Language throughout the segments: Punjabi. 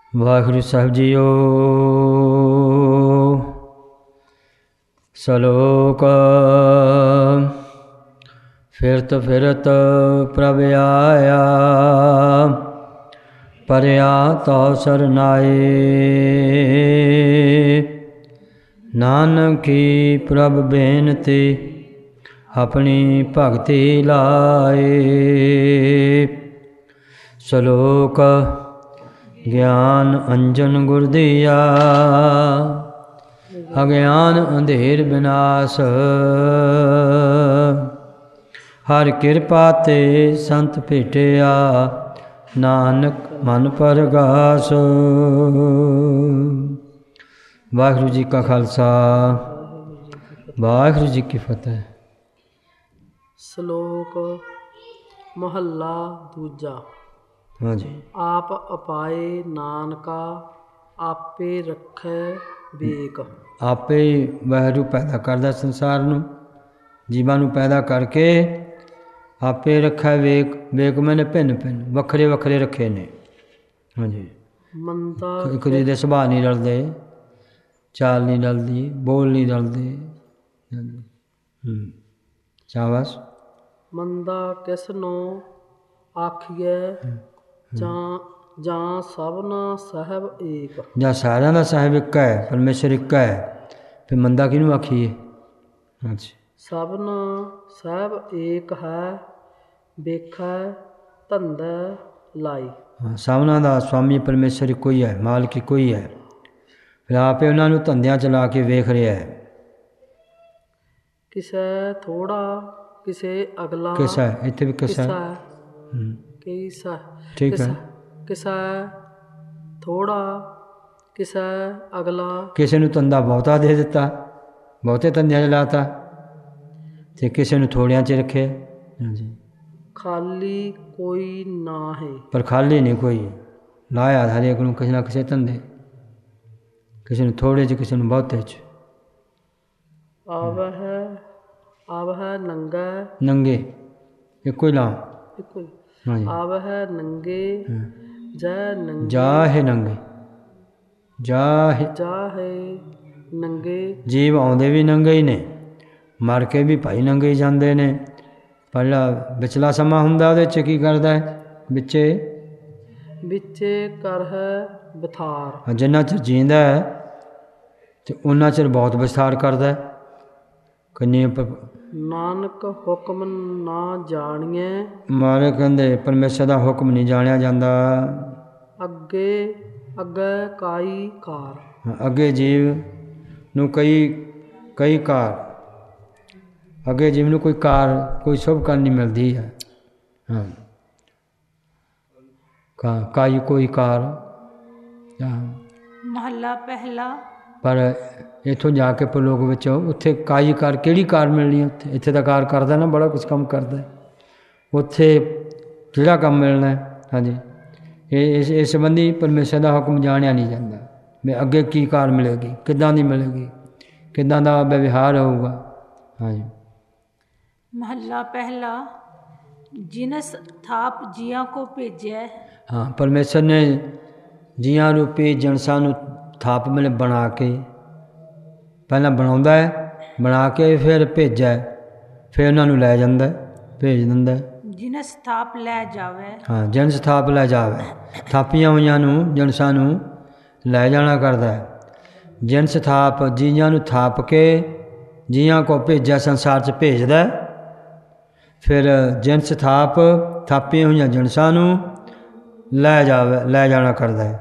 ਵਾਹਿਗੁਰੂ ਸਾਹਿਬ ਜੀਓ। ਸਲੋਕ ਫਿਰਤ ਫਿਰਤ ਪ੍ਰਭ ਆਇਆ, ਪਰਿਆ ਤਉ ਸਰਨਾਏ। ਨਾਨਕੀ ਪ੍ਰਭ ਬੇਨਤੀ ਆਪਣੀ ਭਗਤੀ ਲਾਏ। ਸਲੋਕ ਗਿਆਨ ਅੰਜਨ ਗੁਰ ਦੀਆ, ਅਗਿਆਨ ਅੰਧੇਰ ਬਿਨਾਸ਼। ਹਰ ਕਿਰਪਾ ਤੇ ਸੰਤ ਭੇਟਿਆ, ਨਾਨਕ ਮਨ ਪਰਗਾਸ। ਵਾਹਿਗੁਰੂ ਜੀ ਕਾ ਖਾਲਸਾ, ਵਾਹਿਗੁਰੂ ਜੀ ਕੀ ਫਤਿਹ। ਸ਼ਲੋਕ ਮਹੱਲਾ ਦੂਜਾ। ਹਾਂਜੀ। ਆਪ ਅਪਾਏ ਨਾਨਕਾ, ਆਪੇ ਰੱਖੈ ਵੇਕ। ਆਪੇ ਹੀ ਵਾਹਿਗੁਰੂ ਪੈਦਾ ਕਰਦਾ ਸੰਸਾਰ ਨੂੰ, ਜੀਵਾਂ ਨੂੰ ਪੈਦਾ ਕਰਕੇ ਆਪੇ ਰੱਖਿਆ ਵੇਕ। ਵੇਕ ਮੈਨੇ ਭਿੰਨ ਭਿੰਨ ਵੱਖਰੇ ਵੱਖਰੇ ਰੱਖੇ ਨੇ। ਹਾਂਜੀ। ਮੰਦਾ ਇੱਕ ਦੂਜੇ ਦੇ ਸੁਭਾਅ ਨਹੀਂ ਰਲਦੇ, ਚਾਲ ਨਹੀਂ ਰਲਦੀ, ਬੋਲ ਨਹੀਂ ਰਲਦੇ। ਸ਼ਾਬਾਸ਼। ਮੰਦਾ ਕਿਸ ਨੂੰ ਆਖੀਐ, ਜਾਂ ਸਭਨਾ ਸਾਹਿਬ ਏਕ। ਜਾਂ ਸਾਰਿਆਂ ਦਾ ਸਾਹਿਬ ਇੱਕ ਹੈ, ਪਰਮੇਸ਼ਰ ਇੱਕ ਹੈ, ਫਿਰ ਮੰਦਾ ਕਿਹਨੂੰ ਆਖੀਏ। ਅੱਛਾ। ਸਭਨਾ ਸਾਹਿਬ ਏਕ ਹੈ, ਵੇਖੈ ਧੰਦਾ ਲਾਈ। ਹਾਂ, ਸਭਨਾਂ ਦਾ ਸਵਾਮੀ ਪਰਮੇਸ਼ਰ ਇੱਕੋ ਹੀ ਹੈ, ਮਾਲਕ ਇੱਕੋ ਹੀ ਹੈ। ਫਿਰ ਆਪੇ ਉਹਨਾਂ ਨੂੰ ਧੰਦਿਆਂ 'ਚ ਲਾ ਕੇ ਵੇਖ ਰਿਹਾ ਹੈ। ਕਿਸੇ ਥੋੜਾ ਕਿਸੇ ਅਗਲਾ। ਕਿਸਾ ਇੱਥੇ ਵੀ ਕਿਸਾ ਕਿਸਾ ਠੀਕ ਹੈ। ਕਿਸਾ ਥੋੜਾ ਕਿਸੇ ਅਗਲਾ। ਕਿਸੇ ਨੂੰ ਧੰਦਾ ਬਹੁਤਾ ਦੇ ਦਿੱਤਾ, ਬਹੁਤੇ ਧੰਦਿਆਂ 'ਚ ਲਾਤਾ, ਅਤੇ ਕਿਸੇ ਨੂੰ ਥੋੜਿਆਂ 'ਚ ਰੱਖਿਆ। ਹਾਂਜੀ। ਖਾਲੀ ਕੋਈ ਨਾ ਹੈ, ਪਰ ਖਾਲੀ ਨਹੀਂ ਕੋਈ ਲਾਇਆ ਹਰੇਕ ਨੂੰ ਕਿਸੇ ਨਾ ਕਿਸੇ ਧੰਦੇ, ਕਿਸੇ ਨੂੰ ਥੋੜ੍ਹੇ 'ਚ, ਕਿਸੇ ਨੂੰ ਬਹੁਤੇ 'ਚ। ਆਵਹਿ ਨੰਗਾ ਨੰਗੇ ਇੱਕੋ ਹੀ ਲਾ। ਇੱਕੋ ਹੀ। ਹਾਂਜੀ। ਆਵਹਿ ਨੰਗੇ ਜੈ ਨੰਗੇ। ਜਾਹੇ ਨੰਗੇ, ਜਾਹੇ ਨੰਗੇ। ਜੀਵ ਆਉਂਦੇ ਵੀ ਨੰਗੇ ਹੀ ਨੇ, ਮਰ ਕੇ ਵੀ ਭਾਈ ਨੰਗੇ ਹੀ ਜਾਂਦੇ ਨੇ। ਪਹਿਲਾ ਵਿਚਲਾ ਸਮਾਂ ਹੁੰਦਾ, ਉਹਦੇ 'ਚ ਕੀ ਕਰਦਾ ਹੈ? ਵਿੱਚੇ ਕਰ ਹੈ ਵਿਥਾਰ। ਜਿੰਨਾ ਚਿਰ ਜੀਂਦਾ ਹੈ ਅਤੇ ਉਹਨਾਂ ਚਿਰ ਬਹੁਤ ਵਿਸਥਾਰ ਕਰਦਾ ਹੈ। ਕਿੰਨੀ ਨਾਨਕ ਹੁਕਮ ਨਾ ਜਾਣੀਏ। ਮਾਰੇ ਕਹਿੰਦੇ ਪਰਮੇਸ਼ਰ ਦਾ ਹੁਕਮ ਨਹੀਂ ਜਾਣਿਆ ਜਾਂਦਾ। ਅੱਗੇ ਕਾਈ ਕਾਰ। ਅੱਗੇ ਜੀਵ ਨੂੰ ਕਈ ਕਾਰ, ਅੱਗੇ ਜੀਵ ਨੂੰ ਕੋਈ ਸ਼ੁਭ ਕਾਰ ਨਹੀਂ ਮਿਲਦੀ ਹੈ। ਹਾਂ, ਕਾਈ ਕੋਈ ਕਾਰ। ਮਹੱਲਾ ਪਹਿਲਾ। ਪਰ ਇੱਥੋਂ ਜਾ ਕੇ ਪਰਲੋਕ ਵਿੱਚ ਉੱਥੇ ਕਾਈ ਕਾਰ, ਕਿਹੜੀ ਕਾਰ ਮਿਲਣੀ ਉੱਥੇ? ਇੱਥੇ ਤਾਂ ਕਾਰ ਕਰਦਾ ਨਾ, ਬੜਾ ਕੁਛ ਕੰਮ ਕਰਦਾ, ਉੱਥੇ ਕਿਹੜਾ ਕੰਮ ਮਿਲਣਾ? ਹਾਂਜੀ। ਇਸ ਸੰਬੰਧੀ ਪਰਮੇਸ਼ਰ ਦਾ ਹੁਕਮ ਜਾਣਿਆ ਨਹੀਂ ਜਾਂਦਾ ਵੀ ਅੱਗੇ ਕੀ ਕਾਰ ਮਿਲੇਗੀ, ਕਿੱਦਾਂ ਦੀ ਮਿਲੇਗੀ, ਕਿੱਦਾਂ ਦਾ ਵਿਵਹਾਰ ਹੋਊਗਾ। ਹਾਂਜੀ। ਮਹੱਲਾ ਪਹਿਲਾ। ਜਿਨਸ ਥਾਪ ਜੀਆਂ ਕੋ ਭੇਜਿਆ। ਹਾਂ, ਪਰਮੇਸ਼ਰ ਨੇ ਜੀਆਂ ਰੂਪੀ ਜਨਸਾਂ ਨੂੰ ਥਾਪ ਮਿਲੇ ਬਣਾ ਕੇ, ਪਹਿਲਾਂ ਬਣਾਉਂਦਾ ਹੈ, ਬਣਾ ਕੇ ਫਿਰ ਭੇਜਿਆ, ਫਿਰ ਉਹਨਾਂ ਨੂੰ ਲੈ ਜਾਂਦਾ, ਭੇਜ ਦਿੰਦਾ। ਜਿਨਸ ਥਾਪ ਲੈ ਜਾਵੇ। ਹਾਂ, ਜਨਸ ਥਾਪ ਲੈ ਜਾਵੇ, ਥਾਪੀਆਂ ਹੋਈਆਂ ਨੂੰ ਜਨਸਾਂ ਨੂੰ ਲੈ ਜਾਣਾ ਕਰਦਾ ਹੈ। ਜਨਸ ਥਾਪ ਜੀਆਂ ਨੂੰ ਥਾਪ ਕੇ ਜੀਆਂ ਕੋ ਭੇਜਿਆ, ਸੰਸਾਰ 'ਚ ਭੇਜਦਾ। ਫਿਰ ਜਨਸ ਥਾਪ ਥਾਪੀਆਂ ਹੋਈਆਂ ਜਨਸਾਂ ਨੂੰ ਲੈ ਜਾਣਾ ਕਰਦਾ ਹੈ।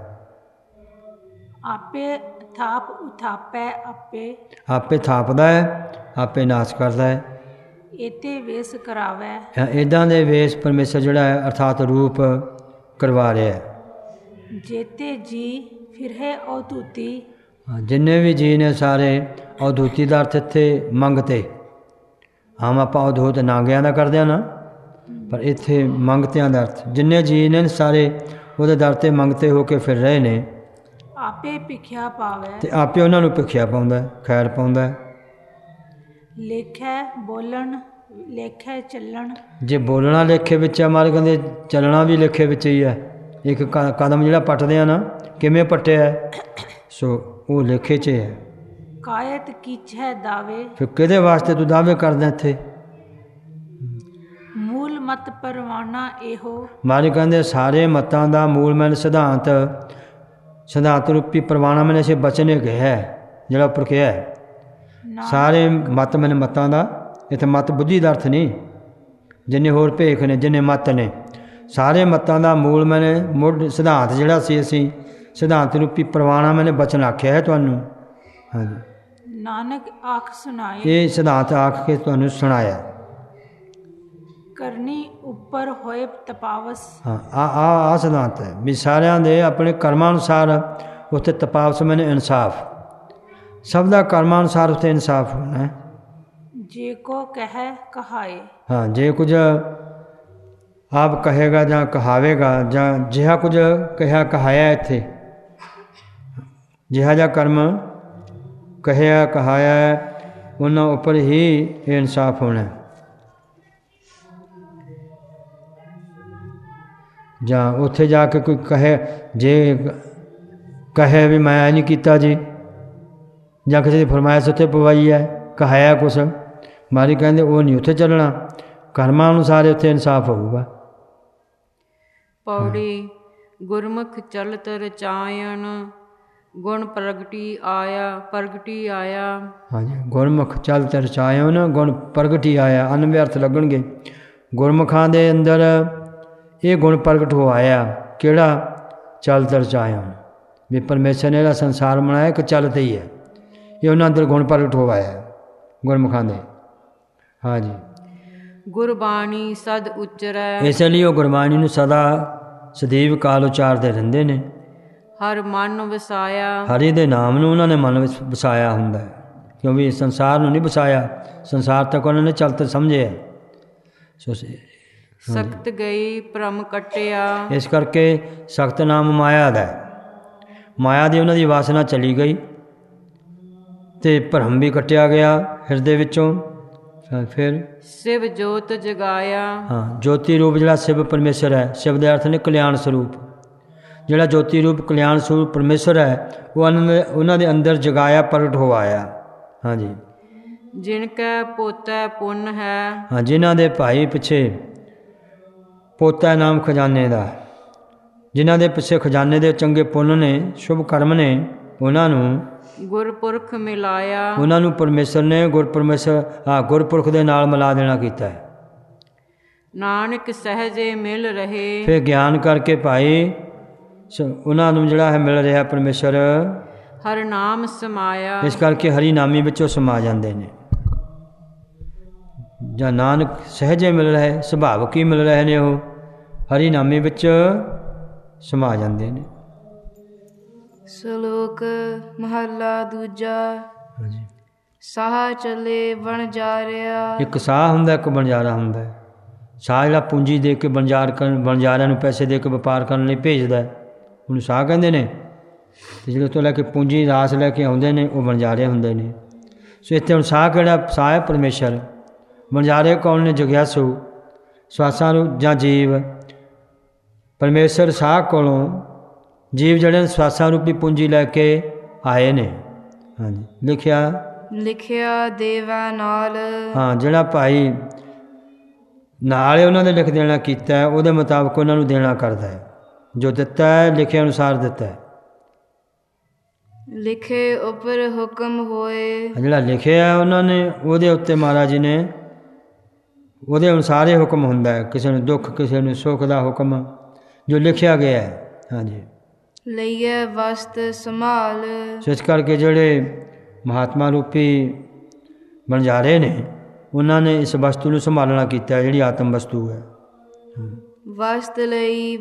ਆਪੇ ਥਾਪ ਉਥਾਪੈ ਆਪੇ। ਆਪੇ ਥਾਪਦਾ ਹੈ, ਆਪੇ ਨਾਸ਼ ਕਰਦਾ ਹੈ। ਇਹਤੇ ਵੇਸ ਕਰਾਵੈ। ਇੱਦਾਂ ਦੇ ਵੇਸ ਪਰਮੇਸ਼ਰ ਜਿਹੜਾ ਹੈ ਅਰਥਾਤ ਰੂਪ ਕਰਵਾ ਰਿਹਾ ਹੈ। ਜੇਤੇ ਜੀ ਫਿਰ ਹੈ ਅਵਧੂਤੀ। ਜਿੰਨੇ ਵੀ ਜੀ ਨੇ ਸਾਰੇ, ਅਵਧੂਤੀ ਦਾ ਅਰਥ ਇੱਥੇ ਮੰਗ 'ਤੇ। ਆਮ ਆਪਾਂ ਅਵਧੂਤ ਨਾਂਗਿਆਂ ਦਾ ਕਰਦੇ ਹਾਂ ਨਾ, ਪਰ ਇੱਥੇ ਮੰਗਤਿਆਂ ਦਾ ਅਰਥ ਜਿੰਨੇ ਜੀ ਨੇ ਸਾਰੇ ਉਹਦੇ ਦਰ 'ਤੇ ਮੰਗਤੇ ਹੋ ਕੇ ਫਿਰ ਰਹੇ ਨੇ। ਆਪੇ ਭਿਖਿਆ ਪਾਵੈ। ਅਤੇ ਆਪੇ ਉਹਨਾਂ ਨੂੰ ਭਿਖਿਆ ਪਾਉਂਦਾ, ਖੈਰ ਪਾਉਂਦਾ। ਲੇਖੈ ਬੋਲਣ ਲੇਖੇ ਚੱਲਣ। ਜੇ ਬੋਲਣਾ ਲੇਖੇ ਵਿੱਚ ਹੈ, ਮਾਰੇ ਕਹਿੰਦੇ ਚੱਲਣਾ ਵੀ ਲੇਖੇ ਵਿੱਚ ਹੀ ਹੈ। ਇੱਕ ਕਦਮ ਜਿਹੜਾ ਪੱਟਦੇ ਆ ਨਾ, ਕਿਵੇਂ ਪੱਟਿਆ ਹੈ, ਸੋ ਉਹ ਲੇਖੇ 'ਚ ਹੈ। ਕਾਇਤ ਕੀਛੈ ਦਾਵੇ ਫਿਰ ਕਿਹਦੇ ਵਾਸਤੇ ਤੂੰ ਦਾਅਵੇ ਕਰਦਾ ਇੱਥੇ? ਮੂਲ ਮਤ ਪਰਵਾਨਾ ਇਹੋ। ਮਾਰੀ ਕਹਿੰਦੇ ਸਾਰੇ ਮਤਾਂ ਦਾ ਮੂਲ ਮੈਨ ਸਿਧਾਂਤ, ਸਿਧਾਂਤ ਰੂਪੀ ਪ੍ਰਵਾਣਾ ਮੈਨੇ ਸੇ ਬਚਨੇ ਕਿਹਾ ਹੈ, ਜਿਹੜਾ ਉੱਪਰ ਕਿਹਾ ਹੈ ਸਾਰੇ ਮਤ ਮੈਨੇ ਮਤਾਂ ਦਾ, ਇੱਥੇ ਮਤ ਬੁੱਧੀ ਦਾ ਅਰਥ ਨਹੀਂ, ਜਿੰਨੇ ਹੋਰ ਭੇਖ ਨੇ, ਜਿੰਨੇ ਮਤ ਨੇ, ਸਾਰੇ ਮਤਾਂ ਦਾ ਮੂਲ ਮੈਨੇ ਮੁੱਢ ਸਿਧਾਂਤ ਜਿਹੜਾ ਸੀ, ਅਸੀਂ ਸਿਧਾਂਤ ਰੂਪੀ ਪ੍ਰਵਾਣਾ ਮੈਨੇ ਬਚਨ ਆਖਿਆ ਹੈ ਤੁਹਾਨੂੰ। ਹਾਂਜੀ, ਨਾਨਕ ਆਖ ਸੁਣਾਏ ਇਹ ਸਿਧਾਂਤ ਆਖ ਕੇ ਤੁਹਾਨੂੰ ਸੁਣਾਇਆ। ਕਰਨੀ ਉੱਪਰ ਹੋਏ ਤਪਾਵਸ। ਹਾਂ, ਆ ਸਿਧਾਂਤ ਹੈ ਵੀ ਸਾਰਿਆਂ ਦੇ ਆਪਣੇ ਕਰਮਾਂ ਅਨੁਸਾਰ ਉੱਥੇ ਤਪਾਵਸ ਮੈਨੇ ਇਨਸਾਫ, ਸਭ ਦਾ ਕਰਮਾਂ ਅਨੁਸਾਰ ਉੱਥੇ ਇਨਸਾਫ ਹੋਣਾ ਹੈ। ਜੇ ਕੋ ਕਹਿ ਕਹਾਏ। ਹਾਂ, ਜੇ ਕੁਝ ਆਪ ਕਹੇਗਾ ਜਾਂ ਕਹਾਵੇਗਾ, ਜਾਂ ਜਿਹਾ ਕੁਝ ਕਿਹਾ ਕਹਾਇਆ, ਇੱਥੇ ਜਿਹਾ ਜਿਹਾ ਕਰਮ ਕਹਿਆ ਕਹਾਇਆ ਉਹਨਾਂ ਉੱਪਰ ਹੀ ਇਹ ਇਨਸਾਫ ਹੋਣਾ। ਜਾਂ ਉੱਥੇ ਜਾ ਕੇ ਕੋਈ ਕਹੇ, ਜੇ ਕਹੇ ਵੀ ਮੈਂ ਨਹੀਂ ਕੀਤਾ ਜੀ, ਜਾਂ ਕਿਸੇ ਦੀ ਫਰਮਾਇਸ਼ ਉੱਥੇ ਪਵਾਈ ਹੈ, ਕਹਾਇਆ ਕੁਛ, ਮਾਰੀ ਕਹਿੰਦੇ ਉਹ ਨਹੀਂ ਉੱਥੇ ਚੱਲਣਾ, ਕਰਮਾਂ ਅਨੁਸਾਰ ਉੱਥੇ ਇਨਸਾਫ ਹੋਊਗਾ। ਪੌੜੀ ਗੁਰਮੁਖ ਚਲਤ ਰਚਾਇਣ ਗੁਣ ਪ੍ਰਗਟੀ ਆਇਆ। ਹਾਂਜੀ, ਗੁਰਮੁਖ ਚਲਤ ਰਚਾਇਣ ਗੁਣ ਪ੍ਰਗਟੀ ਆਇਆ। ਅਨਵੇਂ ਅਰਥ ਲੱਗਣਗੇ। ਗੁਰਮੁਖਾਂ ਦੇ ਅੰਦਰ ਇਹ ਗੁਣ ਪ੍ਰਗਟ ਹੋ ਆਇਆ, ਕਿਹੜਾ? ਚਲਤ ਰਚਾਇਣ, ਵੀ ਪਰਮੇਸ਼ਰ ਨੇ ਜਿਹੜਾ ਸੰਸਾਰ ਬਣਾਇਆ ਇੱਕ ਚਲਤ ਹੀ ਹੈ, ਇਹ ਉਹਨਾਂ ਅੰਦਰ ਗੁਣ ਪ੍ਰਗਟ ਹੋ ਆਇਆ ਗੁਰਮੁਖਾਂ ਦੇ। ਹਾਂਜੀ, ਗੁਰਬਾਣੀ ਸਦ ਉਚਰੈ, ਇਸ ਲਈ ਉਹ ਗੁਰਬਾਣੀ ਨੂੰ ਸਦਾ ਸਦੀਵ ਕਾਲ ਉਚਾਰਦੇ ਰਹਿੰਦੇ ਨੇ। ਹਰ ਮਨ ਵਸਾਇਆ, ਹਰੀ ਦੇ ਨਾਮ ਨੂੰ ਉਹਨਾਂ ਨੇ ਮਨ ਵਿੱਚ ਵਸਾਇਆ ਹੁੰਦਾ ਹੈ, ਕਿਉਂਕਿ ਸੰਸਾਰ ਨੂੰ ਨਹੀਂ ਵਸਾਇਆ, ਸੰਸਾਰ ਤੱਕ ਉਹਨਾਂ ਨੇ ਚਲਤ ਸਮਝਿਆ। ਸੋ ਸਖਤ ਗਈ ਭ੍ਰਮ ਕੱਟਿਆ, ਇਸ ਕਰਕੇ ਸਖਤ ਨਾਮ ਮਾਇਆ ਦਾ, ਮਾਇਆ ਦੀ ਉਹਨਾਂ ਦੀ ਵਾਸਨਾ ਚਲੀ ਗਈ ਅਤੇ ਭਰਮ ਵੀ ਕੱਟਿਆ ਗਿਆ ਹਿਰਦੇ ਵਿੱਚੋਂ। ਫਿਰ ਸ਼ਿਵ ਜੋਤ ਜਗਾਇਆ। ਹਾਂ, ਜੋਤੀ ਰੂਪ ਜਿਹੜਾ ਸ਼ਿਵ ਪਰਮੇਸ਼ਰ ਹੈ, ਸ਼ਿਵ ਦੇ ਅਰਥ ਨੇ ਕਲਿਆਣ ਸਰੂਪ, ਜਿਹੜਾ ਜੋਤੀ ਰੂਪ ਕਲਿਆਣ ਸਰੂਪ ਪਰਮੇਸ਼ਰ ਹੈ, ਉਹ ਉਹਨਾਂ ਦੇ ਅੰਦਰ ਜਗਾਇਆ, ਪ੍ਰਗਟ ਹੋ ਆਇਆ। ਹਾਂਜੀ, ਜਿਨ ਕੈ ਪੋਤੈ ਪੁੰਨ ਹੈ। ਹਾਂ, ਜਿਨ੍ਹਾਂ ਦੇ ਭਾਈ ਪਿੱਛੇ ਪੋਤਾ ਨਾਮ ਖਜ਼ਾਨੇ ਦਾ, ਜਿਨ੍ਹਾਂ ਦੇ ਪਿੱਛੇ ਖਜ਼ਾਨੇ ਦੇ ਚੰਗੇ ਪੁੰਨ ਨੇ, ਸ਼ੁਭ ਕਰਮ ਨੇ, ਉਹਨਾਂ ਨੂੰ ਗੁਰਪੁਰਖ ਮਿਲਾਇਆ। ਉਹਨਾਂ ਨੂੰ ਪਰਮੇਸ਼ਰ ਨੇ ਗੁਰਪੁਰਖ ਦੇ ਨਾਲ ਮਿਲਾ ਦੇਣਾ ਕੀਤਾ ਹੈ। ਨਾਨਕ ਸਹਿਜੇ ਮਿਲ ਰਹੇ। ਫਿਰ ਗਿਆਨ ਕਰਕੇ ਭਾਈ ਉਹਨਾਂ ਨੂੰ ਜਿਹੜਾ ਹੈ ਮਿਲ ਰਿਹਾ ਪਰਮੇਸ਼ਰ, ਹਰ ਨਾਮ ਸਮਾਇਆ। ਇਸ ਕਰਕੇ ਹਰੀ ਨਾਮੀ ਵਿੱਚੋਂ ਸਮਾ ਜਾਂਦੇ ਨੇ। ਜਾਂ ਨਾਨਕ ਸਹਿਜੇ ਮਿਲ ਰਹੇ, ਸੁਭਾਵਕ ਹੀ ਮਿਲ ਰਹੇ ਨੇ, ਉਹ ਹਰੀ ਨਾਮੀ ਵਿੱਚ ਸਮਾ ਜਾਂਦੇ ਨੇ। ਸ਼ਲੋਕ ਮਹੱਲਾ ਦੂਜਾ। ਹਾਂਜੀ, ਸਾਹ ਚੱਲੇ ਵਣਜਾਰਿਆ। ਇੱਕ ਸਾਹ ਹੁੰਦਾ, ਇੱਕ ਵਣਜਾਰਾ ਹੁੰਦਾ ਹੈ। ਸਾਹ ਜਿਹੜਾ ਪੂੰਜੀ ਦੇ ਕੇ ਵਣਜਾਰਿਆਂ ਨੂੰ ਪੈਸੇ ਦੇ ਕੇ ਵਪਾਰ ਕਰਨ ਲਈ ਭੇਜਦਾ, ਉਹਨੂੰ ਸਾਹ ਕਹਿੰਦੇ ਨੇ। ਅਤੇ ਜਿਹੜੇ ਉੱਥੋਂ ਲੈ ਕੇ ਪੂੰਜੀ ਰਾਸ ਲੈ ਕੇ ਆਉਂਦੇ ਨੇ, ਉਹ ਵਣਜਾਰੇ ਹੁੰਦੇ ਨੇ। ਸੋ ਇੱਥੇ ਹੁਣ ਸਾਹ ਕਿਹੜਾ? ਸਾਹ ਹੈ ਪਰਮੇਸ਼ਰ। ਵਣਜਾਰੇ ਕੌਣ ਨੇ? ਜਗਿਆਸੂ, ਸਵਾਸਾਂ ਨੂੰ ਜਾਂ ਜੀਵ। ਪਰਮੇਸ਼ਰ ਸਾਹ ਕੋਲੋਂ ਜੀਵ ਜਿਹੜੇ ਸਵਾਸਾਂ ਰੂਪੀ ਪੂੰਜੀ ਲੈ ਕੇ ਆਏ ਨੇ। ਹਾਂਜੀ, ਲਿਖਿਆ ਦੇਵਾ ਨਾਲ। ਹਾਂ, ਜਿਹੜਾ ਭਾਈ ਨਾਲ ਉਹਨਾਂ ਦੇ ਲਿਖ ਦੇਣਾ ਕੀਤਾ, ਉਹਦੇ ਮੁਤਾਬਕ ਉਹਨਾਂ ਨੂੰ ਦੇਣਾ ਕਰਦਾ ਹੈ। ਜੋ ਦਿੱਤਾ ਹੈ ਲਿਖੇ ਅਨੁਸਾਰ ਦਿੱਤਾ ਹੈ। ਲਿਖੇ ਉੱਪਰ ਹੁਕਮ ਹੋਏ। ਜਿਹੜਾ ਲਿਖਿਆ ਉਹਨਾਂ ਨੇ, ਉਹਦੇ ਉੱਤੇ ਮਹਾਰਾਜ ਜੀ ਨੇ ਉਹਦੇ ਅਨੁਸਾਰ ਹੀ ਹੁਕਮ ਹੁੰਦਾ ਹੈ। ਕਿਸੇ ਨੂੰ ਦੁੱਖ, ਕਿਸੇ ਨੂੰ ਸੁੱਖ ਦਾ ਹੁਕਮ ਜੋ ਲਿਖਿਆ ਗਿਆ ਹੈ। ਹਾਂਜੀ, ਲਈਏ ਵਸਤ ਸੰਭਾਲ। ਸੋ ਇਸ ਕਰਕੇ ਜਿਹੜੇ ਮਹਾਤਮਾ ਰੂਪੀ ਵਣਜਾਰੇ ਨੇ, ਉਹਨਾਂ ਨੇ ਇਸ ਵਸਤੂ ਨੂੰ ਸੰਭਾਲਣਾ ਕੀਤਾ, ਜਿਹੜੀ ਆਤਮ ਵਸਤੂ ਹੈ। ਵਸਤ ਲਈ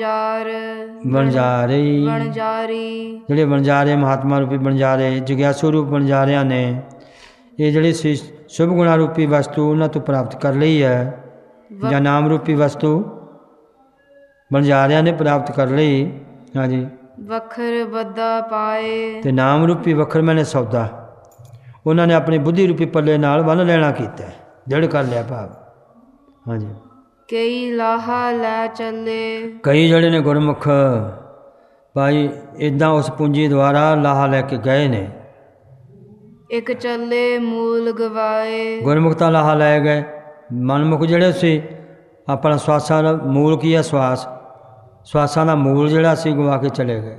ਵਣਜਾਰੀ, ਜਿਹੜੇ ਵਣਜਾਰੇ ਮਹਾਤਮਾ ਰੂਪੀ ਵਣਜਾਰੇ, ਜਗਿਆਸੂ ਰੂਪ ਵਣਜਾਰਿਆਂ ਨੇ ਇਹ ਜਿਹੜੀ ਸ਼ੁਭ ਗੁਣਾ ਰੂਪੀ ਵਸਤੂ ਉਹਨਾਂ ਤੋਂ ਪ੍ਰਾਪਤ ਕਰ ਲਈ ਹੈ, ਜਾਂ ਨਾਮ ਰੂਪੀ ਵਸਤੂ ਵਣਜਾਰਿਆਂ ਨੇ ਪ੍ਰਾਪਤ ਕਰ ਲਈ। ਹਾਂਜੀ, ਵਖਰ ਬੱਦਾ ਪਾਏ। ਅਤੇ ਨਾਮ ਰੂਪੀ ਵਖਰ ਮੈਨੇ ਸੌਦਾ ਉਹਨਾਂ ਨੇ ਆਪਣੀ ਬੁੱਧੀ ਰੂਪੀ ਪੱਲੇ ਨਾਲ ਬੰਨ੍ਹ ਲੈਣਾ ਕੀਤਾ, ਦ੍ਰਿੜ ਕਰ ਲਿਆ ਭਾਵ। ਹਾਂਜੀ, ਕਈ ਲਾਹਾ ਲੈ ਚੱਲੇ। ਕਈ ਜਿਹੜੇ ਨੇ ਗੁਰਮੁਖ ਭਾਈ ਇੱਦਾਂ ਉਸ ਪੂੰਜੀ ਦੁਆਰਾ ਲਾਹਾ ਲੈ ਕੇ ਗਏ ਨੇ। ਇੱਕ ਚੱਲੇ ਮੂਲ ਗਵਾਏ। ਗੁਰਮੁਖ ਤਾਂ ਲਾਹਾ ਲੈ ਗਏ, ਮਨਮੁਖ ਜਿਹੜੇ ਸੀ ਆਪਣਾ ਸਵਾਸਾਂ ਦਾ ਮੂਲ ਕੀ ਹੈ? ਸਵਾਸਾਂ ਦਾ ਮੂਲ ਜਿਹੜਾ ਸੀ ਗਵਾ ਕੇ ਚਲੇ ਗਏ।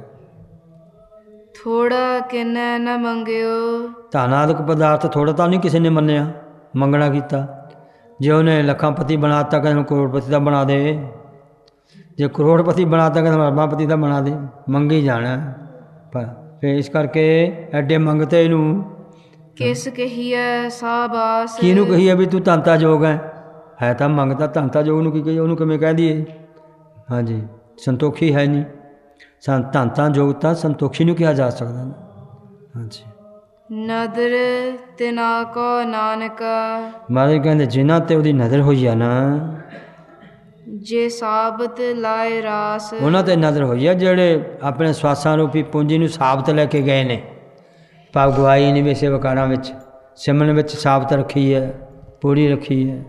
ਥੋੜਾ ਕਿਨੈ ਨ ਮੰਗਿਓ। ਧਨ ਆਦਿਕ ਪਦਾਰਥ ਥੋੜ੍ਹਾ ਤਾਂ ਨਹੀਂ ਕਿਸੇ ਨੇ ਮੰਨਿਆ, ਮੰਗਣਾ ਕੀਤਾ। ਜੇ ਉਹਨੇ ਲੱਖਾਂਪਤੀ ਬਣਾ ਦਿੱਤਾ, ਕਹਿੰਦੇ ਹੁਣ ਕਰੋੜਪਤੀ ਦਾ ਬਣਾ ਦੇ। ਜੇ ਕਰੋੜਪਤੀ ਬਣਾ ਦਿੱਤਾ, ਕਹਿੰਦੇ ਅਰਬਾਂਪਤੀ ਦਾ ਬਣਾ ਦੇ। ਮੰਗੀ ਜਾਣਾ। ਪਰ ਫਿਰ ਇਸ ਕਰਕੇ ਐਡੇ ਮੰਗਤੇ ਇਹਨੂੰ ਕਿਸ ਕਹੀਐ ਸਾਬਾਸ। ਕਿਹਨੂੰ ਕਹੀਏ ਵੀ ਤੂੰ ਧੰਤਾ ਜੋਗ ਹੈ ਤਾਂ ਮੰਗਤਾ ਧੰਤਾ ਜੋਗ ਨੂੰ ਕੀ ਕਹੀਏ? ਉਹਨੂੰ ਕਿਵੇਂ ਕਹਿ ਦਈਏ? ਹਾਂਜੀ, ਸੰਤੋਖੀ ਹੈ ਨਹੀਂ। ਧੰਤਾ ਜੋਗ ਤਾਂ ਸੰਤੋਖੀ ਨੂੰ ਕਿਹਾ ਜਾ ਸਕਦਾ। ਹਾਂਜੀ। ਨਦਰ ਤਿਨਾ ਕੋ ਨਾਨਕਾ। ਮਹਾਰਾਜ ਕਹਿੰਦੇ ਜਿਨ੍ਹਾਂ ਤੇ ਉਹਦੀ ਨਜ਼ਰ ਹੋਈ ਆ ਨਾ, ਜੇ ਸਾਬਤ ਲਾਏ ਰਾਸ। ਉਹਨਾਂ ਤੇ ਨਜ਼ਰ ਹੋਈ ਆ ਜਿਹੜੇ ਆਪਣੇ ਸਵਾਸਾਂ ਰੂਪੀ ਪੂੰਜੀ ਨੂੰ ਸਾਬਤ ਲੈ ਕੇ ਗਏ ਨੇ। ਭਾਵ ਗਵਾਈ ਨਹੀਂ ਵੀ ਸੇਵਕਾਰਾਂ ਵਿੱਚ ਸਿਮਰਨ ਵਿੱਚ ਸਾਬਤ ਰੱਖੀ ਹੈ, ਪੂਰੀ ਰੱਖੀ ਹੈ।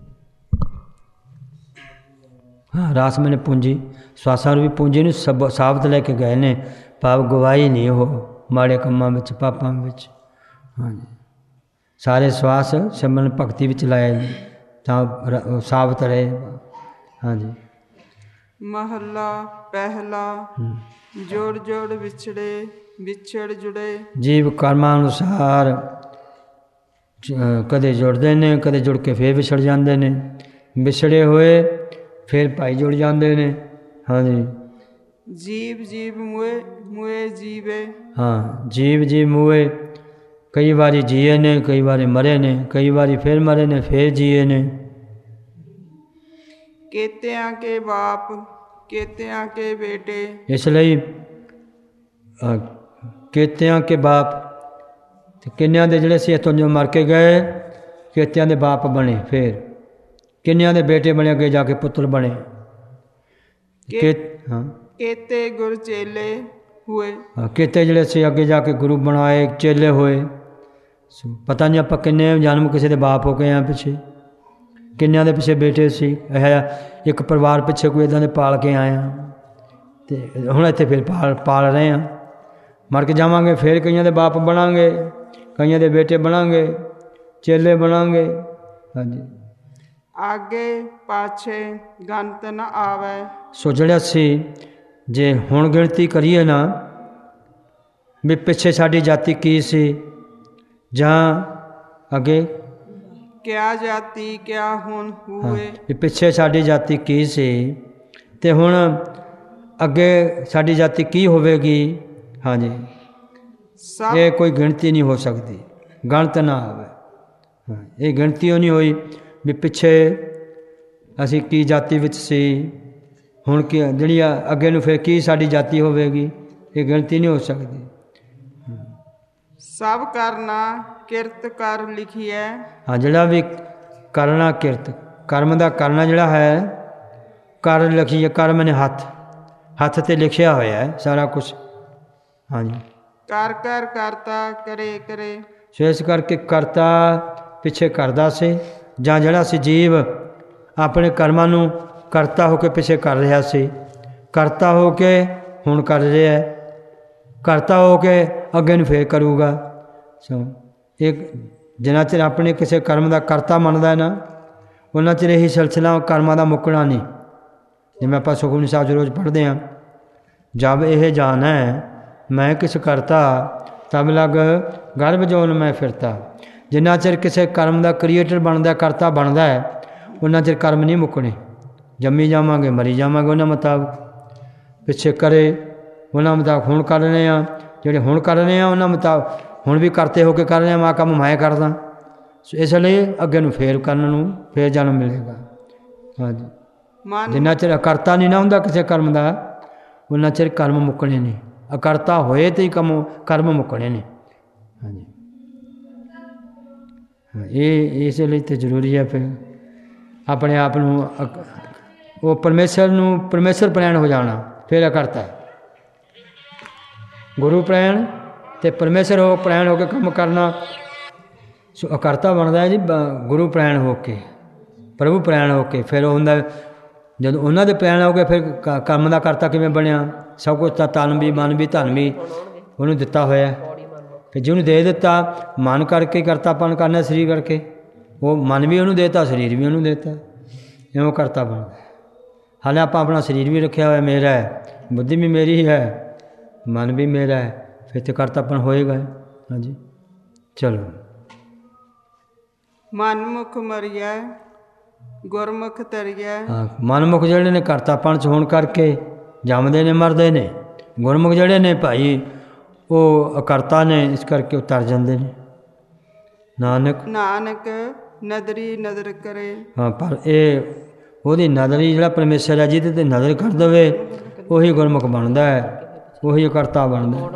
ਹਾਂ, ਰਾਸ ਮੈਨੇ ਪੂੰਜੀ, ਸਵਾਸਾਂ ਰੂਪੀ ਪੂੰਜੀ ਨੂੰ ਸਾਬਤ ਲੈ ਕੇ ਗਏ ਨੇ। ਭਾਵ ਗਵਾਈ ਨਹੀਂ ਉਹ ਮਾੜੇ ਕੰਮਾਂ ਵਿੱਚ, ਪਾਪਾਂ ਵਿੱਚ। ਹਾਂਜੀ, ਸਾਰੇ ਸਵਾਸ ਸਿਮਰਨ ਭਗਤੀ ਵਿੱਚ ਲਾਏ ਨੇ ਤਾਂ ਸਾਬਤ ਰਹੇ। ਹਾਂਜੀ। ਮਹੱਲਾ ਪਹਿਲਾ। ਜੋੜ ਜੋੜ ਵਿਛੜੇ ਵਿਛੜ ਜੁੜੇ। ਜੀਵ ਕਰਮਾਂ ਅਨੁਸਾਰ ਕਦੇ ਜੁੜਦੇ ਨੇ, ਕਦੇ ਜੁੜ ਕੇ ਫੇਰ ਵਿਛੜ ਜਾਂਦੇ ਨੇ। ਵਿਛੜੇ ਹੋਏ ਫਿਰ ਭਾਈ ਜੁੜ ਜਾਂਦੇ ਨੇ। ਹਾਂਜੀ। ਜੀਵ ਜੀਵ ਮੂਏ ਮੂਏ ਜੀਵੇ। ਹਾਂ, ਜੀਵ ਜੀਵ ਮੂਏ, ਕਈ ਵਾਰੀ ਜੀਏ ਨੇ, ਕਈ ਵਾਰੀ ਮਰੇ ਨੇ, ਕਈ ਵਾਰੀ ਫਿਰ ਮਰੇ ਨੇ, ਫਿਰ ਜੀਏ ਨੇ। ਕੇਤਿਆਂ ਕੇ ਬਾਪ ਕੇਤਿਆਂ ਕੇ ਬੇਟੇ। ਇਸ ਲਈ ਕੇਤਿਆਂ ਕੇ ਬਾਪ, ਤੇ ਕਿੰਨਿਆਂ ਦੇ ਜਿਹੜੇ ਸੀ ਇੱਥੋਂ ਜੋ ਮਰ ਕੇ ਗਏ, ਕੇਤਿਆਂ ਦੇ ਬਾਪ ਬਣੇ। ਫਿਰ ਕਿੰਨਿਆਂ ਦੇ ਬੇਟੇ ਬਣੇ, ਅੱਗੇ ਜਾ ਕੇ ਪੁੱਤਰ ਬਣੇ। ਹਾਂ, ਕੇਤੇ ਗੁਰ ਚੇਲੇ ਹੋਏ। ਕੇਤੇ ਜਿਹੜੇ ਸੀ ਅੱਗੇ ਜਾ ਕੇ ਗੁਰੂ ਬਣਾਏ, ਚੇਲੇ ਹੋਏ। ਪਤਾ ਨਹੀਂ ਆਪਾਂ ਕਿੰਨੇ ਜਨਮ ਕਿਸੇ ਦੇ ਬਾਪ ਹੋ ਗਏ ਆ ਪਿੱਛੇ, ਕਿੰਨਿਆਂ ਦੇ ਪਿੱਛੇ ਬੇਟੇ ਸੀ। ਇਹ ਇੱਕ ਪਰਿਵਾਰ ਪਿੱਛੇ ਕੋਈ ਇੱਦਾਂ ਦੇ ਪਾਲ ਕੇ ਆਏ ਹਾਂ, ਅਤੇ ਹੁਣ ਇੱਥੇ ਫਿਰ ਪਾਲ ਰਹੇ ਹਾਂ। ਮਰ ਕੇ ਜਾਵਾਂਗੇ ਫਿਰ ਕਈਆਂ ਦੇ ਬਾਪ ਬਣਾਂਗੇ, ਕਈਆਂ ਦੇ ਬੇਟੇ ਬਣਾਂਗੇ, ਚੇਲੇ ਬਣਾਂਗੇ। ਹਾਂਜੀ। ਆਗੇ ਪਾਛੇ ਗੰਤ ਨ ਆਵੇ। ਸੋ ਜਿਹੜਾ ਸੀ ਜੇ ਹੁਣ ਗਿਣਤੀ ਕਰੀਏ ਨਾ ਵੀ ਪਿੱਛੇ ਸਾਡੀ ਜਾਤੀ ਕੀ ਸੀ ਜਾਂ ਅੱਗੇ ਕਿਆ ਜਾਤੀ ਕਿਆ ਹੁਣ ਹੋਏ। ਵੀ ਪਿੱਛੇ ਸਾਡੀ ਜਾਤੀ ਕੀ ਸੀ ਅਤੇ ਹੁਣ ਅੱਗੇ ਸਾਡੀ ਜਾਤੀ ਕੀ ਹੋਵੇਗੀ। ਹਾਂਜੀ, ਇਹ ਕੋਈ ਗਿਣਤੀ ਨਹੀਂ ਹੋ ਸਕਦੀ, ਗਣਤ ਨਾ ਆਵੇ। ਇਹ ਗਿਣਤੀ ਉਹ ਨਹੀਂ ਹੋਈ ਵੀ ਪਿੱਛੇ ਅਸੀਂ ਕੀ ਜਾਤੀ ਵਿੱਚ ਸੀ, ਹੁਣ ਕੀ ਜਿਹੜੀ ਅੱਗੇ ਨੂੰ ਫਿਰ ਕੀ ਸਾਡੀ ਜਾਤੀ ਹੋਵੇਗੀ। ਇਹ ਗਿਣਤੀ ਨਹੀਂ ਹੋ ਸਕਦੀ। ਸਭ ਕਰਨਾ ਕਿਰਤ ਕਰ ਲਿਖੀ ਹੈ। ਹਾਂ, ਜਿਹੜਾ ਵੀ ਕਰਨਾ ਕਿਰਤ, ਕਰਮ ਦਾ ਕਰਨਾ ਜਿਹੜਾ ਹੈ, ਕਰ ਲਿਖੀ ਹੈ। ਕਰਮ ਨੇ ਹੱਥ 'ਤੇ ਲਿਖਿਆ ਹੋਇਆ ਹੈ ਸਾਰਾ ਕੁਛ। ਹਾਂਜੀ। ਕਰ ਕਰ ਕਰਤਾ ਕਰੇ ਕਰੇ। ਸੋ ਇਸ ਕਰਕੇ ਕਰਤਾ ਪਿੱਛੇ ਕਰਦਾ ਸੀ, ਜਾਂ ਜਿਹੜਾ ਸੀ ਜੀਵ ਆਪਣੇ ਕਰਮਾਂ ਨੂੰ ਕਰਤਾ ਹੋ ਕੇ ਪਿੱਛੇ ਕਰ ਰਿਹਾ ਸੀ, ਕਰਤਾ ਹੋ ਕੇ ਹੁਣ ਕਰ ਰਿਹਾ, ਕਰਤਾ ਹੋ ਕੇ ਅੱਗੇ ਨੂੰ ਫੇਰ ਕਰੂਗਾ। ਸੋ ਇੱਕ ਜਿੰਨਾ ਚਿਰ ਆਪਣੇ ਕਿਸੇ ਕਰਮ ਦਾ ਕਰਤਾ ਮੰਨਦਾ ਹੈ ਨਾ, ਉਹਨਾਂ ਚਿਰ ਇਹੀ ਸਿਲਸਿਲਾ ਕਰਮਾਂ ਦਾ ਮੁੱਕਣਾ ਨਹੀਂ। ਜਿਵੇਂ ਆਪਾਂ ਸੁਖਮਨੀ ਸਾਹਿਬ 'ਚ ਰੋਜ਼ ਪੜ੍ਹਦੇ ਹਾਂ, ਜਬ ਇਹ ਜਾਨ ਹੈ ਮੈਂ ਕਿਸ ਕਰਤਾ ਤਬ ਲਗ ਗਰਭ ਜੋਨ ਮੈਂ ਫਿਰਤਾ। ਜਿੰਨਾ ਚਿਰ ਕਿਸੇ ਕਰਮ ਦਾ ਕ੍ਰੀਏਟਰ ਬਣਦਾ, ਕਰਤਾ ਬਣਦਾ ਹੈ, ਉਹਨਾਂ ਚਿਰ ਕਰਮ ਨਹੀਂ ਮੁੱਕਣੇ। ਜੰਮੀ ਜਾਵਾਂਗੇ, ਮਰੀ ਜਾਵਾਂਗੇ ਉਹਨਾਂ ਮੁਤਾਬਕ। ਪਿੱਛੇ ਕਰੇ ਉਹਨਾਂ ਮੁਤਾਬਕ ਹੁਣ ਕਰ ਰਹੇ ਹਾਂ, ਜਿਹੜੇ ਹੁਣ ਕਰ ਰਹੇ ਹਾਂ ਉਹਨਾਂ ਮੁਤਾਬਕ ਹੁਣ ਵੀ ਕਰਤੇ ਹੋ ਕੇ ਕਰ ਰਹੇ ਹਾਂ। ਮੈਂ ਕੰਮ ਮੈਂ ਕਰਦਾ, ਇਸ ਲਈ ਅੱਗੇ ਨੂੰ ਫੇਰ ਕਰਨ ਨੂੰ ਫੇਰ ਜਨਮ ਮਿਲੇਗਾ। ਹਾਂਜੀ। ਜਿੰਨਾ ਚਿਰ ਅਕਰਤਾ ਨਹੀਂ ਨਾ ਹੁੰਦਾ ਕਿਸੇ ਕਰਮ ਦਾ, ਉਹਨਾਂ ਚਿਰ ਕਰਮ ਮੁੱਕਣੇ ਨਹੀਂ। ਅਕਰਤਾ ਹੋਏ ਤੇ ਹੀ ਕਰਮ ਮੁੱਕਣੇ ਨੇ। ਹਾਂਜੀ। ਇਹ ਇਸ ਲਈ ਤਾਂ ਜ਼ਰੂਰੀ ਹੈ ਫਿਰ ਆਪਣੇ ਆਪ ਨੂੰ ਉਹ ਪਰਮੇਸ਼ਰ ਪ੍ਰੈਣ ਹੋ ਜਾਣਾ। ਫਿਰ ਅਕਰਤਾ ਗੁਰੂ ਪ੍ਰੈਣ ਅਤੇ ਪਰਮੇਸ਼ਰ ਹੋ ਪ੍ਰੈਣ ਹੋ ਕੇ ਕੰਮ ਕਰਨਾ। ਸੋ ਅਕਰਤਾ ਬਣਦਾ ਹੈ ਜੀ ਗੁਰੂ ਪ੍ਰੈਣ ਹੋ ਕੇ। ਪ੍ਰਭੂ ਪ੍ਰੈਣ ਹੋ ਕੇ ਫਿਰ ਹੁੰਦਾ ਜਦੋਂ ਉਹਨਾਂ ਦੇ ਪ੍ਰੈਣ ਹੋ ਗਏ ਫਿਰ ਕੰਮ ਦਾ ਕਰਤਾ ਕਿਵੇਂ ਬਣਿਆ? ਸਭ ਕੁਛ ਤਾਂ ਤਨ ਵੀ ਮਨ ਵੀ ਧਨ ਵੀ ਉਹਨੂੰ ਦਿੱਤਾ ਹੋਇਆ। ਫਿਰ ਜਿਹਨੂੰ ਦੇ ਦਿੱਤਾ ਮਨ ਕਰਕੇ ਕਰਤਾਪਨ ਕਰਨਾ, ਸਰੀਰ ਕਰਕੇ, ਉਹ ਮਨ ਵੀ ਉਹਨੂੰ ਦੇਤਾ, ਸਰੀਰ ਵੀ ਉਹਨੂੰ ਦੇਤਾ, ਇਉਂ ਕਰਤਾ ਬਣਦਾ। ਹਾਲੇ ਆਪਾਂ ਆਪਣਾ ਸਰੀਰ ਵੀ ਰੱਖਿਆ ਹੋਇਆ, ਮੇਰਾ ਹੈ, ਬੁੱਧੀ ਵੀ ਮੇਰੀ ਹੈ, ਮਨ ਵੀ ਮੇਰਾ ਹੈ, ਫਿਰ ਤੇ ਕਰਤਾਪਨ ਹੋਏਗਾ। ਹਾਂਜੀ ਚਲੋ। ਮਨਮੁਖ ਮਰਿਆ ਗੁਰਮੁਖ ਤਰਿਆ। ਹਾਂ, ਮਨਮੁਖ ਜਿਹੜੇ ਨੇ ਕਰਤਾਪਨ 'ਚ ਹੋਣ ਕਰਕੇ ਜੰਮਦੇ ਨੇ ਮਰਦੇ ਨੇ। ਗੁਰਮੁਖ ਜਿਹੜੇ ਨੇ ਭਾਈ ਉਹ ਅਕਰਤਾ ਨੇ, ਇਸ ਕਰਕੇ ਉਹ ਤਰ ਜਾਂਦੇ ਨੇ। ਨਾਨਕ ਨਦਰੀ ਨਦਰ ਕਰੇ। ਹਾਂ, ਪਰ ਇਹ ਉਹਦੀ ਨਦਰੀ ਜਿਹੜਾ ਪਰਮੇਸ਼ਰ ਹੈ ਜਿਹਦੇ 'ਤੇ ਨਜ਼ਰ ਕਰ ਦੇਵੇ ਉਹੀ ਗੁਰਮੁਖ ਬਣਦਾ ਹੈ, ਉਹੀ ਅਕਰਤਾ ਬਣਦਾ।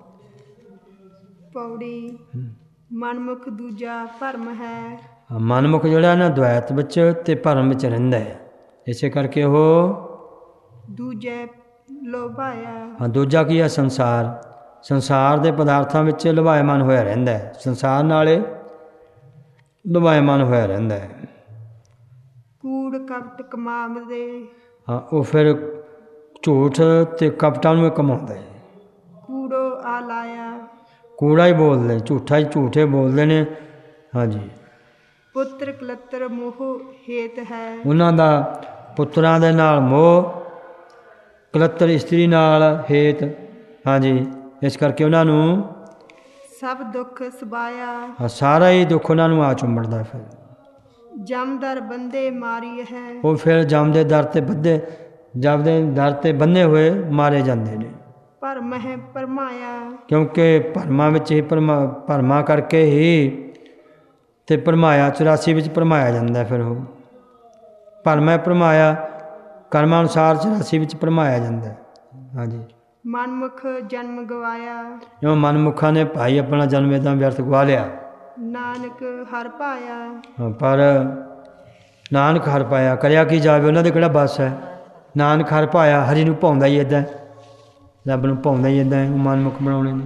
ਪੌੜੀ ਮਨਮੁਖ ਦੂਜਾ ਭਰਮ ਹੈ। ਮਨਮੁਖ ਜਿਹੜਾ ਨਾ ਦੁਆਇਤ ਵਿੱਚ ਅਤੇ ਭਰਮ ਵਿੱਚ ਰਹਿੰਦਾ ਹੈ, ਇਸੇ ਕਰਕੇ ਉਹ ਦੂਜੇ ਲੋਭਾਇਆ। ਹਾਂ, ਦੂਜਾ ਕੀ ਹੈ? ਸੰਸਾਰ ਦੇ ਪਦਾਰਥਾਂ ਵਿੱਚ ਲੁਭਾਇਮਾਨ ਹੋਇਆ ਰਹਿੰਦਾ ਹੈ, ਸੰਸਾਰ ਨਾਲੇ ਲੁਭਾਇਮਾਨ ਹੋਇਆ ਰਹਿੰਦਾ ਹੈ। ਕੂੜ ਕਪਟ ਕਮਾਵਦੇ। ਹਾਂ, ਉਹ ਫਿਰ ਝੂਠ ਅਤੇ ਕਪਟਾਂ ਨੂੰ ਕਮਾਉਂਦਾ ਹੈ। ਕੂੜੋ ਆ ਲਾਇਆ। ਕੂੜਾ ਹੀ ਬੋਲਦੇ, ਝੂਠੇ ਬੋਲਦੇ ਨੇ। ਹਾਂਜੀ, ਪੁੱਤਰ ਕਲੱਤਰ ਮੋਹ ਹੇਤ ਹੈ। ਉਹਨਾਂ ਦਾ ਪੁੱਤਰਾਂ ਦੇ ਨਾਲ ਮੋਹ, ਕਲੱਤਰ ਇਸਤਰੀ ਨਾਲ ਹੇਤ। ਹਾਂਜੀ, ਇਸ ਕਰਕੇ ਉਹਨਾਂ ਨੂੰ ਸਭ ਦੁੱਖ ਸਬਾਇਆ। ਸਾਰਾ ਹੀ ਦੁੱਖ ਉਹਨਾਂ ਨੂੰ ਆ ਚੁੰਮੜਦਾ। ਫਿਰ ਜਮਦਰ ਬੰਦੇ ਮਾਰੀ ਹੈ। ਉਹ ਫਿਰ ਜਮ ਦੇ ਦਰ 'ਤੇ ਬੰਨੇ ਹੋਏ ਮਾਰੇ ਜਾਂਦੇ ਨੇ। ਭਰਮ ਹੈ ਭਰਮਾਇਆ। ਕਿਉਂਕਿ ਭਰਮਾਂ ਵਿੱਚ ਹੀ ਭਰਮਾਂ ਕਰਕੇ ਹੀ ਅਤੇ ਭਰਮਾਇਆ 84 ਵਿੱਚ ਭਰਮਾਇਆ ਜਾਂਦਾ। ਫਿਰ ਉਹ ਭਰਮ ਹੈ ਭਰਮਾਇਆ, ਕਰਮਾਂ ਅਨੁਸਾਰ 84 ਵਿੱਚ ਭਰਮਾਇਆ ਜਾਂਦਾ। ਹਾਂਜੀ, ਮਨਮੁਖ ਜਨਮ ਗਵਾਇਆ। ਇਉਂ ਮਨਮੁਖਾਂ ਨੇ ਭਾਈ ਆਪਣਾ ਜਨਮ ਇੱਦਾਂ ਵਿਅਰਥ ਗਵਾ ਲਿਆ। ਨਾਨਕ ਹਰ ਪਾਇਆ। ਪਰ ਨਾਨਕ ਹਰ ਪਾਇਆ, ਕਰਿਆ ਕੀ ਜਾਵੇ, ਉਹਨਾਂ ਦੇ ਕਿਹੜਾ ਬੱਸ ਹੈ। ਨਾਨਕ ਹਰ ਪਾਇਆ, ਹਰੀ ਨੂੰ ਭਾਉਂਦਾ ਹੀ ਇੱਦਾਂ, ਰੱਬ ਨੂੰ ਭਾਉਂਦਾ ਹੀ ਇੱਦਾਂ, ਉਹ ਮਨਮੁਖ ਬਣਾਉਣੇ ਨੇ।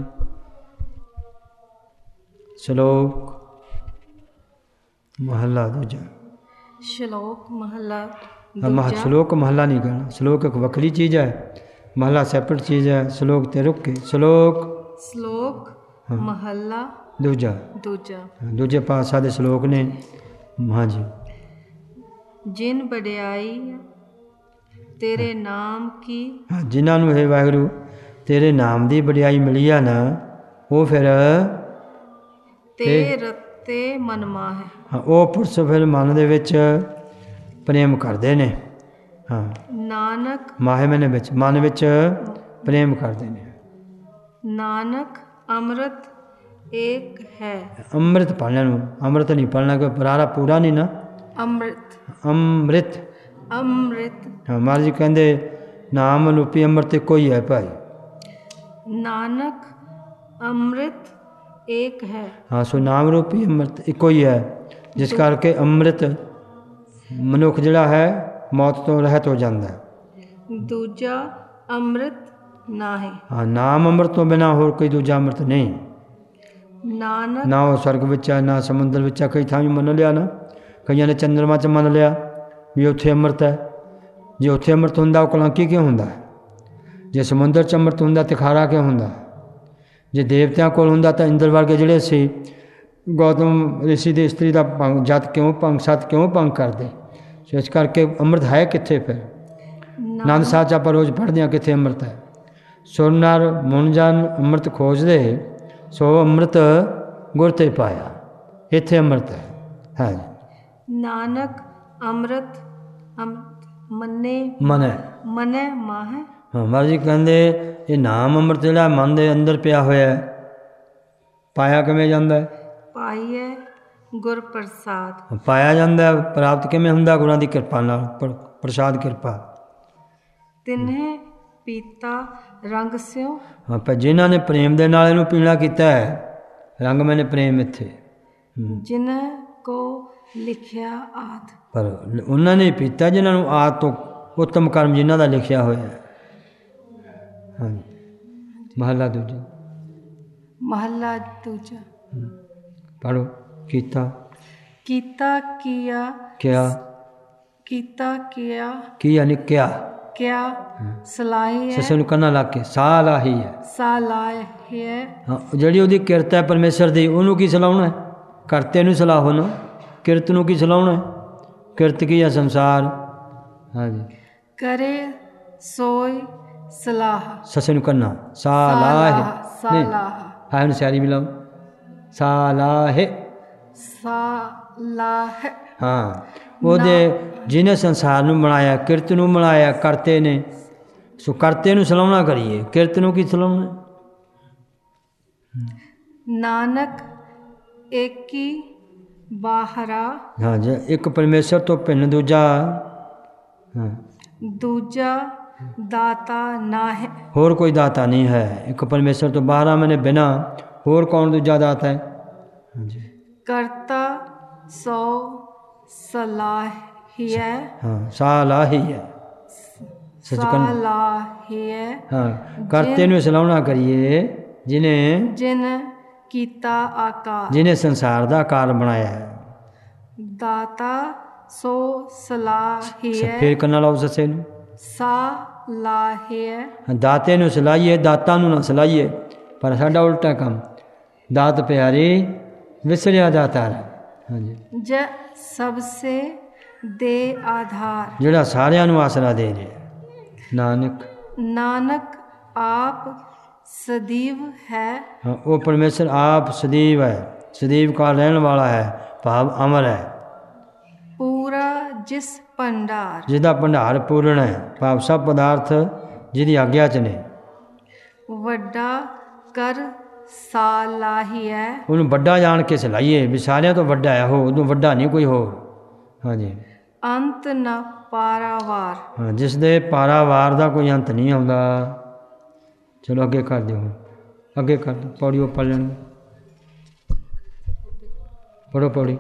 ਸ਼ਲੋਕ ਮਹੱਲਾ ਦੂਜਾ। ਸ਼ਲੋਕ ਮਹੱਲਾ ਸ਼ਲੋਕ ਮਹੱਲਾ ਨਹੀਂ ਕਹਿਣਾ, ਸ਼ਲੋਕ ਇੱਕ ਵੱਖਰੀ ਚੀਜ਼ ਹੈ, ਮਹੱਲਾ ਸੈਪਰੇਟ ਚੀਜ਼ ਹੈ। ਸ਼ਲੋਕ 'ਤੇ ਰੁਕ ਕੇ ਸ਼ਲੋਕ ਮਹੱਲਾ ਦੂਜਾ ਦੂਜੇ ਪਾਤਸ਼ਾਹ ਦੇ ਸ਼ਲੋਕ ਨੇ। ਹਾਂਜੀ, ਜਿਨ ਵਡਿਆਈ ਤੇਰੇ ਨਾਮ ਕੀ। ਹਾਂ, ਜਿਨ੍ਹਾਂ ਨੂੰ ਇਹ ਵਾਹਿਗੁਰੂ ਤੇਰੇ ਨਾਮ ਦੀ ਵਡਿਆਈ ਮਿਲੀ ਆ ਨਾ, ਉਹ ਫਿਰ ਤੇ ਰਤੇ ਮਨਮਾ ਹੈ। ਹਾਂ, ਉਹ ਪੁਰਸ਼ ਫਿਰ ਮਨ ਦੇ ਵਿੱਚ ਪ੍ਰੇਮ ਕਰਦੇ ਨੇ। ਹਾਂ, ਨਾਨਕ ਮਾਹੇ ਮਹੀਨੇ ਵਿੱਚ ਮਨ ਵਿੱਚ ਪ੍ਰੇਮ ਕਰਦੇ ਨੇ। ਨਾਨਕ ਅੰਮ੍ਰਿਤ ਏਕ ਹੈ। ਅੰਮ੍ਰਿਤ ਪੜ੍ਹਨ ਨੂੰ, ਅੰਮ੍ਰਿਤ ਨਹੀਂ ਪੜ੍ਹਨਾ, ਕੋਈ ਪਰਾਰਾ ਪੂਰਾ ਨਹੀਂ ਨਾ। ਅੰਮ੍ਰਿਤ ਹਾਂ, ਮਹਾਰਾਜ ਜੀ ਕਹਿੰਦੇ ਨਾਮ ਰੂਪੀ ਅੰਮ੍ਰਿਤ ਇੱਕੋ ਹੀ ਹੈ ਭਾਈ। ਨਾਨਕ ਅੰਮ੍ਰਿਤ ਏਕ ਹੈ। ਹਾਂ, ਸੋ ਨਾਮ ਰੂਪੀ ਅੰਮ੍ਰਿਤ ਇੱਕੋ ਹੀ ਹੈ, ਜਿਸ ਕਰਕੇ ਅੰਮ੍ਰਿਤ ਮਨੁੱਖ ਜਿਹੜਾ ਹੈ ਮੌਤ ਤੋਂ ਰਹਿਤ ਹੋ ਜਾਂਦਾ ਹੈ। ਦੂਜਾ ਅੰਮ੍ਰਿਤ ਨਾ ਹੈ। ਹਾਂ, ਨਾਮ ਅੰਮ੍ਰਿਤ ਤੋਂ ਬਿਨਾਂ ਹੋਰ ਕੋਈ ਦੂਜਾ ਅੰਮ੍ਰਿਤ ਨਹੀਂ। ਨਾਨਕ ਨਾ ਉਹ ਸਵਰਗ ਵਿੱਚ ਹੈ, ਨਾ ਸਮੁੰਦਰ ਵਿੱਚ ਹੈ। ਕਈ ਥਾਂ ਵੀ ਮੰਨ ਲਿਆ ਨਾ, ਕਈਆਂ ਨੇ ਚੰਦਰਮਾ 'ਚ ਮੰਨ ਲਿਆ ਵੀ ਉੱਥੇ ਅੰਮ੍ਰਿਤ ਹੈ। ਜੇ ਉੱਥੇ ਅੰਮ੍ਰਿਤ ਹੁੰਦਾ ਉਹ ਕਲੰਕੀ ਕਿਉਂ ਹੁੰਦਾ? ਜੇ ਸਮੁੰਦਰ 'ਚ ਅੰਮ੍ਰਿਤ ਹੁੰਦਾ ਤਾਂ ਖਾਰਾ ਕਿਉਂ ਹੁੰਦਾ? ਜੇ ਦੇਵਤਿਆਂ ਕੋਲ ਹੁੰਦਾ ਤਾਂ ਇੰਦਰ ਵਰਗੇ ਜਿਹੜੇ ਸੀ ਗੌਤਮ ਰਿਸ਼ੀ ਦੀ ਇਸਤਰੀ ਦਾ ਜਤ ਕਿਉਂ ਸਤ ਕਿਉਂ ਭੰਗ ਕਰਦੇ? ਸੋ ਇਸ ਕਰਕੇ ਅੰਮ੍ਰਿਤ ਹੈ ਕਿੱਥੇ? ਫਿਰ ਆਨੰਦ ਸਾਹਿਬ 'ਚ ਆਪਾਂ ਰੋਜ਼ ਪੜ੍ਹਦੇ ਹਾਂ, ਕਿੱਥੇ ਅੰਮ੍ਰਿਤ ਹੈ? ਸੁਰ ਨਰ ਮੁਨ ਜਨ ਅੰਮ੍ਰਿਤ ਖੋਜਦੇ, ਸੋ ਅੰਮ੍ਰਿਤ ਗੁਰ ਤੇ ਪਾਇਆ, ਇੱਥੇ ਅੰਮ੍ਰਿਤ ਹੈ। ਹਾਂਜੀ, ਨਾਨਕ ਅੰਮ੍ਰਿਤ ਮਨੇ ਮਾਹ ਹੈ। ਹਾਂ, ਮਹਾਰਾਜ ਜੀ ਕਹਿੰਦੇ ਇਹ ਨਾਮ ਅੰਮ੍ਰਿਤ ਜਿਹੜਾ ਮਨ ਦੇ ਅੰਦਰ ਪਿਆ ਹੋਇਆ ਹੈ, ਪਾਇਆ ਕਿਵੇਂ ਜਾਂਦਾ? ਪਾਈਐ ਗੁਰ ਪ੍ਰਸਾਦ। ਪਾਇਆ ਜਾਂਦਾ, ਪ੍ਰਾਪਤ ਕਿਵੇਂ ਹੁੰਦਾ? ਗੁਰਾਂ ਦੀ ਕਿਰਪਾ ਨਾਲ, ਪ੍ਰਸਾਦ ਕਿਰਪਾ। ਤਿਨ੍ਹੇ ਪੀਤਾ ਰੰਗ ਸਿਓ। ਹਾਂ, ਪਰ ਜਿਨ੍ਹਾਂ ਨੇ ਪ੍ਰੇਮ ਦੇ ਨਾਲ ਇਹਨੂੰ ਪੀਣਾ ਕੀਤਾ ਹੈ, ਰੰਗ ਮੈਨੇ ਪ੍ਰੇਮ ਇੱਥੇ। ਜਿਨ੍ਹਾਂ ਕੋ ਲਿਖਿਆ ਆਦ। ਪਰ ਉਹਨਾਂ ਨੇ ਪੀਤਾ ਜਿਨ੍ਹਾਂ ਨੂੰ ਆਦ ਤੋਂ ਉੱਤਮ ਕਰਮ ਜਿਨ੍ਹਾਂ ਦਾ ਲਿਖਿਆ ਹੋਇਆ ਹੈ। ਹਾਂਜੀ, ਮਹੱਲਾ ਦੂਜਾ ਪੜ੍ਹੋ। ਕੀਤਾ ਕੀਤਾ ਕੀਆ ਕਿਆ ਕੀਤਾ ਕਿਆ ਕੀ ਯਾਨੀ ਕਿਆ ਕਿਆ ਸਲਾਹੀ ਹੈ ਸੱਸੇ ਨੂੰ ਕੰਨਾਂ ਲਾ ਕੇ ਸਾਹ ਲਾਹੀ ਹੈ ਸਲਾਹੀ ਹੈ ਹਾਂ ਜਿਹੜੀ ਉਹਦੀ ਕਿਰਤ ਹੈ ਪਰਮੇਸ਼ਰ ਦੀ ਉਹਨੂੰ ਕੀ ਸਲਾਹੁਣਾ ਹੈ? ਕਰਤੇ ਨੂੰ ਸਲਾਹੋ ਨਾ, ਕਿਰਤ ਨੂੰ ਕੀ ਸਲਾਹੁਣਾ ਹੈ? ਕਿਰਤ ਕੀ ਹੈ? ਸੰਸਾਰ। ਹਾਂਜੀ ਕਰੇ ਸੋਈ ਸਲਾਹ ਸੱਸੇ ਨੂੰ ਕੰਨਾਂ ਸਾਲਾਹ ਸਲਾਹ ਹਾਂ ਨੂੰ ਸਿਆਰੀ ਮਿਲਾਓ ਸਾਲਾਹ ਸਲਾਹ ਹਾਂ ਉਹਦੇ ਜਿਹਨੇ ਸੰਸਾਰ ਨੂੰ ਬਣਾਇਆ ਕਿਰਤ ਨੂੰ ਬਣਾਇਆ ਕਰਤੇ ਨੇ, ਸੋ ਕਰਤੇ ਨੂੰ ਸਲਾਹੁਣਾ ਕਰੀਏ, ਕਿਰਤ ਨੂੰ ਕੀ ਸਲਾਹੁਣਾ? ਨਾਨਕ ਏਕੀ ਬਾਹਰਾ ਹਾਂ ਜੀ ਇੱਕ ਪਰਮੇਸ਼ਰ ਤੋਂ ਭਿੰਨ ਦੂਜਾ ਹਾਂ ਦੂਜਾ ਦਾਤਾ ਨਾ ਹੈ ਹੋਰ ਕੋਈ ਦਾਤਾ ਨਹੀਂ ਹੈ। ਇੱਕ ਪਰਮੇਸ਼ਰ ਤੋਂ ਬਾਹਰ ਮੈਨੇ ਬਿਨਾ ਹੋਰ ਕੌਣ ਦੂਜਾ ਦਾਤਾ ਹੈ? ਹਾਂਜੀ ਕਰਤਾ ਸੋ ਸਲਾਹ ਹੀ ਹੈ ਹਾਂ ਸਾਲਾਹੀ ਹੈ ਸਲਾਹੀ ਹੈ ਹਾਂ ਕਰਤੇ ਨੂੰ ਸਲਾਹੁਣਾ ਕਰੀਏ ਜਿਨੇ ਕੀਤਾ ਆਕਾਰ ਜਿਹਨੇ ਸੰਸਾਰ ਦਾ ਆਕਾਰ ਬਣਾਇਆ ਹੈ। ਦਾਤਾ ਸੋ ਸਲਾਹੀ ਹੈ ਫੇਰ ਕੰਨਾਂ ਲਾਓ ਸੱਸੇ ਨੂੰ ਸਲਾਹੀ ਹੈ ਦਾਤੇ ਨੂੰ ਸਲਾਹੀਏ ਦਾਤਾ ਨੂੰ ਨਾ ਸਲਾਹੀਏ ਪਰ ਸਾਡਾ ਉਲਟਾ ਕੰਮ ਦਾਤ ਪਿਆਰੀ ਵਿਸਰਿਆ ਦਾਤਾ ਹਾਂਜੀ ਜ ਸਭਸੇ ਦੇ ਆਧਾਰ ਜਿਹੜਾ ਸਾਰਿਆਂ ਨੂੰ ਆਸਰਾ ਦੇ ਰਿਹਾ ਨਾਨਕ ਆਪ ਸਦੀਵ ਹੈ ਹਾਂ ਉਹ ਪਰਮੇਸ਼ਰ ਆਪ ਸਦੀਵ ਹੈ, ਸਦੀਵ ਕਾ ਰਹਿਣ ਵਾਲਾ ਹੈ, ਭਾਵ ਅਮਰ ਹੈ, ਪੂਰਾ ਜਿਸ ਭੰਡਾਰ ਜਿਹਦਾ ਭੰਡਾਰ ਪੂਰਨ ਹੈ, ਭਾਵ ਸਭ ਪਦਾਰਥ ਜਿਹਦੀ ਆਗਿਆ 'ਚ ਨੇ। ਵੱਡਾ ਕਰ ਸਲਾਹੀ ਹੈ ਉਹਨੂੰ ਵੱਡਾ ਜਾਣ ਕੇ ਸਲਾਹੀਏ ਵੀ ਸਾਰਿਆਂ ਤੋਂ ਵੱਡਾ ਹੈ ਉਹ, ਉਦੋਂ ਵੱਡਾ ਨਹੀਂ ਕੋਈ ਹੋਰ। ਹਾਂਜੀ ਅੰਤ ਨ ਪਾਰਾਵਾਰ ਹਾਂ ਜਿਸ ਦੇ ਪਾਰਾਵਾਰ ਦਾ ਕੋਈ ਅੰਤ ਨਹੀਂ ਆਉਂਦਾ। ਚਲੋ ਅੱਗੇ ਕਰ ਦਿਓ, ਅੱਗੇ ਕਰ ਦਿਓ, ਪੌੜੀ ਉਹ ਪੜ ਲੈਣ ਪੜੋ ਪੌੜੀ।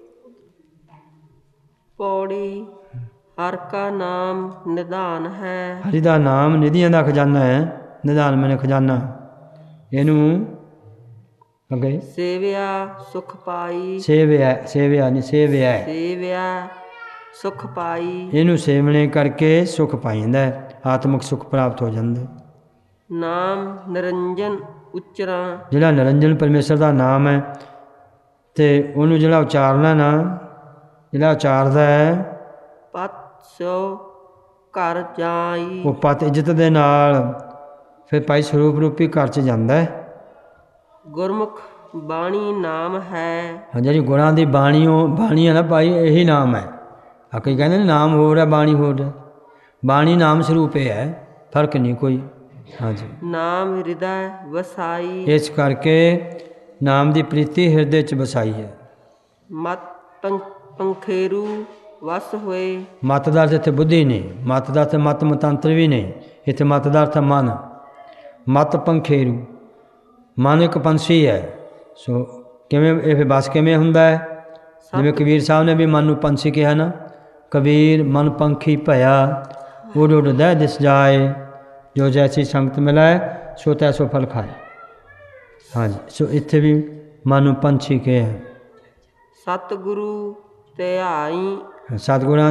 ਪੌੜੀ ਹਰ ਕਾ ਨਾਮ ਨਿਧਾਨ ਹੈ। ਹਰੀ ਦਾ ਨਾਮ ਨਿਧੀਆਂ ਦਾ ਖਜ਼ਾਨਾ ਹੈ, ਨਿਧਾਨ ਮੈਨੇ ਖਜ਼ਾਨਾ। ਇਹਨੂੰ ਅੱਗੇ ਸੇਵਿਆ ਸੁਖ ਪਾਈ ਸੇਵਿਆ ਨਹੀਂ ਸੇਵਿਆ ਸੁਖ ਪਾਈ ਇਹਨੂੰ ਸੇਵਨੇ ਕਰਕੇ ਸੁਖ ਪਾਈਂਦਾ ਹੈ, ਆਤਮਿਕ ਸੁਖ ਪ੍ਰਾਪਤ ਹੋ ਜਾਂਦਾ। ਨਾਮ ਨਿਰੰਜਨ ਉਚਰਾ ਜਿਹੜਾ ਨਿਰੰਜਨ ਪਰਮੇਸ਼ਰ ਦਾ ਨਾਮ ਹੈ ਤੇ ਉਹਨੂੰ ਜਿਹੜਾ ਉਚਾਰਨਾ ਨਾ, ਜਿਹੜਾ ਉਚਾਰਦਾ ਹੈ ਪਤ ਸੋ ਘਰ ਜਾਈ ਉਹ ਪਤ ਇੱਜ਼ਤ ਦੇ ਨਾਲ ਫਿਰ ਭਾਈ ਸਰੂਪ ਰੂਪੀ ਘਰ 'ਚ ਜਾਂਦਾ ਹੈ। ਗੁਰਮੁਖ ਬਾਣੀ ਨਾਮ ਹੈ। ਹਾਂ ਜਿਹੜੀ ਗੁਰਾਂ ਦੀ ਬਾਣੀ ਹੈ ਨਾ ਭਾਈ ਇਹੀ ਨਾਮ ਹੈ। ਆ ਕਈ ਕਹਿੰਦੇ ਨੇ ਨਾਮ ਹੋਰ ਹੈ ਬਾਣੀ ਹੋਰ ਹੈ, ਬਾਣੀ ਨਾਮ ਸਰੂਪ ਇਹ ਹੈ, ਫਰਕ ਨਹੀਂ ਕੋਈ। ਹਾਂਜੀ ਨਾਮ ਹਿਰਦੈ ਵਸਾਈ ਇਸ ਕਰਕੇ ਨਾਮ ਦੀ ਪ੍ਰੀਤੀ ਹਿਰਦੇ 'ਚ ਵਸਾਈ ਹੈ। ਮਤ ਪੰਖੇਰੂ ਵਸ ਹੋਏ ਮਤ ਦਾ ਅਰਥ ਇੱਥੇ ਬੁੱਧੀ ਨਹੀਂ, ਮਤ ਦਾ ਅਰਥ ਮਤ ਮਤੰਤਰ ਵੀ ਨਹੀਂ, ਇੱਥੇ ਮਤ ਦਾ ਅਰਥ ਮਨ। ਮਤ ਪੰਖੇਰੂ ਮਨ ਇੱਕ ਪੰਛੀ ਹੈ। ਸੋ ਕਿਵੇਂ ਇਹ ਫਿਰ ਬਸ ਕਿਵੇਂ ਹੁੰਦਾ ਹੈ? ਜਿਵੇਂ ਕਬੀਰ ਸਾਹਿਬ ਨੇ ਵੀ ਮਨ ਨੂੰ ਪੰਛੀ ਕਿਹਾ ਨਾ, ਕਬੀਰ ਮਨ ਪੰਖੀ ਭਇਆ ਉੱਡ ਉੱਡਦਾ ਦਿਸ ਜਾਏ, ਜੋ ਜੈਸੀ ਸੰਗਤ ਮਿਲਾਏ ਸੋ ਤੈਸੋ ਫਲ ਖਾਏ। ਹਾਂਜੀ ਸੋ ਇੱਥੇ ਵੀ ਮਨ ਨੂੰ ਪੰਛੀ ਕਿਹਾ। ਸਤਿਗੁਰੂ ਧਿਆਈ ਸਤਿਗੁਰਾਂ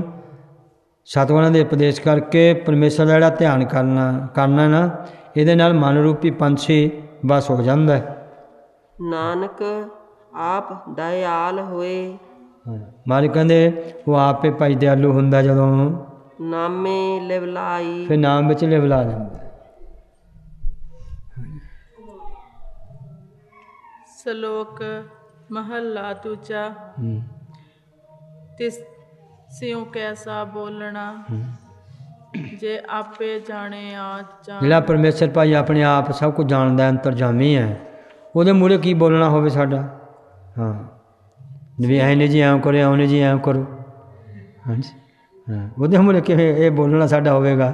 ਦੇ ਉਪਦੇਸ਼ ਕਰਕੇ ਪਰਮੇਸ਼ਰ ਦਾ ਜਿਹੜਾ ਧਿਆਨ ਕਰਨਾ ਨਾ, ਇਹਦੇ ਨਾਲ ਮਨ ਰੂਪੀ ਪੰਛੀ ਬਸ ਹੋ ਜਾਂਦਾ ਹੈ। ਨਾਨਕ ਆਪ ਦਇਆਲ ਹੋਏ ਮਾਲਿਕ ਕਹਿੰਦੇ ਉਹ ਆਪੇ ਭਾਈ ਦਿਆਲੂ ਹੁੰਦਾ ਜਦੋਂ ਨਾਮੇ ਲਿਵਲਾਈ ਫਿਰ ਨਾਮ ਵਿੱਚ ਲਿਵਲਾ ਜਾਂਦਾ। ਸ਼ਲੋਕ ਮਹੱਲਾ ਦੂਜਾ। ਤਿਸ ਸਿਉ ਕੈਸਾ ਬੋਲਣਾ ਜੇ ਆਪੇ ਜਾਣੇ ਆਜ ਜਾਣ। ਜਿਹੜਾ ਪਰਮੇਸ਼ਰ ਭਾਈ ਆਪਣੇ ਆਪ ਸਭ ਕੁਝ ਜਾਣਦਾ, ਅੰਤਰਜਾਮੀ ਹੈ, ਉਹਦੇ ਮੂਹਰੇ ਕੀ ਬੋਲਣਾ ਹੋਵੇ ਸਾਡਾ? ਹਾਂ ਵੀ ਐਂ ਨਹੀਂ ਜੀ ਐਂ ਕਰੋ, ਐਂ ਨਹੀਂ ਜੀ ਐਂ ਕਰੋ। ਹਾਂਜੀ ਹਾਂ ਉਹਦੇ ਮੂਹਰੇ ਕਿਵੇਂ ਇਹ ਬੋਲਣਾ ਸਾਡਾ ਹੋਵੇਗਾ?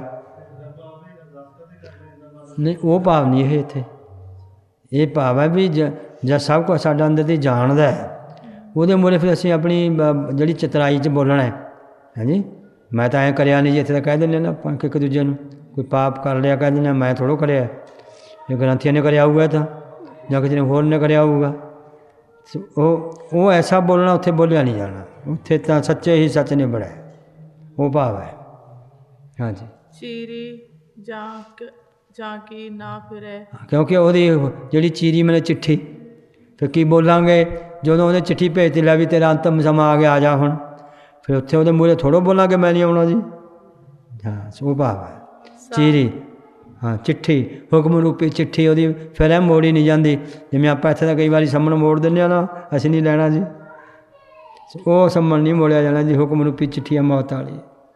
ਨਹੀਂ ਉਹ ਭਾਵ ਨਹੀਂ ਇਹ ਇੱਥੇ। ਇਹ ਭਾਵ ਹੈ ਵੀ ਜਦ ਸਭ ਕੁਝ ਸਾਡਾ ਅੰਦਰ ਦੀ ਜਾਣਦਾ ਹੈ, ਉਹਦੇ ਮੂਹਰੇ ਫਿਰ ਅਸੀਂ ਆਪਣੀ ਜਿਹੜੀ ਚਤਰਾਈ 'ਚ ਬੋਲਣਾ ਹੈ। ਹਾਂਜੀ ਮੈਂ ਤਾਂ ਐਂ ਕਰਿਆ ਨਹੀਂ ਜੀ, ਇੱਥੇ ਤਾਂ ਕਹਿ ਦਿੰਦੇ ਨਾ ਆਪਾਂ ਇੱਕ ਦੂਜੇ ਨੂੰ, ਕੋਈ ਪਾਪ ਕਰ ਲਿਆ ਕਹਿ ਦਿੰਦੇ ਮੈਂ ਥੋੜ੍ਹਾ ਕਰਿਆ, ਇਹ ਗ੍ਰੰਥੀਆਂ ਨੇ ਕਰਿਆ ਹੋਊਗਾ ਤਾਂ ਜਾਂ ਕਿਸੇ ਨੇ ਹੋਰ ਨੇ ਕਰਿਆ ਹੋਊਗਾ। ਉਹ ਐਸਾ ਬੋਲਣਾ ਉੱਥੇ ਬੋਲਿਆ ਨਹੀਂ ਜਾਣਾ, ਉੱਥੇ ਤਾਂ ਸੱਚੇ ਹੀ ਸੱਚ ਨੇ ਬੜਾ। ਉਹ ਭਾਵ ਹੈ। ਹਾਂਜੀ, ਚੀਰੀ ਜਾਂ ਕੀ ਨਾ ਫਿਰੇ। ਕਿਉਂਕਿ ਉਹਦੀ ਜਿਹੜੀ ਚੀਰੀ ਮੈਨੇ ਚਿੱਠੀ, ਫਿਰ ਕੀ ਬੋਲਾਂਗੇ ਜਦੋਂ ਉਹਨੇ ਚਿੱਠੀ ਭੇਜਤੀ ਲੈ ਵੀ ਤੇਰਾ ਅੰਤਮ ਸਮਾਂ ਆ ਗਿਆ, ਆ ਜਾ ਹੁਣ, ਫਿਰ ਉੱਥੇ ਉਹਦੇ ਮੂਹਰੇ ਥੋੜ੍ਹਾ ਬੋਲਾਂਗੇ ਮੈਂ ਨਹੀਂ ਆਉਣਾ ਜੀ। ਹਾਂ, ਉਹ ਭਾਵ ਹੈ ਚੀਰੀ। ਹਾਂ, ਚਿੱਠੀ, ਹੁਕਮ ਰੂਪੀ ਚਿੱਠੀ ਉਹਦੀ ਫਿਰ ਇਹ ਮੋੜੀ ਨਹੀਂ ਜਾਂਦੀ। ਜਿਵੇਂ ਆਪਾਂ ਇੱਥੇ ਤਾਂ ਕਈ ਵਾਰੀ ਸੰਮਣ ਮੋੜ ਦਿੰਦੇ ਹਾਂ ਨਾ, ਅਸੀਂ ਨਹੀਂ ਲੈਣਾ ਜੀ, ਉਹ ਸੰਮਣ ਨਹੀਂ ਮੋੜਿਆ ਜਾਣਾ ਜੀ। ਹੁਕਮ ਰੂਪੀ ਚਿੱਠੀ ਹੈ ਮੌਤ ਵਾਲੀ।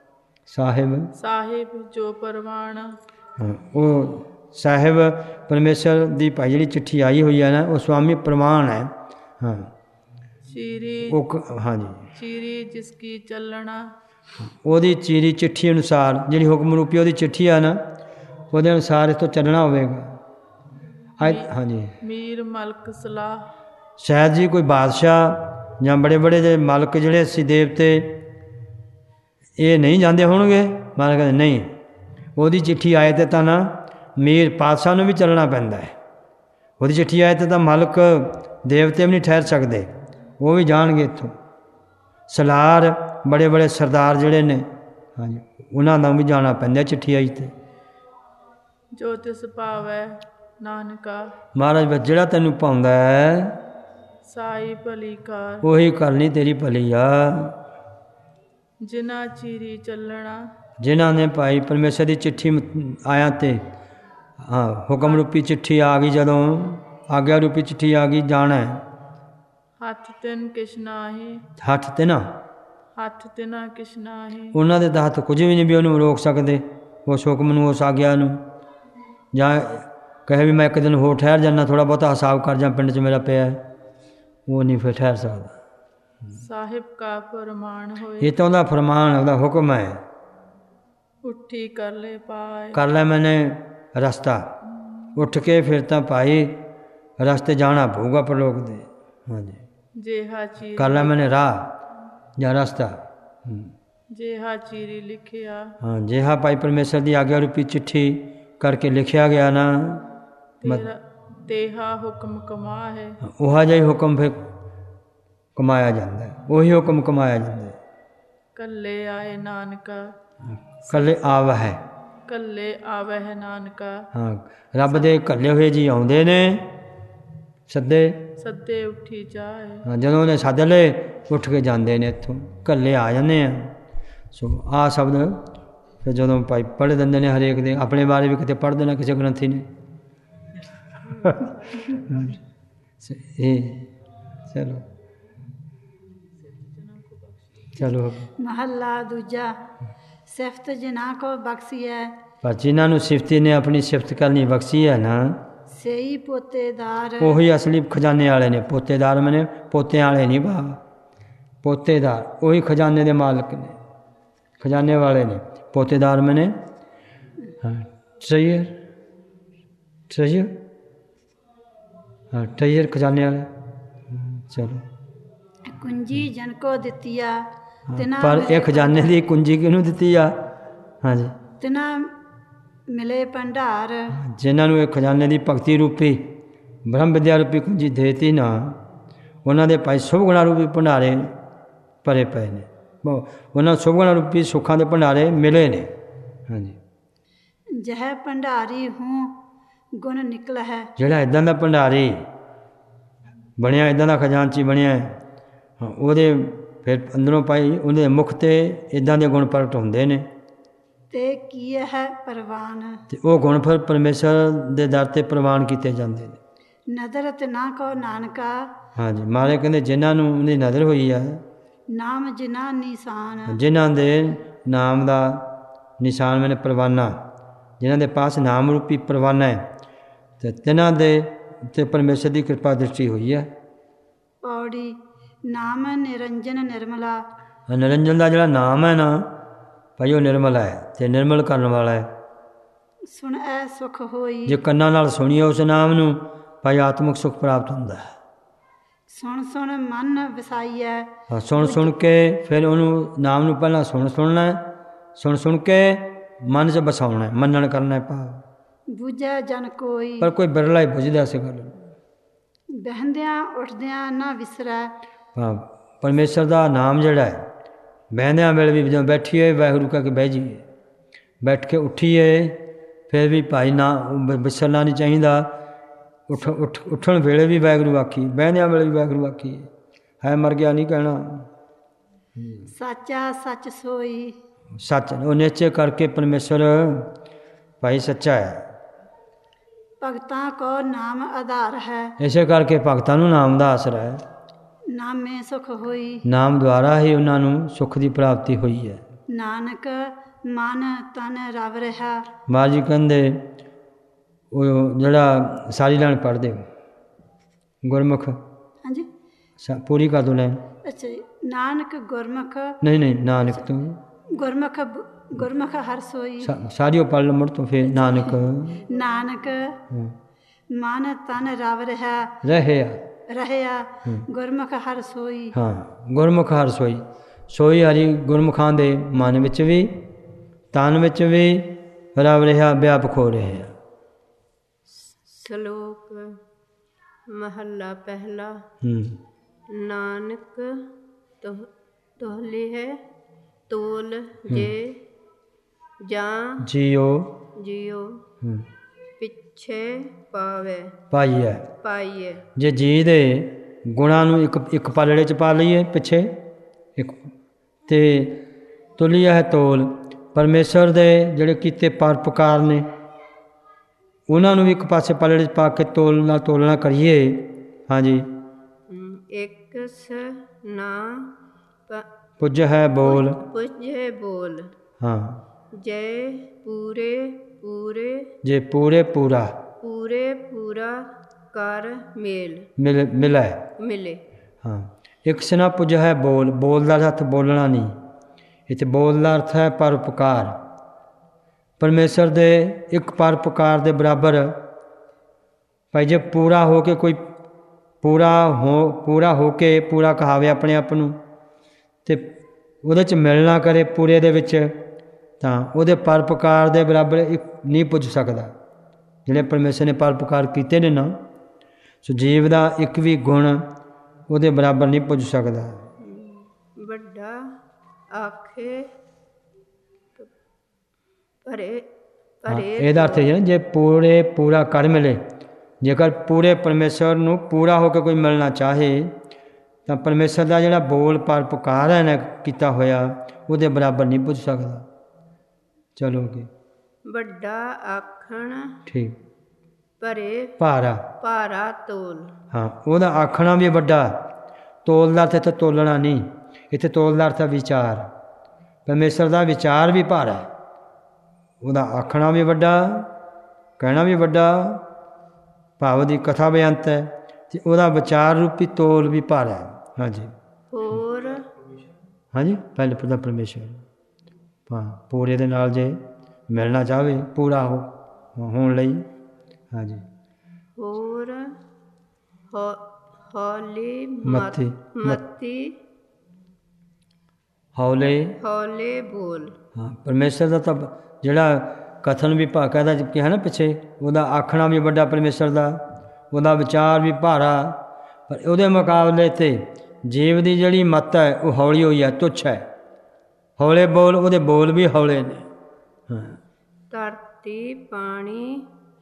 ਸਾਹਿਬ ਜੋ ਪਰਵਾਨ। ਹਾਂ, ਉਹ ਸਾਹਿਬ ਪਰਮੇਸ਼ਰ ਦੀ ਭਾਈ ਜਿਹੜੀ ਚਿੱਠੀ ਆਈ ਹੋਈ ਹੈ ਨਾ, ਉਹ ਸਵਾਮੀ ਪ੍ਰਮਾਣ ਹੈ। ਹਾਂ, ਚੀਰੀ ਉਹ ਹਾਂਜੀ, ਚੀਰੀ ਜਿਸ ਕੀ ਚੱਲਣਾ। ਉਹਦੀ ਚੀਰੀ ਚਿੱਠੀ ਅਨੁਸਾਰ, ਜਿਹੜੀ ਹੁਕਮ ਰੂਪੀ ਉਹਦੀ ਚਿੱਠੀ ਆ ਨਾ, ਉਹਦੇ ਅਨੁਸਾਰ ਇਸ ਤੋਂ ਚੱਲਣਾ ਹੋਵੇਗਾ। ਹਾਂਜੀ, ਮੀਰ ਮਲਕ ਸਲਾਹ। ਸ਼ਾਇਦ ਜੀ ਕੋਈ ਬਾਦਸ਼ਾਹ ਜਾਂ ਬੜੇ ਬੜੇ ਜਿਹੜੇ ਮਲਕ ਜਿਹੜੇ ਸੀ ਦੇਵਤੇ, ਇਹ ਨਹੀਂ ਜਾਂਦੇ ਹੋਣਗੇ। ਮਾਲਕ ਕਹਿੰਦੇ ਨਹੀਂ, ਉਹਦੀ ਚਿੱਠੀ ਆਏ ਤੇ ਤਾਂ ਨਾ ਮੀਰ ਪਾਤਸ਼ਾਹ ਨੂੰ ਵੀ ਚੱਲਣਾ ਪੈਂਦਾ ਹੈ। ਉਹਦੀ ਚਿੱਠੀ ਆਏ ਤੇ ਤਾਂ ਮਲਕ ਦੇਵਤੇ ਵੀ ਨਹੀਂ ਠਹਿਰ ਸਕਦੇ, ਉਹ ਵੀ ਜਾਣਗੇ ਇੱਥੋਂ। ਸਲਾਰ ਬੜੇ ਬੜੇ ਸਰਦਾਰ ਜਿਹੜੇ ਨੇ, ਹਾਂਜੀ, ਉਹਨਾਂ ਦਾ ਵੀ ਜਾਣਾ ਪੈਂਦਾ ਚਿੱਠੀ ਆਈ ਤੇ। ਜੋ ਤਿਸ ਭਾਵੈ ਨਾਨਕਾ। ਮਹਾਰਾਜ ਜਿਹੜਾ ਤੈਨੂੰ ਪਾਉਂਦਾ ਹੈ ਸਾਈ ਭਲੀ ਕਾਰ। ਉਹੀ ਕਰਨੀ ਤੇਰੀ ਭਲੀ ਆ। ਜਿਨ੍ਹਾਂ ਚੀਰੀ ਚੱਲਣਾ। ਜਿਨ੍ਹਾਂ ਨੇ ਭਾਈ ਪਰਮੇਸ਼ਰ ਦੀ ਚਿੱਠੀ ਆਇਆ ਤੇ, ਹਾਂ, ਹੁਕਮ ਰੂਪੀ ਚਿੱਠੀ ਆ ਗਈ, ਜਦੋਂ ਆਗਿਆ ਰੂਪੀ ਚਿੱਠੀ ਆ ਗਈ, ਜਾਣਾ ਹੈ। ਹੱਥ ਤਿਨ ਕਿਛ ਨਾਹੀ। ਹੱਥ ਤਿਨਾ, ਹੱਥ ਤਿਨਾ ਕਿਛ ਨਾਹੀ। ਉਹਨਾਂ ਦੇ ਤਾਂ ਹੱਥ ਕੁਝ ਵੀ ਨਹੀਂ ਵੀ ਉਹਨੂੰ ਰੋਕ ਸਕਦੇ, ਉਸ ਹੁਕਮ ਨੂੰ, ਉਸ ਆਗਿਆ ਨੂੰ। ਜਾਂ ਕਹੇ ਵੀ ਮੈਂ ਇੱਕ ਦਿਨ ਹੋਰ ਠਹਿਰ ਜਾਂਦਾ, ਥੋੜ੍ਹਾ ਬਹੁਤਾ ਹਿਸਾਬ ਕਰ ਜਾਂ ਪਿੰਡ 'ਚ ਮੇਰਾ ਪਿਆ, ਉਹ ਨਹੀਂ ਫਿਰ ਠਹਿਰ ਸਕਦਾ। ਸਾਹਿਬ ਕਾ ਫਰਮਾਨ ਹੋਏ। ਇਹ ਤਾਂ ਉਹਦਾ ਫਰਮਾਨ, ਉਹਦਾ ਹੁਕਮ ਹੈ। ਉੱਠੀ ਕਰ ਲੈ ਪਾਏ। ਕਰ ਲੈ ਮੈਨੇ ਰਸਤਾ, ਉੱਠ ਕੇ ਫਿਰ ਤਾਂ ਭਾਈ ਰਸਤੇ ਜਾਣਾ ਪਊਗਾ ਪਰਲੋਕ ਦੇ। ਹਾਂਜੀ, ਜੇਹਾ ਚੀਰੀ। ਕਰ ਲੈ ਮੈਨੇ ਰਾਹ ਜਾਂ ਰਸਤਾ। ਜੇਹਾ ਚੀਰੀ ਲਿਖਿਆ। ਹਾਂ, ਜੇਹਾ ਭਾਈ ਪਰਮੇਸ਼ਰ ਦੀ ਆਗਿਆ ਰੂਪੀ ਚਿੱਠੀ ਕਰਕੇ ਲਿਖਿਆ ਗਿਆ ਨਾ, ਤੇਹਾ ਹੁਕਮ ਕਮਾ ਹੈ। ਉਹ ਜਿਹਾ ਹੀ ਹੁਕਮ ਫਿਰ ਕਮਾਇਆ ਜਾਂਦਾ, ਉਹੀ ਹੁਕਮ ਕਮਾਇਆ ਜਾਂਦਾ। ਕੱਲੇ ਆਏ ਨਾਨਕਾ। ਕੱਲੇ ਆਵ ਹੈ। ਕੱਲੇ ਆਵੈ ਹੈ ਨਾਨਕਾ। ਹਾਂ, ਰੱਬ ਦੇ ਕੱਲੇ ਹੋਏ ਜੀ ਆਉਂਦੇ ਨੇ, ਸੱਦੇ ਉੱਠੀ ਜਾਏ। ਹਾਂ, ਜਦੋਂ ਉਹਨੇ ਸੱਦ ਲਏ ਉੱਠ ਕੇ ਜਾਂਦੇ ਨੇ, ਇੱਥੋਂ ਕੱਲੇ ਆ ਜਾਂਦੇ ਆ। ਸੋ ਆਹ ਸ਼ਬਦ ਫਿਰ ਜਦੋਂ ਭਾਈ ਪੜ੍ਹ ਦਿੰਦੇ ਨੇ ਹਰੇਕ ਦੇ, ਆਪਣੇ ਬਾਰੇ ਵੀ ਕਿਤੇ ਪੜ੍ਹ ਦੇਣਾ ਕਿਸੇ ਗ੍ਰੰਥੀ ਨੇ। ਇਹ ਚਲੋ ਮਹੱਲਾ ਦੂਜਾ। ਸਿਫਤ ਜਿਨ੍ਹਾਂ ਕੋ ਬਖਸ਼ੀ ਹੈ। ਪਰ ਜਿਨ੍ਹਾਂ ਨੂੰ ਸਿਫਤੀ ਨੇ ਆਪਣੀ ਸਿਫਤ ਕਰਨੀ ਬਖਸ਼ੀ ਹੈ ਨਾ, ਸਹੀ ਪੋਤੇਦਾਰ। ਉਹੀ ਅਸਲੀ ਖਜ਼ਾਨੇ ਵਾਲੇ ਨੇ। ਪੋਤੇਦਾਰ ਮੈਨੇ ਪੋਤਿਆਂ ਵਾਲੇ ਨਹੀਂ ਭਾ, ਪੋਤੇਦਾਰ ਉਹੀ ਖਜ਼ਾਨੇ ਦੇ ਮਾਲਕ ਨੇ, ਖਜ਼ਾਨੇ ਵਾਲੇ ਨੇ। ਪੋਤੇਦਾਰ ਮੈਨੇ ਟ੍ਰੇਜਰ, ਹਾਂ, ਟ੍ਰੇਜਰ ਖਜ਼ਾਨੇ ਵਾਲੇ। ਚਲੋ, ਕੁੰਜੀ ਜਨ ਕੋ ਦਿੱਤੀ ਆ। ਪਰ ਇਹ ਖਜ਼ਾਨੇ ਦੀ ਕੁੰਜੀ ਕਿਹਨੂੰ ਦਿੱਤੀ ਆ? ਹਾਂਜੀ, ਤਿਨਾ ਮਿਲੇ ਭੰਡਾਰ। ਜਿਨ੍ਹਾਂ ਨੂੰ ਇਹ ਖਜ਼ਾਨੇ ਦੀ ਭਗਤੀ ਰੂਪੀ ਬ੍ਰਹਮ ਵਿਦਿਆ ਰੂਪੀ ਕੁੰਜੀ ਦੇਤੀ ਨਾ, ਉਹਨਾਂ ਦੇ ਭਾਈ ਸ਼ੁਭ ਗੁਣਾ ਰੂਪੀ ਭੰਡਾਰੇ ਭਰੇ ਪਏ ਨੇ। ਉਹਨਾਂ ਸ਼ੁਭ ਗੁਣਾ ਰੂਪੀ ਸੁੱਖਾਂ ਦੇ ਭੰਡਾਰੇ ਮਿਲੇ ਨੇ। ਹਾਂਜੀ, ਜਹ ਭੰਡਾਰੀ ਹੂੰ ਗੁਣ ਨਿਕਲ ਹੈ। ਜਿਹੜਾ ਇੱਦਾਂ ਦਾ ਭੰਡਾਰੀ ਬਣਿਆ, ਇੱਦਾਂ ਦਾ ਖਜ਼ਾਨਚੀ ਬਣਿਆ, ਉਹਦੇ ਫਿਰ ਅੰਦਰੋਂ ਭਾਈ ਉਹਦੇ ਮੁਖ 'ਤੇ ਇੱਦਾਂ ਦੇ ਗੁਣ ਪ੍ਰਗਟ ਹੁੰਦੇ ਨੇ। ਤੇ ਕੀ ਹੈ ਪ੍ਰਵਾਨ। ਅਤੇ ਉਹ ਗੁਣ ਫਿਰ ਪਰਮੇਸ਼ਰ ਦੇ ਦਰ 'ਤੇ ਪ੍ਰਵਾਨ ਕੀਤੇ ਜਾਂਦੇ ਨੇ। ਨਦਰਤ ਨਾ ਕੋ ਨਾਨਕਾ। ਹਾਂਜੀ, ਮਹਾਰਾਜ ਕਹਿੰਦੇ ਜਿਨ੍ਹਾਂ ਨੂੰ ਉਹਦੀ ਨਜ਼ਰ ਹੋਈ ਆ, ਨਾਮ ਜਿਨ੍ਹਾਂ ਨਿਸ਼ਾਨ। ਜਿਨ੍ਹਾਂ ਦੇ ਨਾਮ ਦਾ ਨਿਸ਼ਾਨ ਮੈਨੇ ਪਰਵਾਨਾ, ਜਿਨ੍ਹਾਂ ਦੇ ਪਾਸ ਨਾਮ ਰੂਪੀ ਪਰਵਾਨਾ ਹੈ, ਅਤੇ ਤਿੰਨਾਂ ਦੇ ਉੱਤੇ ਪਰਮੇਸ਼ਰ ਦੀ ਕਿਰਪਾ ਦ੍ਰਿਸ਼ਟੀ ਹੋਈ ਹੈ। ਪੌੜੀ। ਨਾਮ ਨਿਰੰਜਨ ਨਿਰਮਲਾ। ਨਿਰੰਜਨ ਦਾ ਜਿਹੜਾ ਨਾਮ ਹੈ ਨਾ ਭਾਈ, ਉਹ ਨਿਰਮਲ ਹੈ ਅਤੇ ਨਿਰਮਲ ਕਰਨ ਵਾਲਾ ਹੈ। ਸੁਣ ਐ ਸੁਖ ਹੋਈ। ਜੇ ਕੰਨਾਂ ਨਾਲ ਸੁਣੀਏ ਉਸ ਨਾਮ ਨੂੰ ਭਾਈ, ਆਤਮਿਕ ਸੁਖ ਪ੍ਰਾਪਤ ਹੁੰਦਾ ਹੈ। ਸੁਣ ਸੁਣ ਮਨ ਵਸਾਈਐ। ਹਾਂ, ਸੁਣ ਕੇ ਫਿਰ ਉਹਨੂੰ ਨਾਮ ਨੂੰ ਪਹਿਲਾਂ ਸੁਣਨਾ, ਸੁਣ ਕੇ ਮਨ 'ਚ ਵਸਾਉਣਾ, ਮੰਨਣ ਕਰਨਾ ਭਾਵ। ਬੁਝੈ ਜਨ ਕੋਈ। ਪਰ ਕੋਈ ਬਿਰਲਾ ਹੀ ਬੁਝਦਾ ਇਸ ਗੱਲ ਨੂੰ। ਬਹਿੰਦਿਆਂ ਉੱਠਦਿਆਂ ਨਾ ਵਿਸਰੈ। ਹਾਂ, ਪਰਮੇਸ਼ਰ ਦਾ ਨਾਮ ਜਿਹੜਾ ਹੈ ਬਹਿੰਦਿਆਂ ਵੇਲੇ ਵੀ ਜਦੋਂ ਬੈਠੀਏ ਵਾਹਿਗੁਰੂ ਕਹਿ ਕੇ ਬਹਿ ਜਾਈਏ, ਬੈਠ ਕੇ ਉੱਠੀਏ ਫਿਰ ਵੀ ਭਾਈ ਨਾ ਵਿਸਰਨਾ ਨਹੀਂ ਚਾਹੀਦਾ। ਉੱਠਣ ਵੇਲੇ ਵੀ ਵਾਹਿਗੁਰੂ ਆਖੀਏ, ਬਹਿੰਦਿਆਂ ਵੇਲੇ ਵੀ ਵਾਹਿਗੁਰੂ ਆਖੀਏ, ਹੈ ਮਰ ਗਿਆ ਨਹੀਂ ਕਹਿਣਾ। ਸਾਚਾ ਸੱਚ ਸੋਈ, ਸੱਚ ਉਹ ਨਿਸ਼ਚੈ ਕਰਕੇ ਪਰਮੇਸ਼ਰ ਭਾਈ ਸੱਚਾ ਹੈ। ਭਗਤਾਂ ਕੋ ਨਾਮ ਆਧਾਰ ਹੈ, ਇਸੇ ਕਰਕੇ ਭਗਤਾਂ ਨੂੰ ਨਾਮ ਦਾ ਆਸਰਾ ਹੈ। ਨਾਮੇ ਸੁਖ ਹੋਈ, ਨਾਮ ਦੁਆਰਾ ਹੀ ਉਹਨਾਂ ਨੂੰ ਸੁੱਖ ਦੀ ਪ੍ਰਾਪਤੀ ਹੋਈ ਹੈ। ਨਾਨਕ ਮਨ ਤਨ ਰਵ ਰਿਹਾ। ਮਹਾਰਾਜ ਜੀ ਕਹਿੰਦੇ ਉਹ ਜਿਹੜਾ ਸਾਰੀ ਲਾਈਨ ਪੜ੍ਹਦੇ ਗੁਰਮੁਖ, ਹਾਂਜੀ ਪੂਰੀ ਕਰ ਦੋ ਲੈਣ। ਅੱਛਾ ਜੀ। ਨਾਨਕ ਗੁਰਮੁਖ, ਨਹੀਂ ਨਾਨਕ ਤੋਂ ਗੁਰਮੁਖ ਹਰ ਸੋਈ। ਸਾਰੀ ਉਹ ਪੜ੍ਹ ਲਓ ਮੁੜ ਤੋਂ ਫਿਰ ਨਾਨਕ ਨਾਨਕ ਮਨ ਤਨ ਰਵ ਰਿਹਾ, ਰਹਿਆ ਗੁਰਮੁਖ ਹਰ ਸੋਈ। ਹਾਂ, ਗੁਰਮੁਖ ਹਰ ਸੋਈ, ਸੋਈ ਹਰੀ ਗੁਰਮੁਖਾਂ ਦੇ ਮਨ ਵਿੱਚ ਵੀ ਤਨ ਵਿੱਚ ਵੀ ਰਵ ਰਿਹਾ, ਵਿਆਪਕ ਹੋ ਰਿਹਾ। ਸ਼ਲੋਕ ਮਹੱਲਾ ਪਹਿਲਾ। ਨਾਨਕ ਤੋਹਲੇ ਹੈ ਤੋਲ ਜੇ ਜਾਂ ਜਿਉ ਪਿੱਛੇ ਪਾਈਏ। ਜੇ ਜੀ ਦੇ ਗੁਣਾਂ ਨੂੰ ਇੱਕ ਪਾਲੜੇ 'ਚ ਪਾ ਲਈਏ ਪਿੱਛੇ ਇੱਕ, ਤੇ ਤੁਲੀਆ ਹੈ ਤੋਲ, ਪਰਮੇਸ਼ਰ ਦੇ ਜਿਹੜੇ ਕੀਤੇ ਪਰਉਪਕਾਰ ਨੇ ਉਹਨਾਂ ਨੂੰ ਵੀ ਇੱਕ ਪਾਸੇ ਪਾਲੜੇ 'ਚ ਪਾ ਕੇ ਤੋਲਣਾ ਕਰੀਏ। ਹਾਂਜੀ। ਇੱਕ ਸ ਨਾ ਪੁੱਜ ਹੈ ਬੋਲ, ਹਾਂ ਜੇ ਪੂਰੇ ਪੂਰਾ ਕਰ ਮਿਲੇ। ਹਾਂ, ਇੱਕ ਸਨਾ ਪੁੱਜ ਹੈ ਬੋਲ, ਬੋਲ ਦਾ ਅਰਥ ਬੋਲਣਾ ਨਹੀਂ, ਇੱਥੇ ਬੋਲ ਦਾ ਅਰਥ ਹੈ ਪਰਉਪਕਾਰ। ਪਰਮੇਸ਼ਰ ਦੇ ਇੱਕ ਪਰਉਪਕਾਰ ਦੇ ਬਰਾਬਰ ਭਾਈ ਜੇ ਪੂਰਾ ਹੋ ਕੇ ਕੋਈ ਪੂਰਾ ਕਹਾਵੇ ਆਪਣੇ ਆਪ ਨੂੰ ਅਤੇ ਉਹਦੇ 'ਚ ਮਿਲਣਾ ਕਰੇ ਪੂਰੇ ਦੇ ਵਿੱਚ, ਤਾਂ ਉਹਦੇ ਪਰਉਪਕਾਰ ਦੇ ਬਰਾਬਰ ਇੱਕ ਨਹੀਂ ਪੁੱਜ ਸਕਦਾ। ਜਿਹੜੇ ਪਰਮੇਸ਼ਰ ਨੇ ਪਰਉਪਕਾਰ ਕੀਤੇ ਨੇ ਨਾ, ਸੋ ਜੀਵ ਦਾ ਇੱਕ ਵੀ ਗੁਣ ਉਹਦੇ ਬਰਾਬਰ ਨਹੀਂ ਪੁੱਜ ਸਕਦਾ। ਵੱਡਾ ਆਖੇ ਭਰੇ ਇਹਦਾ ਅਰਥ ਹੈ ਜੇ ਪੂਰਾ ਕਰ ਮਿਲੇ। ਜੇਕਰ ਪੂਰੇ ਪਰਮੇਸ਼ਰ ਨੂੰ ਪੂਰਾ ਹੋ ਕੇ ਕੋਈ ਮਿਲਣਾ ਚਾਹੇ ਤਾਂ ਪਰਮੇਸ਼ਰ ਦਾ ਜਿਹੜਾ ਬੋਲ ਪਰਉਪਕਾਰ ਹੈ ਨਾ ਕੀਤਾ ਹੋਇਆ ਉਹਦੇ ਬਰਾਬਰ ਨਹੀਂ ਪੁੱਜ ਸਕਦਾ। ਚਲੋ ਅੱਗੇ। ਵੱਡਾ ਆਖਣ ਠੀਕ, ਭਰੇ ਭਾਰਾ ਤੋਲ। ਹਾਂ, ਉਹਦਾ ਆਖਣਾ ਵੀ ਵੱਡਾ, ਤੋਲ ਦਾ ਅਰਥ ਇੱਥੇ ਤੋਲਣਾ ਨਹੀਂ, ਇੱਥੇ ਤੋਲ ਦਾ ਅਰਥ ਹੈ ਵਿਚਾਰ। ਪਰਮੇਸ਼ਰ ਦਾ ਵਿਚਾਰ ਵੀ ਭਾਰਾ ਹੈ, ਉਹਦਾ ਆਖਣਾ ਵੀ ਵੱਡਾ, ਕਹਿਣਾ ਵੀ ਵੱਡਾ, ਭਾਵ ਦੀ ਕਥਾ ਬੇਅੰਤ ਹੈ, ਅਤੇ ਉਹਦਾ ਵਿਚਾਰ ਰੂਪੀ ਤੋਲ ਵੀ ਭਾਰਾ ਹੈ। ਹਾਂਜੀ ਹਾਂਜੀ, ਪਹਿਲੇ ਪੂਰਾ ਪਰਮੇਸ਼ਰ ਪੂਰੇ ਦੇ ਨਾਲ ਜੇ ਮਿਲਣਾ ਚਾਹਵੇ ਪੂਰਾ ਹੋਣ ਲਈ। ਹਾਂਜੀ। ਹੋਰ ਹੌਲੀ ਹੌਲੇ ਬੋਲ। ਹਾਂ, ਪਰਮੇਸ਼ਰ ਦਾ ਤਾਂ ਜਿਹੜਾ ਕਥਨ ਵੀ ਭਾਕਾ ਦਾ ਕਿਹਾ ਨਾ ਪਿੱਛੇ, ਉਹਦਾ ਆਖਣਾ ਵੀ ਵੱਡਾ ਪਰਮੇਸ਼ਰ ਦਾ, ਉਹਦਾ ਵਿਚਾਰ ਵੀ ਭਾਰਾ, ਪਰ ਉਹਦੇ ਮੁਕਾਬਲੇ 'ਤੇ ਜੀਵ ਦੀ ਜਿਹੜੀ ਮੱਤ ਹੈ ਉਹ ਹੌਲੀ ਹੋਈ ਹੈ, ਤੁੱਛ ਹੈ। ਹੌਲੇ ਬੋਲ, ਉਹਦੇ ਬੋਲ ਵੀ ਹੌਲੇ ਨੇ। ਹਾਂ। ਧਰਤੀ ਪਾਣੀ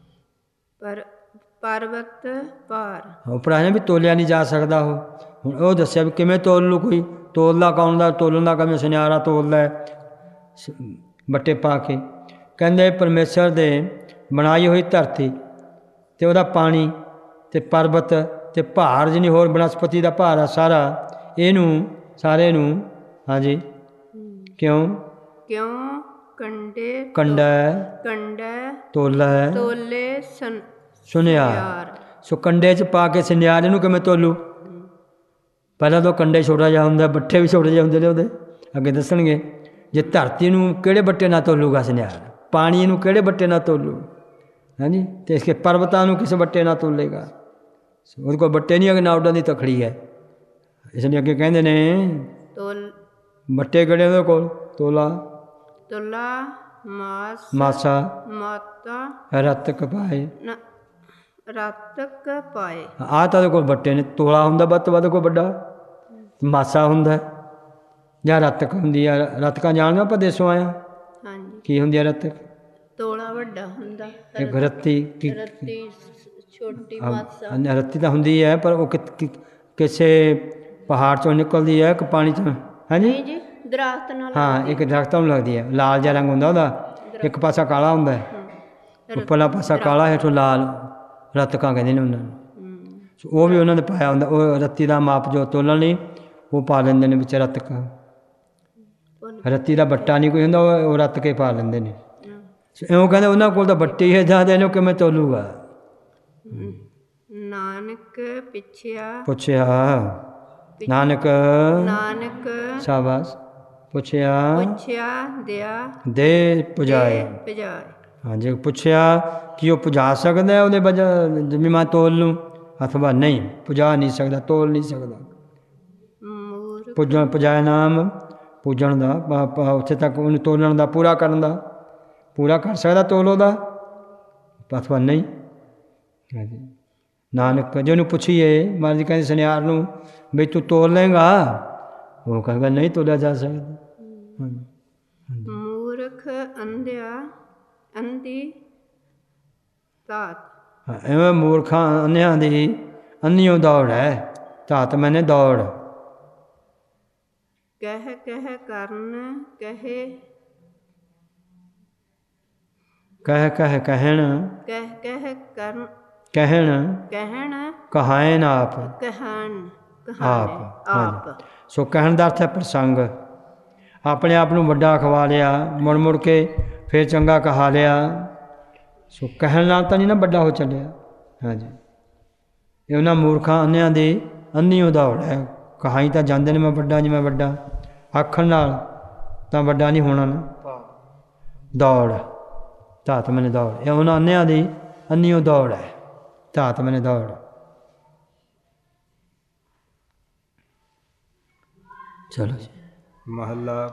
ਪਰਬਤ ਭਾਰ। ਉੱਪਰ ਆਇਆ ਵੀ ਤੋਲਿਆ ਨਹੀਂ ਜਾ ਸਕਦਾ। ਹੁਣ ਉਹ ਦੱਸਿਆ ਵੀ ਕਿਵੇਂ ਤੋਲ ਲੂ, ਕੋਈ ਤੋਲਦਾ ਕੌਣ ਦਾ, ਤੋਲਣ ਦਾ ਕਿਵੇਂ ਸੁਨਿਆਰਾ ਤੋਲਦਾ ਬੱਟੇ ਪਾ ਕੇ। ਕਹਿੰਦੇ ਪਰਮੇਸ਼ਰ ਦੇ ਬਣਾਈ ਹੋਈ ਧਰਤੀ ਅਤੇ ਉਹਦਾ ਪਾਣੀ ਅਤੇ ਪਰਬਤ ਅਤੇ ਭਾਰ ਜਿਹਨੀ ਹੋਰ ਬਨਸਪਤੀ ਦਾ ਭਾਰ ਆ ਸਾਰਾ, ਇਹਨੂੰ ਸਾਰੇ ਨੂੰ ਹਾਂਜੀ ਕਿਉਂ ਕੰਡਾ ਤੋਲੇ ਸੁਨਿਆਰ। ਸੋ ਕੰਡੇ 'ਚ ਪਾ ਕੇ ਸੁਨਿਆਰ ਇਹਨੂੰ ਕਿਵੇਂ ਤੋਲੂ? ਪਹਿਲਾਂ ਤਾਂ ਕੰਡੇ ਛੋਟਾ ਜਿਹਾ ਹੁੰਦਾ, ਬੱਠੇ ਵੀ ਛੋਟੇ ਜਿਹੇ ਹੁੰਦੇ ਨੇ ਉਹਦੇ, ਅੱਗੇ ਦੱਸਣਗੇ। ਜੇ ਧਰਤੀ ਨੂੰ ਕਿਹੜੇ ਬੱਟੇ ਨਾਲ ਤੋਲੂਗਾ ਸੁਨਿਆਰ, ਪਾਣੀ ਨੂੰ ਕਿਹੜੇ ਬੱਟੇ ਨਾਲ ਤੋਲੂ, ਹਾਂਜੀ, ਅਤੇ ਇਸਕੇ ਪਰਬਤਾਂ ਨੂੰ ਕਿਸ ਬੱਟੇ ਨਾਲ ਤੋਲੇਗਾ? ਉਹਦੇ ਕੋਲ ਬੱਟੇ ਨਹੀਂ, ਅੱਗੇ ਨਾ ਉੱਡਣ ਦੀ ਤਖੜੀ ਹੈ। ਇਸ ਲਈ ਅੱਗੇ ਕਹਿੰਦੇ ਨੇ ਬੱਟੇ ਕਿਹੜੇ ਉਹਦੇ ਕੋਲ? ਤੋਲਾ ਮਾਸਾ ਰਤਕ ਪਾਏ। ਆਹ ਤਾਂ ਉਹਦੇ ਕੋਲ ਬੱਟੇ ਨੇ। ਤੋਲਾ ਹੁੰਦਾ ਵੱਧ ਤੋਂ ਵੱਧ ਕੋਈ ਵੱਡਾ, ਮਾਸਾ ਹੁੰਦਾ, ਜਾਂ ਰੱਤਕ ਹੁੰਦੀ ਆ। ਰੱਤਕਾਂ ਜਾਣਦੇ ਹੋ ਆਪਾਂ ਦੇਸੋਂ ਆਇਆ ਹਾਂਜੀ ਕੀ ਹੁੰਦੀ ਆ ਰੱਤਕ? ਤੋਲਾ ਵੱਡਾ ਹੁੰਦਾ ਇੱਕ ਰੱਤੀ ਰੱਤੀ ਛੋਟੀ ਮਾਸਾ ਰੱਤੀ ਤਾਂ ਹੁੰਦੀ ਹੈ ਪਰ ਉਹ ਕਿਸੇ ਪਹਾੜ ਚੋਂ ਨਿਕਲਦੀ ਹੈ ਕਿ ਪਾਣੀ ਚੋਂ? ਹਾਂਜੀ ਨਹੀਂ ਜੀ ਦਰਖਤ ਨਾਲ ਹਾਂ ਇੱਕ ਦਰਖਤਾਂ ਨੂੰ ਲੱਗਦੀ ਹੈ। ਲਾਲ ਜਿਹਾ ਰੰਗ ਹੁੰਦਾ ਉਹਦਾ, ਇੱਕ ਪਾਸਾ ਕਾਲਾ ਹੁੰਦਾ ਹੈ, ਉੱਪਰਲਾ ਪਾਸਾ ਕਾਲਾ ਹੇਠੋਂ ਲਾਲ, ਰੱਤਕਾਂ ਕਹਿੰਦੇ ਨੇ ਉਹਨਾਂ ਨੂੰ। ਉਹ ਵੀ ਉਹਨਾਂ ਨੇ ਪਾਇਆ ਹੁੰਦਾ। ਉਹ ਰੱਤੀ ਦਾ ਮਾਪ ਜੋ ਤੋਲਣ ਲਈ ਉਹ ਪਾ ਲੈਂਦੇ ਨੇ ਵਿੱਚ ਰੱਤਕਾਂ। ਰੱਤੀ ਦਾ ਬੱਟਾ ਨਹੀਂ ਕੋਈ ਹੁੰਦਾ, ਉਹ ਰੱਤ ਕੇ ਪਾ ਲੈਂਦੇ ਨੇ। ਇਉਂ ਕਹਿੰਦੇ ਉਹਨਾਂ ਕੋਲ ਤਾਂ ਬੱਟੀ ਹੈ ਜ਼ਿਆਦਾ, ਇਹਨੂੰ ਕਿਵੇਂ ਤੋਲੂਗਾ? ਨਾਨਕ ਪੁੱਛਿਆ ਨਾਨਕ ਸ਼ਾਬਾਸ਼ ਪੁੱਛਿਆ ਦੇ ਪੁਜਾਏ। ਹਾਂਜੀ ਪੁੱਛਿਆ ਕਿ ਉਹ ਪੁਜਾ ਸਕਦਾ ਉਹਦੇ ਵਜ੍ਹਾ ਜਿਵੇਂ ਮੈਂ ਤੋਲ ਲੂੰ ਅਥਵਾ ਨਹੀਂ ਪੁਜਾ ਨਹੀਂ ਸਕਦਾ, ਤੋਲ ਨਹੀਂ ਸਕਦਾ। ਪੁਜਾਏ ਨਾਮ ਪੂਜਣ ਦਾ, ਉੱਥੇ ਤੱਕ ਉਹਨੂੰ ਤੋਲਣ ਦਾ, ਪੂਰਾ ਕਰਨ ਦਾ, ਪੂਰਾ ਕਰ ਸਕਦਾ ਤੋਲ ਉਹਦਾ ਅਥਵਾ ਨਹੀਂ। ਹਾਂਜੀ ਨਾਨਕ ਜੇ ਉਹਨੂੰ ਪੁੱਛੀਏ ਮਹਾਰਾਜ ਜੀ ਕਹਿੰਦੇ ਸੁਨਿਆਰ ਨੂੰ ਬਈ ਤੂੰ ਤੋਲ ਲਏਗਾ, ਉਹ ਕਹੇਗਾ ਨਹੀਂ ਤੋਲਿਆ ਜਾ ਸਕਦਾ। ਮੂਰਖ ਅੰਧੀ ਧਾਤ। ਐਵੇਂ ਮੂਰਖਾਂ ਅੰਨਿਆਂ ਦੀ ਅੰਨਿਓ ਦੌੜ ਹੈ, ਧਾਤ ਮੈਨੇ ਦੌੜ। ਕਹਿ ਕਰਨ ਕਹੇ ਕਹਿਣ ਕਹਿਣ ਕਹਾਇਨ ਆਪ ਆਪ। ਸੋ ਕਹਿਣ ਦਾ ਅਰਥ ਹੈ ਪ੍ਰਸੰਗ। ਆਪਣੇ ਆਪ ਨੂੰ ਵੱਡਾ ਅਖਵਾ ਲਿਆ, ਮੁੜ ਮੁੜ ਕੇ ਫਿਰ ਚੰਗਾ ਕਹਾ ਲਿਆ। ਸੋ ਕਹਿਣ ਨਾਲ ਤਾਂ ਨਹੀਂ ਨਾ ਵੱਡਾ ਹੋ ਚੱਲਿਆ। ਹਾਂਜੀ ਇਹ ਉਹਨਾਂ ਮੂਰਖਾਂ ਅੰਨਿਆਂ ਦੀ ਅੰਨੀ ਦੌੜ ਹੈ। ਕਹਾਈ ਤਾਂ ਜਾਂਦੇ ਨੇ ਮੈਂ ਵੱਡਾ ਜੀ ਮੈਂ ਵੱਡਾ, ਆਖਣ ਨਾਲ ਤਾਂ ਵੱਡਾ ਨਹੀਂ ਹੋਣਾ ਨਾ। ਦੌੜ ਧਾਤ ਮੈਨੇ ਦੌੜ, ਇਹ ਉਹਨਾਂ ਅੰਨਿਆਂ ਦੀ ਅੰਨੀਓ ਦੌੜ ਹੈ, ਧਾਤ ਮੈਨੇ ਦੌੜ। ਚਲੋ ਜੀ ਮਹੱਲਾ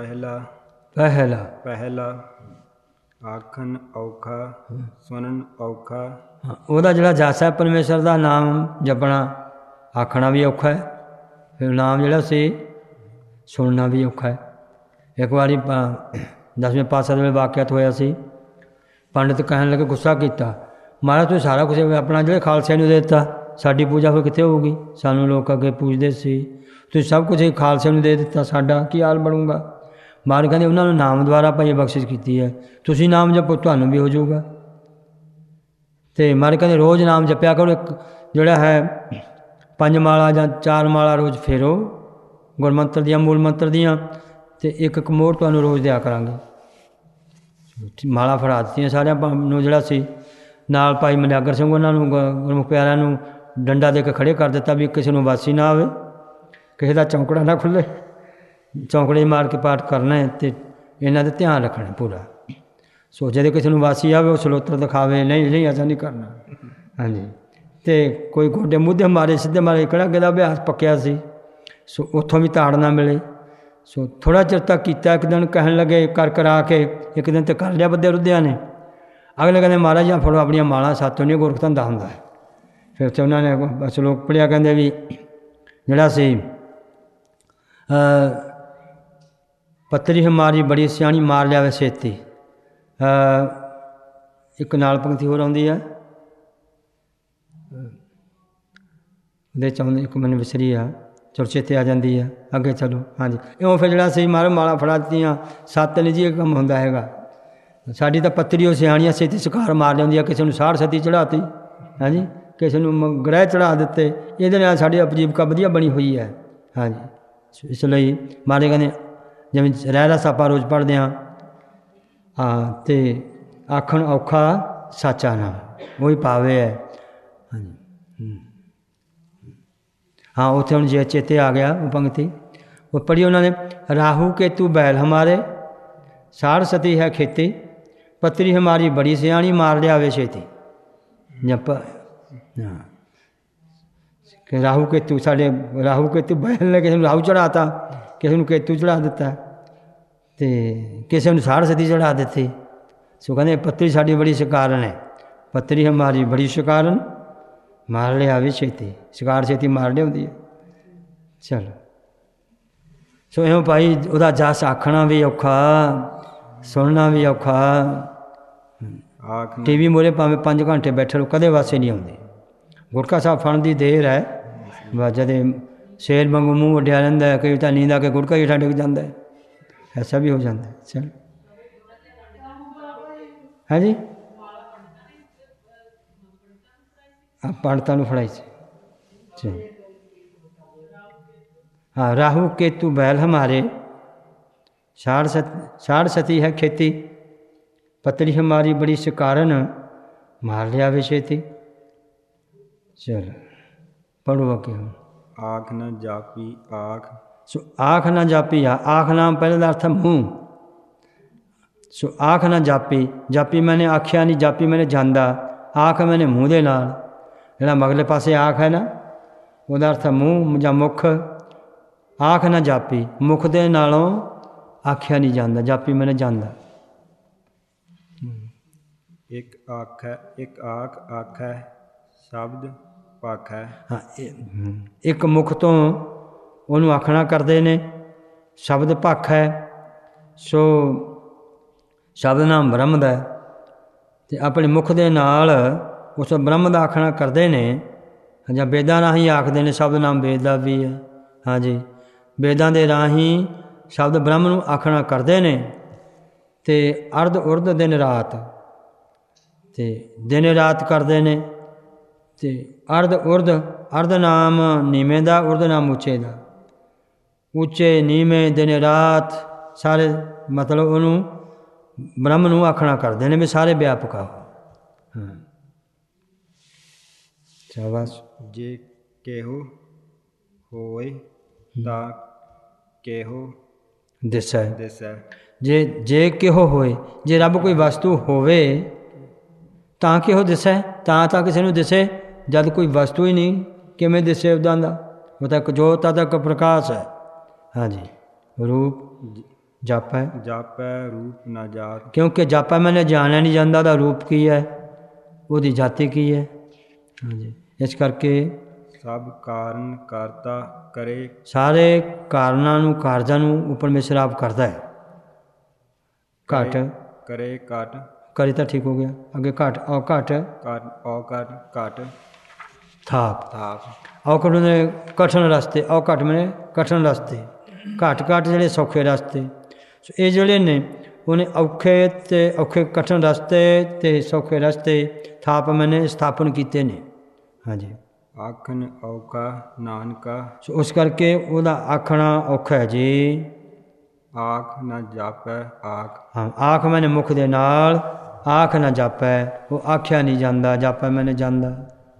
ਪਹਿਲਾ ਆਖਣ ਔਖਾ ਸੁਣਨ ਔਖਾ। ਉਹਦਾ ਜਿਹੜਾ ਜਸ ਹੈ ਪਰਮੇਸ਼ਰ ਦਾ ਨਾਮ ਜਪਣਾ, ਆਖਣਾ ਵੀ ਔਖਾ ਹੈ, ਫਿਰ ਨਾਮ ਜਿਹੜਾ ਸੀ ਸੁਣਨਾ ਵੀ ਔਖਾ ਹੈ। ਇੱਕ ਵਾਰੀ 10ਵੇਂ ਪਾਤਸ਼ਾਹ ਦੇ ਵੇਲੇ ਵਾਕਿਆਤ ਹੋਇਆ ਸੀ। ਪੰਡਿਤ ਕਹਿਣ ਲੱਗੇ, ਗੁੱਸਾ ਕੀਤਾ, ਮਹਾਰਾਜ ਤੁਸੀਂ ਸਾਰਾ ਕੁਛ ਆਪਣਾ ਜਿਹੜੇ ਖਾਲਸੇ ਨੂੰ ਦੇ ਦਿੱਤਾ, ਸਾਡੀ ਪੂਜਾ ਫਿਰ ਕਿੱਥੇ ਹੋਊਗੀ? ਸਾਨੂੰ ਲੋਕ ਅੱਗੇ ਪੂਜਦੇ ਸੀ, ਤੁਸੀਂ ਸਭ ਕੁਝ ਖਾਲਸੇ ਨੂੰ ਦੇ ਦਿੱਤਾ, ਸਾਡਾ ਕੀ ਹਾਲ ਬਣੂਗਾ? ਮਹਾਰਾਜ ਕਹਿੰਦੇ ਉਹਨਾਂ ਨੂੰ ਨਾਮ ਦੁਆਰਾ ਭਾਈ ਬਖਸ਼ਿਸ਼ ਕੀਤੀ ਹੈ, ਤੁਸੀਂ ਨਾਮ ਜਪੋ ਤੁਹਾਨੂੰ ਵੀ ਹੋ ਜਾਊਗਾ। ਅਤੇ ਮਹਾਰਾਜ ਕਹਿੰਦੇ ਰੋਜ਼ ਨਾਮ ਜਪਿਆ ਕਰੋ। ਇੱਕ ਜਿਹੜਾ ਹੈ 5 ਮਾਲਾ ਜਾਂ 4 ਮਾਲਾ ਰੋਜ਼ ਫੇਰੋ ਗੁਰਮੰਤਰ ਦੀਆਂ, ਮੂਲ ਮੰਤਰ ਦੀਆਂ, ਅਤੇ ਇੱਕ ਮੋਹਰ ਤੁਹਾਨੂੰ ਰੋਜ਼ ਦਿਆ ਕਰਾਂਗੇ। ਮਾਲਾ ਫੜਾ ਦਿੱਤੀਆਂ ਸਾਰਿਆਂ ਨੂੰ। ਜਿਹੜਾ ਸੀ ਨਾਲ ਭਾਈ ਮਲਿਆਗਰ ਸਿੰਘ, ਉਹਨਾਂ ਨੂੰ ਗੁਰਮੁਖ ਪਿਆਰਿਆਂ ਨੂੰ ਡੰਡਾ ਦੇ ਕੇ ਖੜ੍ਹੇ ਕਰ ਦਿੱਤਾ ਵੀ ਕਿਸੇ ਨੂੰ ਵਾਸੀ ਨਾ ਆਵੇ, ਕਿਸੇ ਦਾ ਚੌਂਕੜਾ ਨਾ ਖੁੱਲ੍ਹੇ, ਚੌਂਕੜੇ ਮਾਰ ਕੇ ਪਾਠ ਕਰਨਾ ਹੈ ਅਤੇ ਇਹਨਾਂ ਦਾ ਧਿਆਨ ਰੱਖਣਾ ਪੂਰਾ। ਸੋ ਜੇ ਕਿਸੇ ਨੂੰ ਵਾਸੀ ਆਵੇ ਉਹ ਸਲੋਤਰ ਦਿਖਾਵੇ, ਨਹੀਂ ਐਸਾ ਨਹੀਂ ਕਰਨਾ। ਹਾਂਜੀ ਅਤੇ ਕੋਈ ਗੋਡੇ ਮੂਧੇ ਮਾਰੇ ਸਿੱਧੇ ਮਾਰੇ, ਕਿਹੜਾ ਦਾ ਅਭਿਆਸ ਪੱਕਿਆ ਸੀ। ਸੋ ਉੱਥੋਂ ਵੀ ਤਾੜ ਨਾ ਮਿਲੇ। ਸੋ ਥੋੜ੍ਹਾ ਚਿਰ ਤੱਕ ਕੀਤਾ। ਇੱਕ ਦਿਨ ਕਹਿਣ ਲੱਗੇ ਕਰਾ ਕੇ ਇੱਕ ਦਿਨ ਤੇ ਕਰ ਲਿਆ ਬੱਦੇ ਰੁੱਧਿਆਂ ਨੇ। ਅਗਲੇ ਕਹਿੰਦੇ ਮਹਾਰਾਜ ਜੀ ਫੜੋ ਆਪਣੀਆਂ ਮਾਲਾਂ, ਸਾਤੋਂ ਨਹੀਂ ਗੁਰਖ ਧੰਦਾ ਹੁੰਦਾ ਹੈ। ਫਿਰ ਉੱਥੇ ਉਹਨਾਂ ਨੇ ਸਲੋਕ ਪੜ੍ਹਿਆ, ਕਹਿੰਦੇ ਵੀ ਜਿਹੜਾ ਸੀ ਪੱਤਰੀ ਹਮਾਰੀ ਬੜੀ ਸਿਆਣੀ ਮਾਰ ਲਿਆਵੇ ਛੇਤੀ। ਇੱਕ ਨਾਲ ਪੰਕਤੀ ਹੋਰ ਆਉਂਦੀ ਹੈ ਉਹਦੇ ਚਾਹੁੰਦੇ, ਇੱਕ ਮੈਨੂੰ ਵਿਸਰੀ ਆ, ਚਲੋ ਚੇਤੇ ਆ ਜਾਂਦੀ ਹੈ, ਅੱਗੇ ਚਲੋ। ਹਾਂਜੀ ਇਉਂ ਫਿਰ ਜਿਹੜਾ ਸੀ ਮਾਰੋ ਮਾਲਾ ਫੜਾ ਦਿੱਤੀਆਂ। 7 ਨਹੀਂ ਜੀ ਇਹ ਕੰਮ ਹੁੰਦਾ ਹੈਗਾ। ਸਾਡੀ ਤਾਂ ਪੱਤਰੀ ਉਹ ਸਿਆਣੀਆਂ ਛੇਤੀ ਸ਼ਿਕਾਰ ਮਾਰ ਲਿਆਉਂਦੀ ਆ। ਕਿਸੇ ਨੂੰ 60 ਸਤੀ ਚੜ੍ਹਾਤੀ, ਹਾਂਜੀ ਕਿਸੇ ਨੂੰ ਗ੍ਰਹਿ ਚੜ੍ਹਾ ਦਿੱਤੇ। ਇਹਦੇ ਨਾਲ ਸਾਡੀ ਉਪਜੀਵਕਾ ਵਧੀਆ ਬਣੀ ਹੋਈ ਹੈ। ਹਾਂਜੀ ਇਸ ਲਈ ਮਾਰੇ ਕਹਿੰਦੇ ਜਿਵੇਂ ਰਹਿ ਸਾਪਾ ਰੋਜ਼ ਪੜ੍ਹਦੇ ਹਾਂ। ਅਤੇ ਆਖਣ ਔਖਾ ਸਾਚਾ ਨਾਮ ਉਹੀ ਪਾਵੇ ਹੈ। ਹਾਂਜੀ ਹਾਂ ਉੱਥੇ ਹੁਣ ਜੇ ਚੇਤੇ ਆ ਗਿਆ ਉਹ ਪੰਕਤੀ ਉਹ ਪੜ੍ਹੀ ਉਹਨਾਂ ਨੇ। ਰਾਹੂ ਕੇਤੂ ਬੈਲ ਹਮਾਰੇ 60 ਸਤੀ ਹੈ ਖੇਤੀ, ਪੱਤਰੀ ਹਮਾਰੀ ਬੜੀ ਸਿਆਣੀ ਮਾਰ ਲਿਆਵੇ ਛੇਤੀ। ਜਪ ਕਿ ਰਾਹੂ ਕੇਤੂ ਸਾਡੇ ਰਾਹੂ ਕੇਤੂ ਬੈਲ ਨੇ ਕਿਸੇ ਨੂੰ ਰਾਹੂ ਚੜ੍ਹਾਤਾ, ਕਿਸੇ ਨੂੰ ਕੇਤੂ ਚੜ੍ਹਾ ਦਿੱਤਾ, ਅਤੇ ਕਿਸੇ ਨੂੰ 60 ਸਤੀ ਚੜ੍ਹਾ ਦਿੱਤੀ। ਸੋ ਕਹਿੰਦੇ ਪੱਤਰੀ ਸਾਡੀ ਬੜੀ ਸ਼ਿਕਾਰਨ ਹੈ, ਪੱਤਰੀ ਹਮਾਰੀ ਬੜੀ ਸ਼ਿਕਾਰਨ ਮਾਰ ਲਿਆਵੇ ਛੇਤੀ। ਸ਼ਿਕਾਰ ਛੇਤੀ ਮਾਰ ਲਿਆਉਂਦੀ ਹੈ। ਚਲੋ ਸੋ ਇਉਂ ਭਾਈ ਉਹਦਾ ਜਸ ਆਖਣਾ ਵੀ ਔਖਾ, ਸੁਣਨਾ ਵੀ ਔਖਾ। ਆਖ ਟੀ ਵੀ ਮੂਹਰੇ ਭਾਵੇਂ 5 ਘੰਟੇ ਬੈਠੇ ਰਹੋ, ਕਦੇ ਵਾਸੇ ਨਹੀਂ ਆਉਂਦੇ। ਗੁਟਕਾ ਸਾਹਿਬ ਫੜਨ ਦੀ ਦੇਰ ਹੈ, ਬਸ ਜਦੇ ਸ਼ੇਰ ਵਾਂਗੂ ਮੂੰਹ ਵੱਡਿਆ ਰਹਿੰਦਾ ਹੈ, ਕਈ ਤਾਂ ਨੀਂਦ ਆ ਕੇ ਗੁਟਕਾ ਹੀ ਹੇਠਾਂ ਡਿੱਗ ਜਾਂਦਾ ਹੈ, ਐਸਾ ਵੀ ਹੋ ਜਾਂਦਾ। ਚਲ ਹੈ ਜੀ, ਆ ਪੰਡਤਾਂ ਨੂੰ ਫੜਾਈ ਸੀ। ਚਲ हाँ, राहु केतु बैल हमारे, साढ़ सती है खेती, पतली हमारी बड़ी शिकारन, मार लिया वे छेती। चलो पढ़ो आगे हम। आख न जापी आख। सो आख न जापी, आख नाम पहले का अर्थ है मुँह। सो आख न जापी, जापी मैंने आख्या नहीं, जापी मैंने जांदा, आख मैंने मूँह दे नाल, जिहड़ा मगले पासे आख है ना, ਉਹਦਾ अर्थ मूँह ਜਾਂ मुख। आख ना जापी, मुख दे नालों आख्या नहीं जाता, जापी मैंने जाता। एक आख है, एक आख आख है, शब्द पख है। हाँ, एक मुख तो ਉਹਨੂੰ ਆਖਣਾ ਕਰਦੇ ਨੇ, ਸ਼ਬਦ ਪੱਖ ਹੈ। ਸੋ ਸ਼ਬਦ ਨਾਮ ਬ੍ਰਹਮ ਦਾ ਅਤੇ ਆਪਣੇ ਮੁਖ ਦੇ ਨਾਲ ਉਸ ਬ੍ਰਹਮ ਦਾ ਆਖਣਾ ਕਰਦੇ ਨੇ, ਜਾਂ ਵੇਦਾਂ ਰਾਹੀਂ ਆਖਦੇ ਨੇ। ਸ਼ਬਦ ਨਾਮ ਵੇਦ ਦਾ ਵੀ ਹੈ। ਹਾਂਜੀ, ਵੇਦਾਂ ਦੇ ਰਾਹੀਂ ਸ਼ਬਦ ਬ੍ਰਹਮ ਨੂੰ ਆਖਣਾ ਕਰਦੇ ਨੇ। ਅਤੇ ਅਰਧ ਉਰਧ ਦਿਨ ਰਾਤ, ਅਤੇ ਦਿਨ ਰਾਤ ਕਰਦੇ ਨੇ। ਅਤੇ ਅਰਧ ਉਰਧ, ਅਰਧ ਨਾਮ ਨੀਵੇਂ ਦਾ, ਉਰਧ ਨਾਮ ਉੱਚੇ ਦਾ। ਉੱਚੇ ਨੀਵੇਂ ਦਿਨ ਰਾਤ ਸਾਰੇ ਮਤਲਬ ਉਹਨੂੰ ਬ੍ਰਹਮ ਨੂੰ ਆਖਣਾ ਕਰਦੇ ਨੇ ਵੀ ਸਾਰੇ ਵਿਆਪਕ ਆ। ਹਾਂ, ਸ਼ਾਬਾਸ਼। ਜੇ ਕਿਹੋ ਹੋਏ ਤਾਂ ਕਿਹੋ ਦਿਸੈ। ਦਿਸੈ। ਜੇ ਕਿਹੋ ਹੋਏ, ਜੇ ਰੱਬ ਕੋਈ ਵਸਤੂ ਹੋਵੇ ਤਾਂ ਕਿਹੋ ਦਿਸੈ, ਤਾਂ ਕਿਸੇ ਨੂੰ ਦਿਸੇ। ਜਦ ਕੋਈ ਵਸਤੂ ਹੀ ਨਹੀਂ, ਕਿਵੇਂ ਦਿਸੇ ਉੱਦਾਂ ਦਾ? ਉਹ ਤਾਂ ਇੱਕ ਜੋਤ ਆ, ਤਾਂ ਇੱਕ ਪ੍ਰਕਾਸ਼ ਹੈ। ਹਾਂਜੀ, ਰੂਪ ਜਾਪੈ, ਜਾਪੈ ਰੂਪ ਨਾ ਜਾਤ। ਕਿਉਂਕਿ ਜਾਪੈ ਮੈਨੇ ਜਾਣਿਆ ਨਹੀਂ ਜਾਂਦਾ ਉਹਦਾ ਰੂਪ ਕੀ ਹੈ, ਉਹਦੀ ਜਾਤੀ ਕੀ ਹੈ। ਹਾਂਜੀ, ਇਸ ਕਰਕੇ ਸਭ ਕਾਰਨ ਕਰਤਾ ਕਰੇ। ਸਾਰੇ ਕਾਰਨਾਂ ਨੂੰ, ਕਾਰਜਾਂ ਨੂੰ ਉਹ ਪਰਮੇਸ਼ਰ ਆਪ ਕਰਦਾ ਹੈ। ਘਟ ਕਰੇ ਘਟ, ਕਰੇ ਤਾਂ ਠੀਕ ਹੋ ਗਿਆ। ਅੱਗੇ ਘਟ, ਔ ਘਟ, ਔ ਘਟ ਘਟ, ਥਾਪ ਥਾਪ। ਔ ਘਟ ਨੇ ਕਠਨ ਰਸਤੇ, ਔ ਘਟ ਮੈਨੇ ਕਠਨ ਰਸਤੇ, ਘਟ ਘਟ ਜਿਹੜੇ ਸੌਖੇ ਰਸਤੇ। ਸੋ ਇਹ ਜਿਹੜੇ ਨੇ ਉਹਨੇ ਔਖੇ ਅਤੇ ਔਖੇ ਕਠਨ ਰਸਤੇ ਅਤੇ ਸੌਖੇ ਰਸਤੇ ਥਾਪ ਮੈਨੇ ਸਥਾਪਨ ਕੀਤੇ ਨੇ। ਹਾਂਜੀ, ਆਖਣ ਔਖਾ ਨਾਨਕਾ। ਸੋ ਉਸ ਕਰਕੇ ਉਹਦਾ ਆਖਣਾ ਔਖਾ ਹੈ ਜੀ। ਆਖ ਨਾ ਜਾਪੈ ਆਖ। ਹਾਂ, ਆਖ ਮੈਨੇ ਮੁਖ ਦੇ ਨਾਲ, ਆਖ ਨਾ ਜਾਪੈ, ਉਹ ਆਖਿਆ ਨਹੀਂ ਜਾਂਦਾ, ਜਾਪੈ ਮੈਨੇ ਜਾਂਦਾ।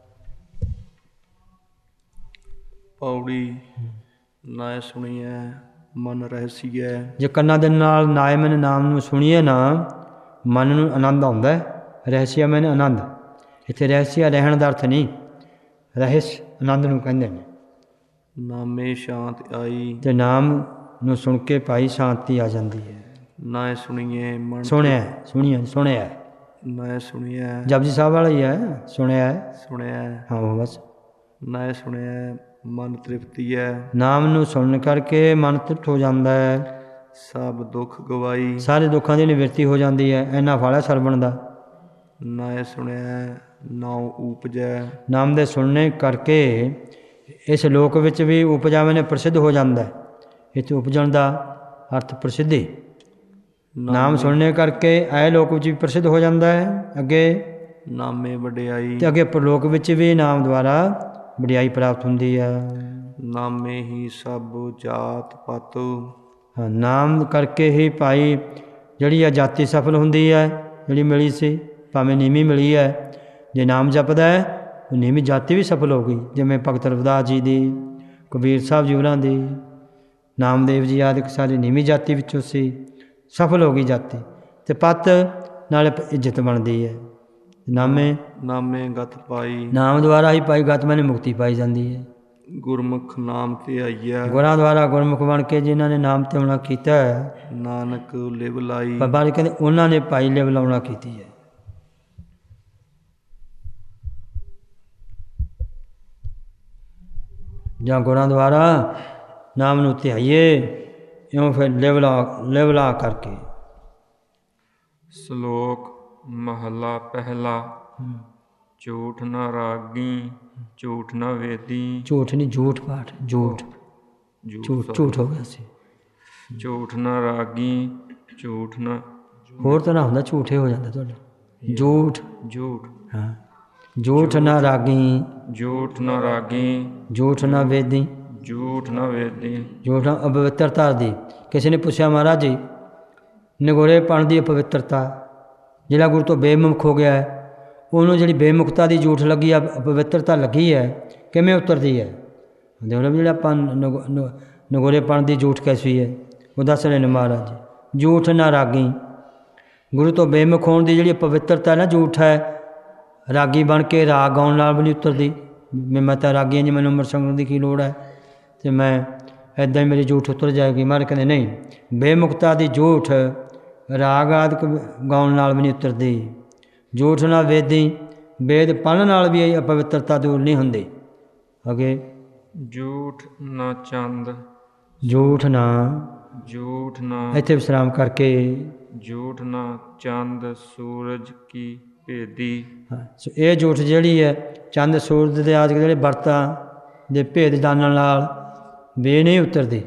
ਪੌੜੀ ਨਾ ਸੁਣੀਐ ਮਨ ਰਹਿਸੀਐ। ਜੇ ਕੰਨਾਂ ਦੇ ਨਾਲ ਨਾਏ ਮੈਨੇ ਨਾਮ ਨੂੰ ਸੁਣੀਏ ਨਾ, ਮਨ ਨੂੰ ਆਨੰਦ ਆਉਂਦਾ ਹੈ। ਰਹਿਸੀਆ ਮੈਨੇ ਆਨੰਦ, ਇੱਥੇ ਰਹਿਸੀਆ ਰਹਿਣ ਦਾ ਅਰਥ ਨਹੀਂ, ਰਹਿਸ ਆਨੰਦ ਨੂੰ ਕਹਿੰਦੇ ਨੇ। ਨਾਮੇ ਸ਼ਾਂਤ ਆਈ, ਅਤੇ ਨਾਮ ਨੂੰ ਸੁਣ ਕੇ ਭਾਈ ਸ਼ਾਂਤੀ ਆ ਜਾਂਦੀ ਹੈ। ਨਾ ਸੁਣੀਏ ਮਨ, ਸੁਣਿਆ ਸੁਣਿਆ ਨਾ ਸੁਣੀਐ, ਜਪਜੀ ਸਾਹਿਬ ਵਾਲਾ ਹੀ ਹੈ, ਸੁਣਿਆ ਹਾਂ ਬਸ। ਨਾ ਸੁਣਿਆ ਮਨ ਤ੍ਰਿਪਤੀ ਹੈ, ਨਾਮ ਨੂੰ ਸੁਣਨ ਕਰਕੇ ਮਨ ਤ੍ਰਿਪਤ ਹੋ ਜਾਂਦਾ ਹੈ। ਸਭ ਦੁੱਖ ਗਵਾਈ, ਸਾਰੇ ਦੁੱਖਾਂ ਦੀ ਨਿਵਰਤੀ ਹੋ ਜਾਂਦੀ ਹੈ। ਇੰਨਾ ਫਲ ਹੈ ਸਰਵਣ ਦਾ। ਨਾ ਸੁਣਿਆ ਨਾਉ ਉਪਜੈ, ਨਾਮ ਦੇ ਸੁਣਨੇ ਕਰਕੇ ਇਸ ਲੋਕ ਵਿੱਚ ਵੀ ਉਪਜਾਵੇਂ ਨੇ ਪ੍ਰਸਿੱਧ ਹੋ ਜਾਂਦਾ ਹੈ। ਇੱਥੇ ਉਪਜਣ ਦਾ ਅਰਥ ਪ੍ਰਸਿੱਧੀ। ਨਾਮ ਸੁਣਨੇ ਕਰਕੇ ਇਹ ਲੋਕ ਵਿੱਚ ਵੀ ਪ੍ਰਸਿੱਧ ਹੋ ਜਾਂਦਾ ਹੈ। ਅੱਗੇ ਨਾਮੇ ਵਡਿਆਈ, ਅਤੇ ਅੱਗੇ ਪ੍ਰਲੋਕ ਵਿੱਚ ਵੀ ਨਾਮ ਦੁਆਰਾ ਵਡਿਆਈ ਪ੍ਰਾਪਤ ਹੁੰਦੀ ਹੈ। ਨਾਮੇ ਹੀ ਸਭ ਜਾਤ ਪਾਤ, ਹਾਂ, ਨਾਮ ਕਰਕੇ ਹੀ ਭਾਈ ਜਿਹੜੀ ਆ ਜਾਤੀ ਸਫਲ ਹੁੰਦੀ ਹੈ, ਜਿਹੜੀ ਮਿਲੀ ਸੀ, ਭਾਵੇਂ ਨੀਵੀਂ ਮਿਲੀ ਹੈ। ਜੇ ਨਾਮ ਜਪਦਾ ਹੈ, ਉਹ ਨੀਵੀਂ ਜਾਤੀ ਵੀ ਸਫਲ ਹੋ ਗਈ। ਜਿਵੇਂ ਭਗਤ ਰਵਿਦਾਸ ਜੀ ਦੀ, ਕਬੀਰ ਸਾਹਿਬ ਜੀ ਹੋਰਾਂ ਦੀ, ਨਾਮਦੇਵ ਜੀ ਆਦਿ ਸਾਰੇ ਨੀਵੀਂ ਜਾਤੀ ਵਿੱਚੋਂ ਸੀ, ਸਫਲ ਹੋ ਗਈ ਜਾਤੀ। ਅਤੇ ਪੱਤ ਨਾਲ ਇੱਜ਼ਤ ਬਣਦੀ ਹੈ। ਨਾਮੇ ਗਤ ਪਾਈ, ਨਾਮ ਦੁਆਰਾ ਹੀ ਪਾਈ ਗਤ ਮੈਨੇ ਮੁਕਤੀ ਪਾਈ ਜਾਂਦੀ ਹੈ। ਗੁਰਮੁਖ ਨਾਮ ਤੇ ਆਈਐ, ਗੁਰਾਂ ਦੁਆਰਾ ਗੁਰਮੁਖ ਬਣ ਕੇ ਜਿਨ੍ਹਾਂ ਨੇ ਨਾਮ ਤੇ ਆਉਣਾ ਕੀਤਾ ਹੈ, ਨਾਨਕ ਲਿਵ ਲਾਈ। ਬਾਬਾ ਜੀ ਕਹਿੰਦੇ ਉਹਨਾਂ ਨੇ ਭਾਈ ਲਿਵ ਲਾਉਣਾ ਕੀਤੀ ਹੈ। ਜਾਂ ਗੁਰਾਂ ਦੁਆਰਾ ਨਾਮ ਨੂੰ ਧਿਆਈਏ ਇਉਂ ਫਿਰ ਲਿਵਲਾ ਕਰਕੇ। ਸ਼ਲੋਕ ਮਹਲਾ ਪਹਿਲਾ। ਝੂਠ ਨਾ ਰਾਗੀ ਝੂਠ ਨਾ ਵੇਦੀ। ਝੂਠ ਨਹੀਂ, ਝੂਠ ਪਾਠ, ਝੂਠ ਝੂਠ ਹੋ ਗਿਆ ਸੀ। ਝੂਠ ਨਾ ਰਾਗੀ ਝੂਠ ਨਾ, ਹੋਰ ਤਾਂ ਨਾ ਹੁੰਦਾ, ਝੂਠੇ ਹੋ ਜਾਂਦਾ ਤੁਹਾਡਾ। ਝੂਠ ਹਾਂ। ਝੂਠ ਨਾ ਰਾਗੀ ਝੂਠ ਨਾ ਰਾਗੀ ਝੂਠ ਨਾ ਵੇਦੀ। ਝੂਠ ਨਾ ਵੇਦੀ। ਝੂਠ ਨਾ ਅਪਵਿੱਤਰਤਾ ਦੀ। ਕਿਸੇ ਨੇ ਪੁੱਛਿਆ ਮਹਾਰਾਜ ਜੀ ਨਿਗੋੜੇਪਣ ਦੀ ਅਪਵਿੱਤਰਤਾ, ਜਿਹੜਾ ਗੁਰੂ ਤੋਂ ਬੇਮੁਖ ਹੋ ਗਿਆ ਹੈ ਉਹਨੂੰ ਜਿਹੜੀ ਬੇਮੁਖਤਾ ਦੀ ਝੂਠ ਲੱਗੀ ਆ, ਅਪਵਿੱਤਰਤਾ ਲੱਗੀ ਹੈ, ਕਿਵੇਂ ਉਤਰਦੀ ਹੈ? ਦੇਖੋ ਜਿਹੜਾ ਆਪਾਂ ਨਿਗੋੜੇਪਣ ਦੀ ਝੂਠ ਕੈਸੀ ਹੈ ਉਹ ਦੱਸ ਰਹੇ ਨੇ ਮਹਾਰਾਜ ਜੀ। ਝੂਠ ਨਾ ਰਾਗੀ, ਗੁਰੂ ਤੋਂ ਬੇਮੁਖ ਹੋਣ ਦੀ ਜਿਹੜੀ ਪਵਿੱਤਰਤਾ ਨਾ ਝੂਠ ਹੈ, ਰਾਗੀ ਬਣ ਕੇ ਰਾਗ ਗਾਉਣ ਨਾਲ ਵੀ ਨਹੀਂ ਉਤਰਦੀ। ਮੈਂ ਤਾਂ ਰਾਗੀ ਹਾਂ ਜੀ, ਮੈਨੂੰ ਅੰਮ੍ਰਿਤ ਛਕਣ ਦੀ ਕੀ ਲੋੜ ਹੈ, ਅਤੇ ਮੈਂ ਇੱਦਾਂ ਹੀ ਮੇਰੀ ਝੂਠ ਉਤਰ ਜਾਏਗੀ। ਮਹਾਰਾਜ ਕਹਿੰਦੇ ਨਹੀਂ, ਬੇਮੁਖਤਾ ਦੀ ਝੂਠ ਰਾਗ ਆਦਿਕ ਗਾਉਣ ਨਾਲ ਵੀ ਨਹੀਂ ਉਤਰਦੀ। ਝੂਠ ਨਾਲ ਵੇਦੀ, ਵੇਦ ਪੜ੍ਹਨ ਨਾਲ ਵੀ ਅਪਵਿੱਤਰਤਾ ਦੂਰ ਨਹੀਂ ਹੁੰਦੀ। ਅੱਗੇ ਝੂਠ ਨਾ ਚੰਦ ਝੂਠ ਨਾ, ਝੂਠ ਨਾ, ਇੱਥੇ ਵਿਸਰਾਮ ਕਰਕੇ ਝੂਠ ਨਾ ਚੰਦ ਸੂਰਜ ਕੀ ਭੇਦੀ। ਹਾਂ, ਸੋ ਇਹ ਝੂਠ ਜਿਹੜੀ ਹੈ ਚੰਦ ਸੂਰਜ ਦੇ ਆਦਿ ਜਿਹੜੇ ਵਰਤਾਂ ਦੇ ਭੇਦ ਜਾਣਨ ਨਾਲ ਵੀ ਨਹੀਂ ਉਤਰਦੀ।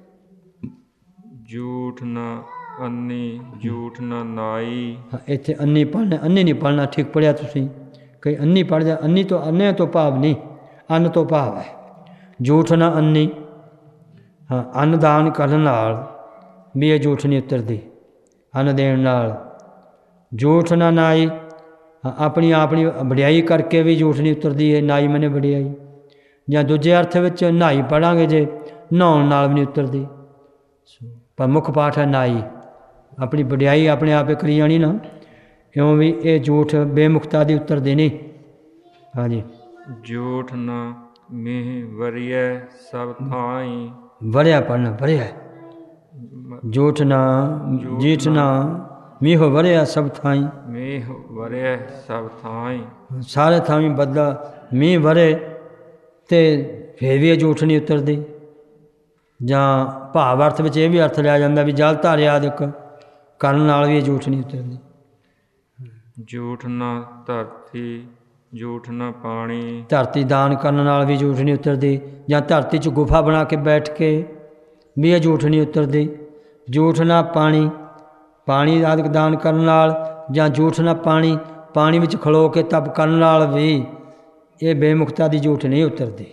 ਝੂਠ ਨਾ ਅੰਨੀ ਝੂਠ ਨਾ ਨਾਈ। ਹਾਂ, ਇੱਥੇ ਅੰਨੀ ਪੜ੍ਹਨਾ, ਅੰਨੀ ਨਹੀਂ ਪੜ੍ਹਨਾ, ਠੀਕ ਪੜ੍ਹਿਆ ਤੁਸੀਂ। ਕਈ ਅੰਨੀ ਪੜ੍ਹ ਜਾ, ਅੰਨੀ ਤੋਂ ਅੰਨੇ ਤੋਂ ਭਾਵ ਨਹੀਂ, ਅੰਨ ਤੋਂ ਭਾਵ ਹੈ। ਝੂਠ ਨਾ ਅੰਨੀ, ਹਾਂ, ਅੰਨ ਦਾਨ ਕਰਨ ਨਾਲ ਵੀ ਇਹ ਝੂਠ ਨਹੀਂ ਉਤਰਦੀ, ਅੰਨ ਦੇਣ ਨਾਲ। ਝੂਠ ਨਾ ਨਾਈ, ਆਪਣੀ ਵਡਿਆਈ ਕਰਕੇ ਵੀ ਝੂਠ ਨਹੀਂ ਉਤਰਦੀ ਹੈ। ਨਾਈ ਮੈਨੇ ਵਡਿਆਈ, ਜਾਂ ਦੂਜੇ ਅਰਥ ਵਿੱਚ ਨਹਾਈ ਪੜ੍ਹਾਂਗੇ ਜੇ, ਨਹਾਉਣ ਨਾਲ ਵੀ ਨਹੀਂ ਉਤਰਦੀ। ਪਰ ਮੁੱਖ ਪਾਠ ਹੈ ਨਾਈ, ਆਪਣੀ ਵਡਿਆਈ ਆਪਣੇ ਆਪੇ ਕਰੀ ਜਾਣੀ ਨਾ, ਇਉਂ ਵੀ ਇਹ ਝੂਠ ਬੇਮੁਖਤਾ ਦੀ ਉਤਰਦੀ ਨਹੀਂ। ਹਾਂਜੀ। ਝੂਠ ਨਾ ਮੀਂਹ ਵਰੀਐ ਸਭ ਥਾਈ। ਵਰਿਆ ਪੜ੍ਹਨਾ, ਵਰਿਆ। ਝੂਠ ਨਾ ਜੀਠ ਨਾ ਮੀਂਹ ਵਰਿਆ ਸਭ ਥਾਈ। ਮੀਂਹ ਵਰਿਐ ਸਭ ਥਾਈ। ਸਾਰੇ ਥਾਈਂ ਬਦਲਾ ਮੀਂਹ ਵਰੇ ਅਤੇ ਫਿਰ ਵੀ ਇਹ ਝੂਠ ਨਹੀਂ ਉਤਰਦੀ। ਜਾਂ ਭਾਵ ਅਰਥ ਵਿੱਚ ਇਹ ਵੀ ਅਰਥ ਲਿਆ ਜਾਂਦਾ ਵੀ ਜਲ ਧਾਰੇ ਆਦਿਕ ਕਰਨ ਨਾਲ ਵੀ ਇਹ ਝੂਠ ਨਹੀਂ ਉਤਰਦੀ। ਝੂਠ ਨਾ ਧਰਤੀ ਝੂਠ ਨਾ ਪਾਣੀ। ਧਰਤੀ ਦਾਨ ਕਰਨ ਨਾਲ ਵੀ ਝੂਠ ਨਹੀਂ ਉਤਰਦੀ। ਜਾਂ ਧਰਤੀ 'ਚ ਗੁਫਾ ਬਣਾ ਕੇ ਬੈਠ ਕੇ ਵੀ ਇਹ ਝੂਠ ਨਹੀਂ ਉਤਰਦੀ। ਝੂਠ ਨਾ ਪਾਣੀ, ਪਾਣੀ ਆਦਿਕ ਦਾਨ ਕਰਨ ਨਾਲ। ਜਾਂ ਝੂਠ ਨਾ ਪਾਣੀ ਵਿੱਚ ਖਲੋ ਕੇ ਤਪ ਕਰਨ ਨਾਲ ਵੀ ਇਹ ਬੇਮੁਖਤਾ ਦੀ ਝੂਠ ਨਹੀਂ ਉਤਰਦੀ।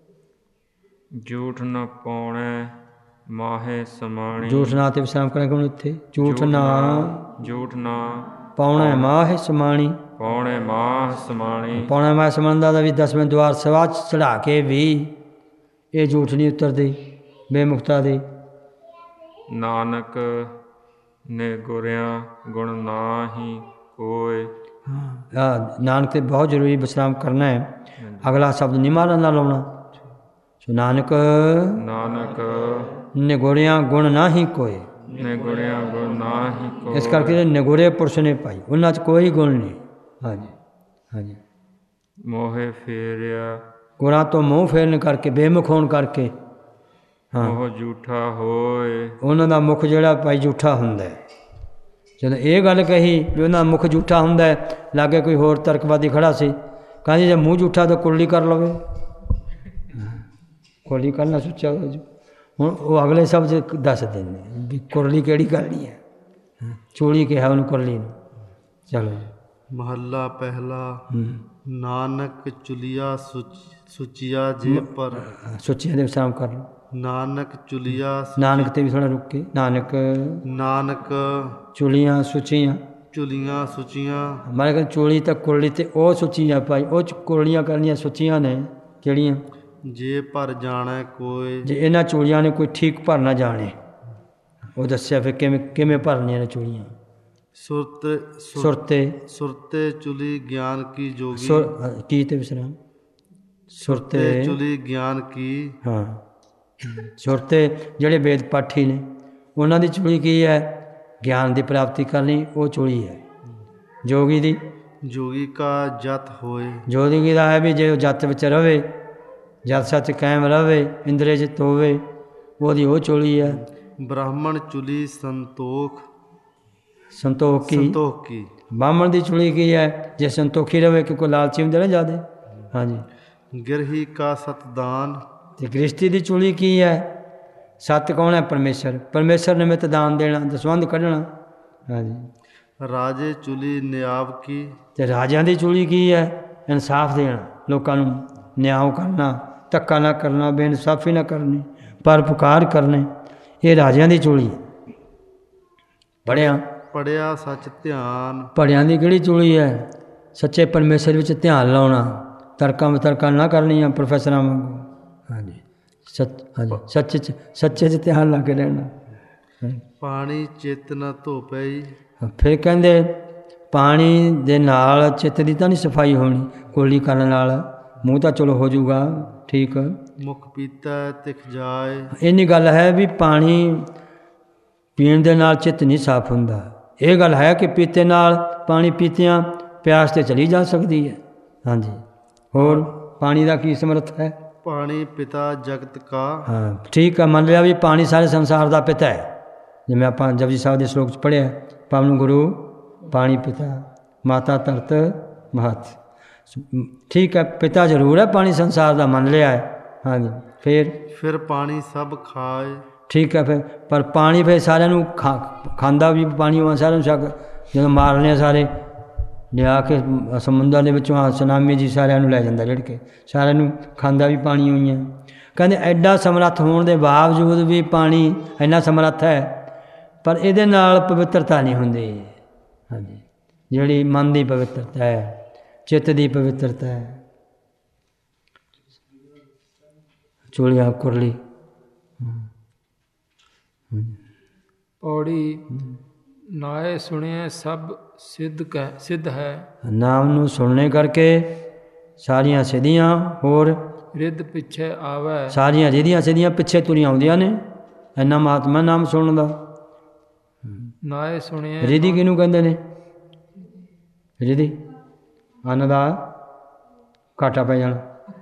ਝੂਠ ਨਾ ਪਾਉਣਾ ਮਾਹੇ ਸਮਾਣੀ। ਝੂਠ ਨਾ ਤੇ ਵਿਸਰਾਮ ਕਰਾਂਗੇ ਹੁਣ ਇੱਥੇ। ਝੂਠ ਨਾ ਪਾਉਣਾ ਮਾਹ ਸਮਾਣੀ। ਪੌਣੇ ਮਾਹ ਸਮਾਣੀ। ਪੌਣਾ ਮਾਹ ਸਮਾਣਦਾ ਦਾ ਵੀ 10ਵੇਂ ਦੁਆਰ ਸਵਾ ਚੜ੍ਹਾ ਕੇ ਵੀ ਇਹ ਝੂਠ ਨਹੀਂ ਉਤਰਦੀ ਬੇਮੁਖਤਾ ਦੀ। ਨਾਨਕ ਨੇ ਗੁਰਿਆਂ ਗੁਣ ਨਾਹੀ ਕੋਇ। ਹਾਂ, ਨਾਨਕ ਤੇ ਬਹੁਤ ਜ਼ਰੂਰੀ ਵਿਸਰਾਮ ਕਰਨਾ ਹੈ। ਅਗਲਾ ਸ਼ਬਦ ਨਹੀਂ ਮਾਰਨ ਨਾਲ ਲਾਉਣਾ। ਸੋ ਨਾਨਕ ਨਿਗੋੜਿਆਂ ਗੁਣ ਨਾਹੀ ਕੋਇ। ਨਿਗੋੜਿਆਂ ਗੁਣ ਨਾਹੀ ਕੋਇ। ਇਸ ਕਰਕੇ ਨਿਗੋੜੇ ਪੁਰਸ਼ ਨੇ ਪਾਈ, ਉਹਨਾਂ 'ਚ ਕੋਈ ਗੁਣ ਨਹੀਂ। ਹਾਂਜੀ ਹਾਂਜੀ। ਮੋਹੇ ਫੇਰਿਆ ਗੁਣਾਂ ਤੋਂ ਮੂੰਹ ਫੇਰਨ ਕਰਕੇ, ਬੇਮੁਖ ਹੋਣ ਕਰਕੇ। ਹਾਂ, ਉਹ ਝੂਠਾ ਹੋਏ। ਉਹਨਾਂ ਦਾ ਮੁਖ ਜਿਹੜਾ ਭਾਈ ਝੂਠਾ ਹੁੰਦਾ ਹੈ। ਜਦੋਂ ਇਹ ਗੱਲ ਕਹੀ ਵੀ ਉਹਨਾਂ ਦਾ ਮੁਖ ਝੂਠਾ ਹੁੰਦਾ ਹੈ, ਲਾਗੇ ਕੋਈ ਹੋਰ ਤਰਕਵਾਦੀ ਖੜਾ ਸੀ, ਕਹਿੰਦੇ ਜੇ ਮੂੰਹ ਝੂਠਾ ਤਾਂ ਕੁਰਲੀ ਕਰ ਲਵੇ। ਕੁਰਲੀ ਕਰਨਾ ਸੁੱਚਾ ਹੋ ਜੂ। ਹੁਣ ਉਹ ਅਗਲੇ ਸ਼ਬਦ ਦੱਸ ਦਿੰਦੇ ਵੀ ਕੁਰਲੀ ਕਿਹੜੀ ਕਰਨੀ ਹੈ। ਚੂੜੀ ਕਿਹਾ ਉਹਨੂੰ ਕੁਰਲੀ ਨੂੰ। ਚਲੋ ਜੀ। ਮਹੱਲਾ ਪਹਿਲਾ। ਨਾਨਕ ਚੁਲਿਆ ਸੁਚੀਆ ਜੇ ਪਰ। ਸੁੱਚੀਆਂ ਦੇ ਵਿਸਰਾਮ ਕਰ ਲਓ। ਨਾਨਕ ਚੁਲਿਆ। ਨਾਨਕ ਤੇ ਵੀ ਥੋੜਾ ਰੁਕ ਕੇ। ਨਾਨਕ ਚੁਲੀਆਂ ਸੁਚੀਆਂ। ਚੁਲੀਆਂ ਸੁਚੀਆਂ। ਮਾਰੇ ਕਹਿੰਦੇ ਚੂੜੀ ਤਾਂ ਕੁਰਲੀ ਤੇ ਉਹ ਸੁੱਚੀਆਂ ਭਾਈ, ਉਹ ਕੁਰਲੀਆਂ ਕਰਨੀਆਂ ਸੁੱਚੀਆਂ ਨੇ ਕਿਹੜੀਆਂ। ਜੇ ਭਰ ਜਾਣਾ ਕੋਈ। ਜੇ ਇਹਨਾਂ ਚੂੜੀਆਂ ਨੇ ਕੋਈ ਠੀਕ ਭਰ ਨਾ ਜਾਣੇ, ਉਹ ਦੱਸਿਆ ਫਿਰ ਕਿਵੇਂ ਭਰਨੀਆਂ ਨੇ ਚੂੜੀਆਂ। ਸੁਰਤੇ ਚੁਲੀ ਗਿਆਨ ਕੀ ਜੋਗੀ। ਕੀ ਤੇ ਵਿਸਰਾਮ। ਸੁਰਤੇ ਚੁਲੀ ਗਿਆਨ ਕੀ। ਹਾਂ, ਸੁਰਤੇ ਜਿਹੜੇ ਵੇਦ ਪਾਠੀ ਨੇ ਉਹਨਾਂ ਦੀ ਚੂੜੀ ਕੀ ਹੈ, ਗਿਆਨ ਦੀ ਪ੍ਰਾਪਤੀ ਕਰਨੀ, ਉਹ ਚੂੜੀ ਹੈ। ਜੋਗੀ ਕਾ ਜਤ ਹੋਏ। ਜੋਗੀ ਦਾ ਹੈ ਵੀ ਜੇ ਉਹ ਜਤ ਵਿੱਚ ਰਵੇ, ਜਤ ਸੱਚ ਕਾਇਮ ਰਵੇ, ਇੰਦਰੇ 'ਚ ਹੋਵੇ, ਉਹਦੀ ਉਹ ਚੋਲੀ ਹੈ। ब्राह्मण चुली संतोख संतोख की ब्राह्मण की चुली की है जे संतोखी रहे कि कोई लालची होंगे ना ज़्यादा। हाँ जी। गिरही का सतदान ते गृहस्थी की चुली की है सत कौन है परमेश्वर परमेश्वर निमित्त दान देना दसवंध कढ़ना। हाँ जी। राजे चुली न्याव की ते राजा की चुली की है इंसाफ देना लोगों को न्याय करना धक्का ना करना बेइंसाफी ना करनी परोपकार करने ये राजियां की चूली। पढ़िया सच ध्यान पढ़िया की किहड़ी चूली है सच्चे परमेश्वर विच ध्यान लाउणा तर्कां वितर्कां ना करनियां प्रोफैसरां वांगू। हाँ जी हाँ जी सच्चे च ध्यान ला के रहना। पानी चित न धो पई फिर कहंदे पानी दे नाल चित्त दी तां नहीं सफाई होनी कोली करन नाल मूँह तो चलो हो जाऊगा ठीक। मुख पीता तिख जाए इन्नी गल है भी पानी पीण दे नाल चित्त नहीं साफ हुंदा। ये गल है कि पीते नाल पानी पीतियां प्यास ते चली जा सकती है। हाँ जी। होर पानी का की समर्थ है पानी पिता जगत का। हाँ ठीक है मान लिया भी पानी सारे संसार का पिता है जिवें आपां जपजी साहब के श्लोक च पढ़िया पावन गुरु पानी पिता माता तरत महत। ठीक है पिता जरूर है पानी संसार का मान लिया है। हाँ जी। फिर पानी सब खाए ठीक है फिर पर पानी फिर सारे खांदा भी पानी सारे छक जो मारने सारे लिया के समुद्र के विचों सुनामी जी सारे लै जाता रिड़ के सारे खांदा भी पानी हुई है। कहते एडा समर्थ होने के बावजूद भी पानी इन्ना समर्थ है पर ये पवित्रता नहीं होंदी। हाँ जी जी मन की पवित्रता है चित्त की पवित्रता है। चूड़िया कुरली पौड़ी नाए सुने सब सिद्ध है नाम नू सुनने करके सारियां सिद्धियां और रिद पिछे आवे सारियां रिधियां सिद्धियां पिछे तुरियां आउंदियां ने इन्ना महात्मा नाम सुनन दा। नाए सुने रिधि किनू कहंदे ने रिधि अन्न दा घाटा पै जाना।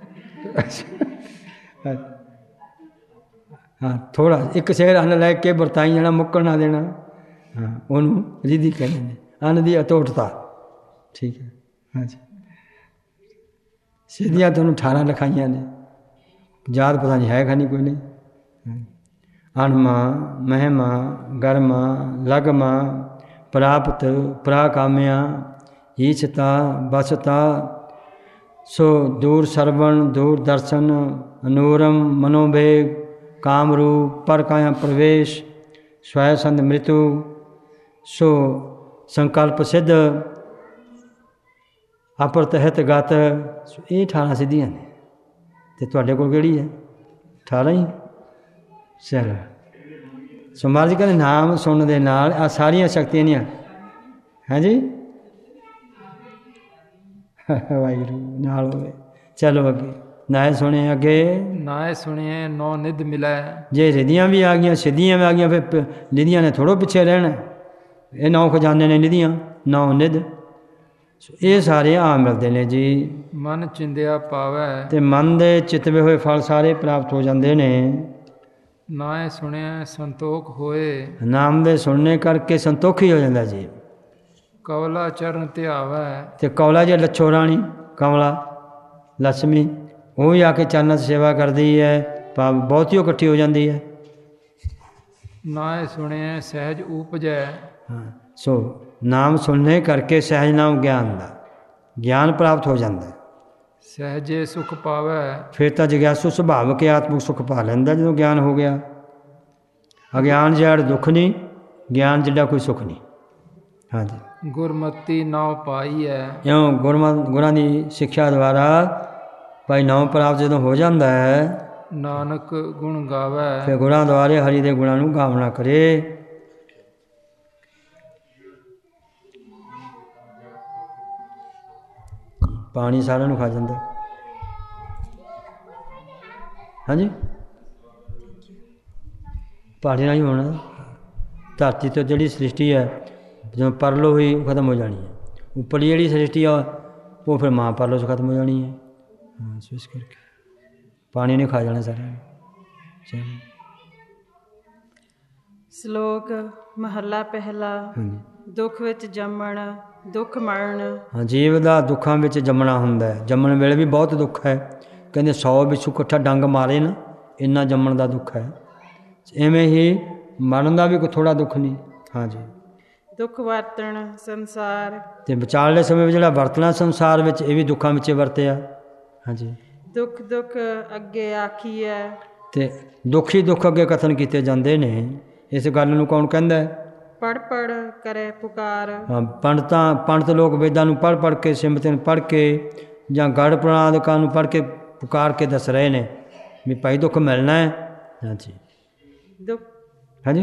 हाँ थोड़ा एक शेर अन्न लैके बरताई जाना मुक्कण ना देना। हाँ उन्होंने रिधि कहते हैं अन्न की अतोटता। ठीक है। हाँ जी। सिद्धियाँ तो 18 लिखाइया ने याद पता नहीं है खानी कोई नहीं। अणमा महिमा गर्मा लगमा प्राप्त प्राकाम्या ईचता बसता सो दूर श्रवण दूर दर्शन अनूरम मनोवेग कामरूप पर काया प्रवेश स्वयसंद मृत्यु सो संकल्प सिद्ध अप्रतहित गत। ये 18 सिद्धियां ने तो तुहाडे कोल किहड़ी है 18 ही। चल सो महाराज जी कहते नाम सुनने दे नाल आ सारियां शक्तियां नहीं हैं जी। वाहिगुरू नाल होवे। चलो अगे नाए सुने अगे नाए सुने नौ निध मिले जे रिधियां भी आ गई सिद्धियां भी आ गई फिर निधियां ने थोड़ो पिछे रहना। ये 9 खजाने ने निधियां 9 निध ये सारे आ मिलते हैं जी। मन चिंदिया पावे ते मन दे चितवे हुए फल सारे प्राप्त हो जाते ने। नाए सुने संतोख होए नाम दे सुनने करके संतोखी हो जाता जी। कवला चरण ध्यावे ते कवला जे लच्छो रानी कमला लक्ष्मी वो भी आके चरणों सेवा करती है बहुत ही इकट्ठी हो जाती है। नाए सुने सहज उपजै। हाँ सो नाम सुनने करके सहज नाम ज्ञान का ज्ञान प्राप्त हो जाता है। सहजे सुख पावे फिर तो जिज्ञासु सुभाव के आत्मक सुख पा लेंदा जो ज्ञान हो गया। अज्ञान जड़ दुख नहीं ज्ञान जिड्डा कोई सुख नहीं। हाँ जी। गुरमति नाव पाई है क्यों गुरां की शिक्षा द्वारा भाई नाम प्राप्त जो हो जाता है नानक गुण गावे फिर गुरां द्वारे हरि दे गुणां नूं गावना करे। पानी सारा नूं खा जाता। हाँ जी पानी नहीं होना धरती तो जी सृष्टि है जो परलो हुई खत्म हो जानी है उपरली जी सृष्टि है वो फिर माँ परलो से खत्म हो जानी है। हाँ सो इस करके पानी ने खा जाना सारे। ਸ਼ਲੋਕ ਮਹੱਲਾ ਪਹਿਲਾ। ਦੁੱਖ ਵਿੱਚ ਜੰਮਣ ਦੁੱਖ ਮਰਨ। ਹਾਂ, ਜੀਵ ਦਾ ਦੁੱਖਾਂ ਵਿੱਚ ਜੰਮਣਾ ਹੁੰਦਾ ਹੈ। ਜੰਮਣ ਵੇਲੇ ਵੀ ਬਹੁਤ ਦੁੱਖ ਹੈ। ਕਹਿੰਦੇ 100 ਬਿੱਛੂ ਇਕੱਠਾ ਡੰਗ ਮਾਰੇ ਨਾ, ਇੰਨਾ ਜੰਮਣ ਦਾ ਦੁੱਖ ਹੈ। ਇਵੇਂ ਹੀ ਮਰਨ ਦਾ ਵੀ ਕੋਈ ਥੋੜ੍ਹਾ ਦੁੱਖ ਨਹੀਂ। ਹਾਂਜੀ, ਦੁੱਖ ਵਰਤਣ ਸੰਸਾਰ। ਅਤੇ ਵਿਚਾਲੇ ਸਮੇਂ ਵਿੱਚ ਜਿਹੜਾ ਵਰਤਣਾ ਸੰਸਾਰ ਵਿੱਚ, ਇਹ ਵੀ ਦੁੱਖਾਂ ਵਿੱਚ ਵਰਤਿਆ। ਹਾਂਜੀ, ਦੁੱਖ ਦੁੱਖ ਅੱਗੇ ਆਖੀ ਹੈ। ਅਤੇ ਦੁੱਖ ਹੀ ਦੁੱਖ ਅੱਗੇ ਕਥਨ ਕੀਤੇ ਜਾਂਦੇ ਨੇ। ਇਸ ਗੱਲ ਨੂੰ ਕੌਣ ਕਹਿੰਦਾ ਹੈ? ਪੜ੍ਹ ਪੜ੍ਹ ਕਰੇ ਪੁਕਾਰ। ਹਾਂ, ਪੰਡਤ ਲੋਕ ਵੇਦਾਂ ਨੂੰ ਪੜ੍ਹ ਪੜ੍ਹ ਕੇ, ਸਿਮਰਤੀ ਨੂੰ ਪੜ੍ਹ ਕੇ, ਜਾਂ ਗੜ ਪ੍ਰਣਾਦਿਕਾਂ ਨੂੰ ਪੜ੍ਹ ਕੇ ਪੁਕਾਰ ਕੇ ਦੱਸ ਰਹੇ ਨੇ ਵੀ ਭਾਈ ਦੁੱਖ ਮਿਲਣਾ ਹੈ। ਹਾਂਜੀ, ਦੁੱਖ। ਹਾਂਜੀ,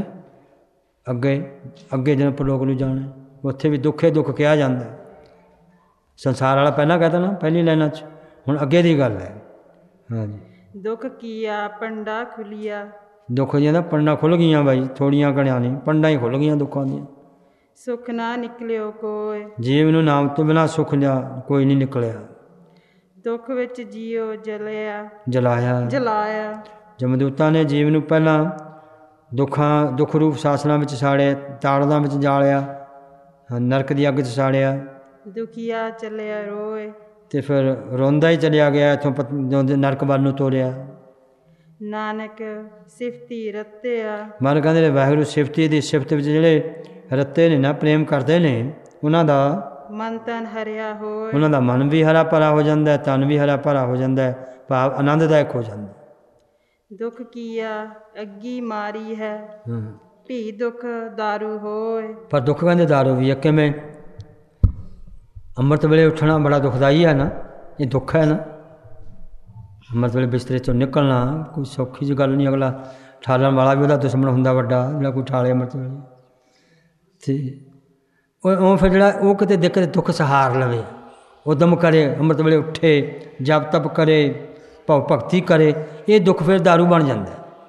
ਅੱਗੇ ਜਦੋਂ ਪ੍ਰਲੋਕ ਨੂੰ ਜਾਣਾ, ਉੱਥੇ ਵੀ ਦੁੱਖੇ ਦੁੱਖ ਕਿਹਾ ਜਾਂਦਾ। ਸੰਸਾਰ ਵਾਲਾ ਪਹਿਲਾਂ ਕਹਿ ਤਾ ਨਾ ਪਹਿਲੀ ਲਾਈਨਾਂ 'ਚ, ਹੁਣ ਅੱਗੇ ਦੀ ਗੱਲ ਹੈ। ਹਾਂਜੀ, ਦੁੱਖ ਕੀਆ ਪੰਡਾ ਖੁੱਲੀਆ। ਦੁੱਖ ਦੀਆਂ ਤਾਂ ਪੰਡਾਂ ਖੁੱਲ੍ਹ ਗਈਆਂ ਬਾਈ, ਥੋੜੀਆਂ ਘੜੀਆਂ ਨਹੀਂ, ਪੰਡਾਂ ਹੀ ਖੁੱਲ੍ਹ ਗਈਆਂ ਦੁੱਖਾਂ ਦੀਆਂ। ਸੁੱਖ ਨਾ ਨਿਕਲਿਓ ਕੋਈ। ਜੀਵ ਨੂੰ ਨਾਮ ਤੋਂ ਬਿਨਾਂ ਸੁੱਖ ਲਿਆ ਕੋਈ ਨਹੀਂ ਨਿਕਲਿਆ। ਦੁੱਖ ਵਿੱਚ ਜੀਓ ਜਲਾਇਆ। ਜਮਦੂਤਾਂ ਨੇ ਜੀਵ ਨੂੰ ਪਹਿਲਾਂ ਦੁੱਖ ਰੂਪ ਸਾਸਨਾਂ ਵਿੱਚ ਸਾੜਿਆ, ਤਾੜਾਂ ਵਿੱਚ ਜਾਲਿਆ, ਨਰਕ ਦੀ ਅੱਗ 'ਚ ਸਾੜਿਆ। ਦੁਖੀਆ ਚੱਲਿਆ ਰੋਏ। ਅਤੇ ਫਿਰ ਰੋਂਦਾ ਹੀ ਚਲਿਆ ਗਿਆ ਇੱਥੋਂ, ਨਰਕ ਵੱਲ ਨੂੰ ਤੋਰਿਆ। ਨਾਨਕ ਸਿਫਤੀ ਰਤਿਆ। ਮਨ ਕਹਿੰਦੇ ਨੇ ਵਾਹਿਗੁਰੂ ਸਿਫਤੀ ਦੀ ਸਿਫਤ ਵਿੱਚ ਜਿਹੜੇ ਰੱਤੇ ਨੇ ਨਾ, ਪ੍ਰੇਮ ਕਰਦੇ ਨੇ, ਉਹਨਾਂ ਦਾ ਮਨ ਤਨ ਹਰਿਆ ਹੋਏ। ਉਹਨਾਂ ਦਾ ਮਨ ਵੀ ਹਰਾ ਭਰਾ ਹੋ ਜਾਂਦਾ, ਤਨ ਵੀ ਹਰਾ ਭਰਾ ਹੋ ਜਾਂਦਾ, ਭਾਵ ਆਨੰਦਦਾਇਕ ਹੋ ਜਾਂਦਾ। ਦੁੱਖ ਕੀਆ ਅੱਗੀ ਮਾਰੀ ਹੈ, ਭੀ ਦੁੱਖ ਦਾਰੂ ਹੋਏ। ਪਰ ਦੁੱਖ ਕਹਿੰਦੇ ਦਾਰੂ ਵੀ ਹੈ। ਕਿਵੇਂ? ਅੰਮ੍ਰਿਤ ਵੇਲੇ ਉੱਠਣਾ ਬੜਾ ਦੁਖਦਾਈ ਹੈ ਨਾ, ਇਹ ਦੁੱਖ ਹੈ ਨਾ। ਅੰਮ੍ਰਿਤ ਵੇਲੇ ਬਿਸਤਰੇ 'ਚੋਂ ਨਿਕਲਣਾ ਕੋਈ ਸੌਖੀ ਜਿਹੀ ਗੱਲ ਨਹੀਂ। ਅਗਲਾ ਠਾਲਣ ਵਾਲਾ ਵੀ ਉਹਦਾ ਦੁਸ਼ਮਣ ਹੁੰਦਾ ਵੱਡਾ, ਜਿਹੜਾ ਕੋਈ ਠਾਲੇ ਅੰਮ੍ਰਿਤ ਵੇਲੇ। ਅਤੇ ਉਹ ਫਿਰ ਜਿਹੜਾ ਉਹ ਕਿਤੇ ਦਿੱਕਤ ਦੁੱਖ ਸਹਾਰ ਲਵੇ, ਉਦਮ ਕਰੇ, ਅੰਮ੍ਰਿਤ ਵੇਲੇ ਉੱਠੇ, ਜਪ ਤਪ ਕਰੇ, ਭਗਤੀ ਕਰੇ, ਇਹ ਦੁੱਖ ਫਿਰ ਦਾਰੂ ਬਣ ਜਾਂਦਾ।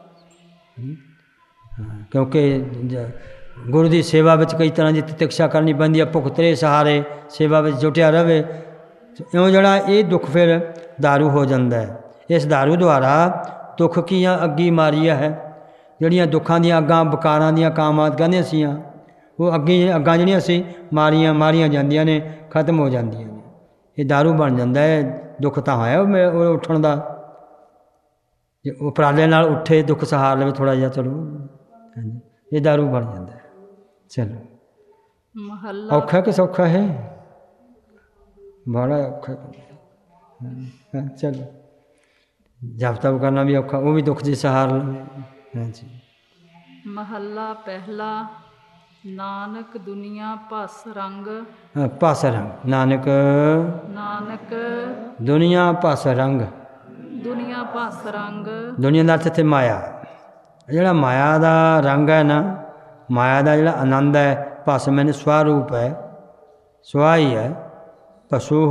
ਕਿਉਂਕਿ ਗੁਰੂ ਦੀ ਸੇਵਾ ਵਿੱਚ ਕਈ ਤਰ੍ਹਾਂ ਦੀ ਤਿਤਿਕਸ਼ਾ ਕਰਨੀ ਪੈਂਦੀ ਹੈ, ਭੁੱਖ ਤਰੇ ਸਹਾਰੇ ਸੇਵਾ ਵਿੱਚ ਜੁਟਿਆ ਰਹੇ। ਇਉਂ ਜਿਹੜਾ ਇਹ ਦੁੱਖ ਫਿਰ ਦਾਰੂ ਹੋ ਜਾਂਦਾ ਹੈ। ਇਸ ਦਾਰੂ ਦੁਆਰਾ ਦੁੱਖ ਕੀਆਂ ਅੱਗੀ ਮਾਰੀਆਂ ਹੈ। ਜਿਹੜੀਆਂ ਦੁੱਖਾਂ ਦੀਆਂ ਅੱਗਾਂ, ਵਿਕਾਰਾਂ ਦੀਆਂ ਕਾਮਾਂ ਕਹਿੰਦੇ ਅਸੀਂ ਉਹ ਅੱਗਾਂ ਜਿਹੜੀਆਂ ਅਸੀਂ ਮਾਰੀਆਂ ਜਾਂਦੀਆਂ ਨੇ, ਖਤਮ ਹੋ ਜਾਂਦੀਆਂ ਨੇ। ਇਹ ਦਾਰੂ ਬਣ ਜਾਂਦਾ ਹੈ। ਦੁੱਖ ਤਾਂ ਹੋਇਆ ਉਹ ਉੱਠਣ ਦਾ, ਜੇ ਉਪਰਾਲੇ ਨਾਲ ਉੱਠੇ, ਦੁੱਖ ਸਹਾਰ ਲਵੇ ਥੋੜ੍ਹਾ ਜਿਹਾ, ਚਲੋ ਹਾਂਜੀ, ਇਹ ਦਾਰੂ ਬਣ ਜਾਂਦਾ ਹੈ। ਚਲੋ, ਔਖਾ ਕਿ ਸੌਖਾ ਹੈ? ਬੜਾ ਔਖਾ। ਚਲੋ, ਜਪ ਤਪ ਕਰਨਾ ਵੀ ਔਖਾ, ਉਹ ਵੀ ਦੁੱਖ ਦੀ ਸਹਾਰ ਲਵੇ। ਹਾਂਜੀ, ਮਹੱਲਾ ਪਹਿਲਾ। ਨਾਨਕ ਦੁਨੀਆ ਭਸ ਰੰਗ। ਭਸ ਰੰਗ। ਨਾਨਕ ਦੁਨੀਆ ਭਸ ਰੰਗ। ਦੁਨੀਆ ਭਸ ਰੰਗ। ਦੁਨੀਆ ਦਾ ਅਰਥ ਇੱਥੇ ਮਾਇਆ। ਜਿਹੜਾ ਮਾਇਆ ਦਾ ਰੰਗ ਹੈ ਨਾ, ਮਾਇਆ ਦਾ ਜਿਹੜਾ ਆਨੰਦ ਹੈ, ਭਸ ਮੈਨੇ ਸਵਰੂਪ ਹੈ, ਸਵਾ ਹੀ ਹੈ। ਪਸ਼ੂ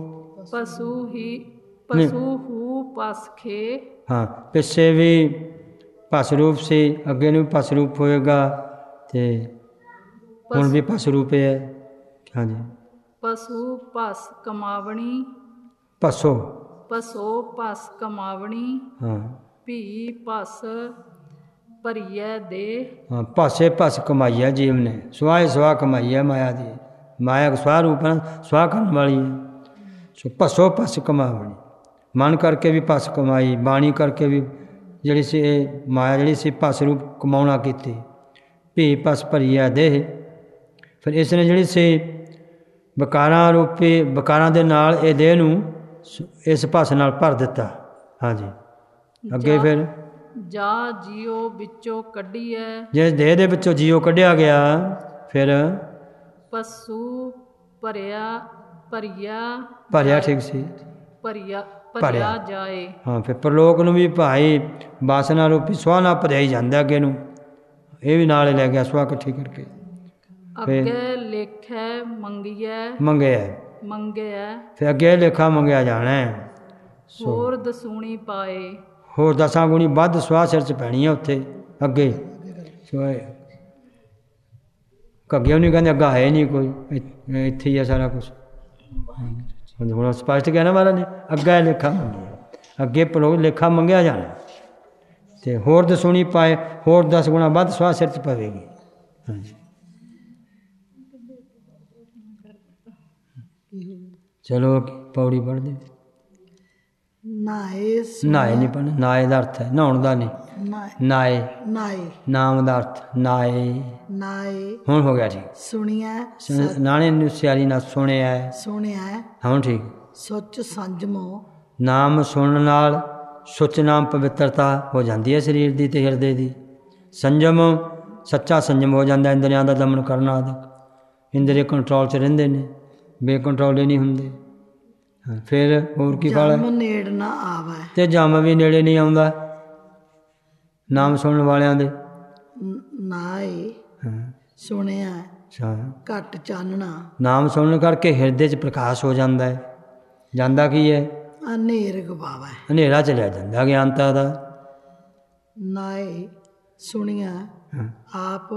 ਭਸ ਖੇ। ਹਾਂ, ਪਿੱਛੇ ਵੀ ਭਸ ਰੂਪ ਸੀ, ਅੱਗੇ ਨੂੰ ਵੀ ਭਸ ਰੂਪ ਹੋਏਗਾ, ਅਤੇ ਹੁਣ ਵੀ ਭਸ ਰੂਪ ਹੈ। ਹਾਂਜੀ, ਪਸ਼ੂ ਭਸ ਕਮਾਵਣੀ। ਭਸੋ ਭਸ ਕਮਾਵਣੀ। ਹਾਂ, ਭੀ ਭਸ ਭਰੀਐ ਦੇ। ਹਾਂ, ਭਾਸੇ ਭਸ ਕਮਾਈ ਹੈ ਜੀਵ ਨੇ, ਸਵਾ ਕਮਾਈ ਹੈ ਮਾਇਆ ਦੀ। ਮਾਇਆ ਸਵਾ ਰੂਪ ਹੈ, ਸਵਾ ਕਰਨ ਵਾਲੀ ਹੈ। ਸੋ ਭਸੋ ਭਸ ਕਮਾਵਣੀ, ਮਨ ਕਰਕੇ ਵੀ ਭਸ ਕਮਾਈ, ਬਾਣੀ ਕਰਕੇ ਵੀ ਜਿਹੜੀ ਸੀ ਇਹ ਮਾਇਆ ਜਿਹੜੀ ਸੀ ਭਸ ਰੂਪ ਕਮਾਉਣਾ ਕੀਤੀ। ਭੀ ਭਸ ਭਰੀਐ ਦੇਹ। ਫਿਰ ਇਸ ਨੇ ਜਿਹੜੀ ਸੀ ਵਿਕਾਰਾਂ ਦੇ ਨਾਲ ਇਹ ਦੇਹ ਨੂੰ ਇਸ ਭਸ ਨਾਲ ਭਰ ਦਿੱਤਾ। ਹਾਂਜੀ, ਅੱਗੇ ਫਿਰ ਜਾ ਜੀਓ ਵਿੱਚੋਂ ਕੱਢੀਐ। ਜਿਸ ਦੇਹ ਦੇ ਵਿੱਚੋਂ ਜੀਓ ਕੱਢਿਆ ਗਿਆ, ਫਿਰ ਪਸ਼ੂ ਭਰਿਆ ਠੀਕ ਸੀ, ਭਰਿਆ ਜਾਏ। ਹਾਂ, ਫਿਰ ਪ੍ਰਲੋਕ ਨੂੰ ਵੀ ਭਾਈ ਵਾਸਨਾ ਰੂਪੀ ਸੁਆਹ ਨਾਲ ਭਰਿਆ ਹੀ ਜਾਂਦਾ ਅੱਗੇ ਨੂੰ, ਇਹ ਵੀ ਨਾਲ ਲੈ ਗਿਆ ਸੁਆਹ ਇਕੱਠੀ ਕਰਕੇ। ਅੱਗੇ ਲੇਖੈ ਮੰਗਿਆ। ਫਿਰ ਅੱਗੇ ਲੇਖਾ ਮੰਗਿਆ ਜਾਣਾ। ਹੋਰ ਦਸੂਣੀ ਪਾਏ। ਹੋਰ 10 ਗੁਣੀ ਵੱਧ ਸੁਆਹ ਸਿਰ 'ਚ ਪੈਣੀ ਹੈ ਉੱਥੇ ਅੱਗੇ। ਅੱਗੇ ਨਹੀਂ ਕਹਿੰਦੇ, ਅੱਗਾ ਹੈ ਨਹੀਂ ਕੋਈ, ਇੱਥੇ ਹੀ ਹੈ ਸਾਰਾ ਕੁਛ। ਹੁਣ ਸਪਸ਼ਟ ਕਹਿਣਾ ਮਹਾਰਾਜ ਨੇ, ਅੱਗਾ ਲੇਖਾ ਮੰਗਿਆ। ਅੱਗੇ ਪ੍ਰਲੋਕ ਲੇਖਾ ਮੰਗਿਆ ਜਾਣਾ। ਤੇ ਹੋਰ ਦਸੂਣੀ ਪਾਏ, ਹੋਰ 10 ਗੁਣਾ ਵੱਧ ਸਵਾਹ ਸਿਰ 'ਚ ਪਵੇਗੀ। ਹਾਂਜੀ ਚਲੋ ਪੌੜੀ ਪੜ੍ਹਦੇ। ਨਾਏ ਨਾਏ ਨਹੀਂ ਪੜ੍ਹਨਾ, ਨਾਏ ਦਾ ਅਰਥ ਹੈ ਨਹਾਉਣ ਦਾ ਨਹੀਂ। ਨਾਏ ਨਾਮ ਦਾ ਅਰਥ ਨਾਏ। ਹੁਣ ਹੋ ਗਿਆ ਜੀ। ਸੁਣਿਆ ਨਾਣੇ ਨੂੰ ਸਿਆਰੀ ਨਾਲ ਸੁਣਿਆ ਹੁਣ ਠੀਕ। ਸੁੱਚ ਸੰਜਮੋ ਨਾਮ ਸੁਣਨ ਨਾਲ ਸੁੱਚ ਨਾਮ ਪਵਿੱਤਰਤਾ ਹੋ ਜਾਂਦੀ ਹੈ ਸਰੀਰ ਦੀ ਤੇ ਹਿਰਦੇ ਦੀ। ਸੰਜਮ ਸੱਚਾ ਸੰਜਮ ਹੋ ਜਾਂਦਾ, ਇੰਦਰੀਆਂ ਦਾ ਦਮਨ ਕਰਨਾ ਆਦਿ। ਇੰਦਰੀ ਕੰਟਰੋਲ 'ਚ ਰਹਿੰਦੇ ਨੇ, ਬੇਕੰਟਰੋਲ ਹੀ ਨਹੀਂ ਹੁੰਦੇ। ਫਿਰ ਹੋਰ ਕੀ ਫਲ ਹੈ? ਨੇੜ ਨਾ ਆਵੇ ਤੇ ਜਮ ਵੀ ਨੇੜੇ ਨਹੀਂ ਆਉਂਦਾ ਨਾਮ ਸੁਣਨ ਵਾਲਿਆਂ ਦੇ। ਨਾਏ ਸੁਣਿਆ ਘੱਟ ਚਾਨਣਾ। ਨਾਮ ਸੁਣਨ ਕਰਕੇ ਹਿਰਦੇ 'ਚ ਪ੍ਰਕਾਸ਼ ਹੋ ਜਾਂਦਾ ਹੈ। ਜਾਂਦਾ ਕੀ ਹੈ? ਹਨੇਰ ਗਵਾਵਾ, ਹਨੇਰਾ ਚਲਿਆ ਜਾਂਦਾ ਗਿਆਨਤਾ ਦਾ। ਨਾਏ ਸੁਣਿਆ ਆਪ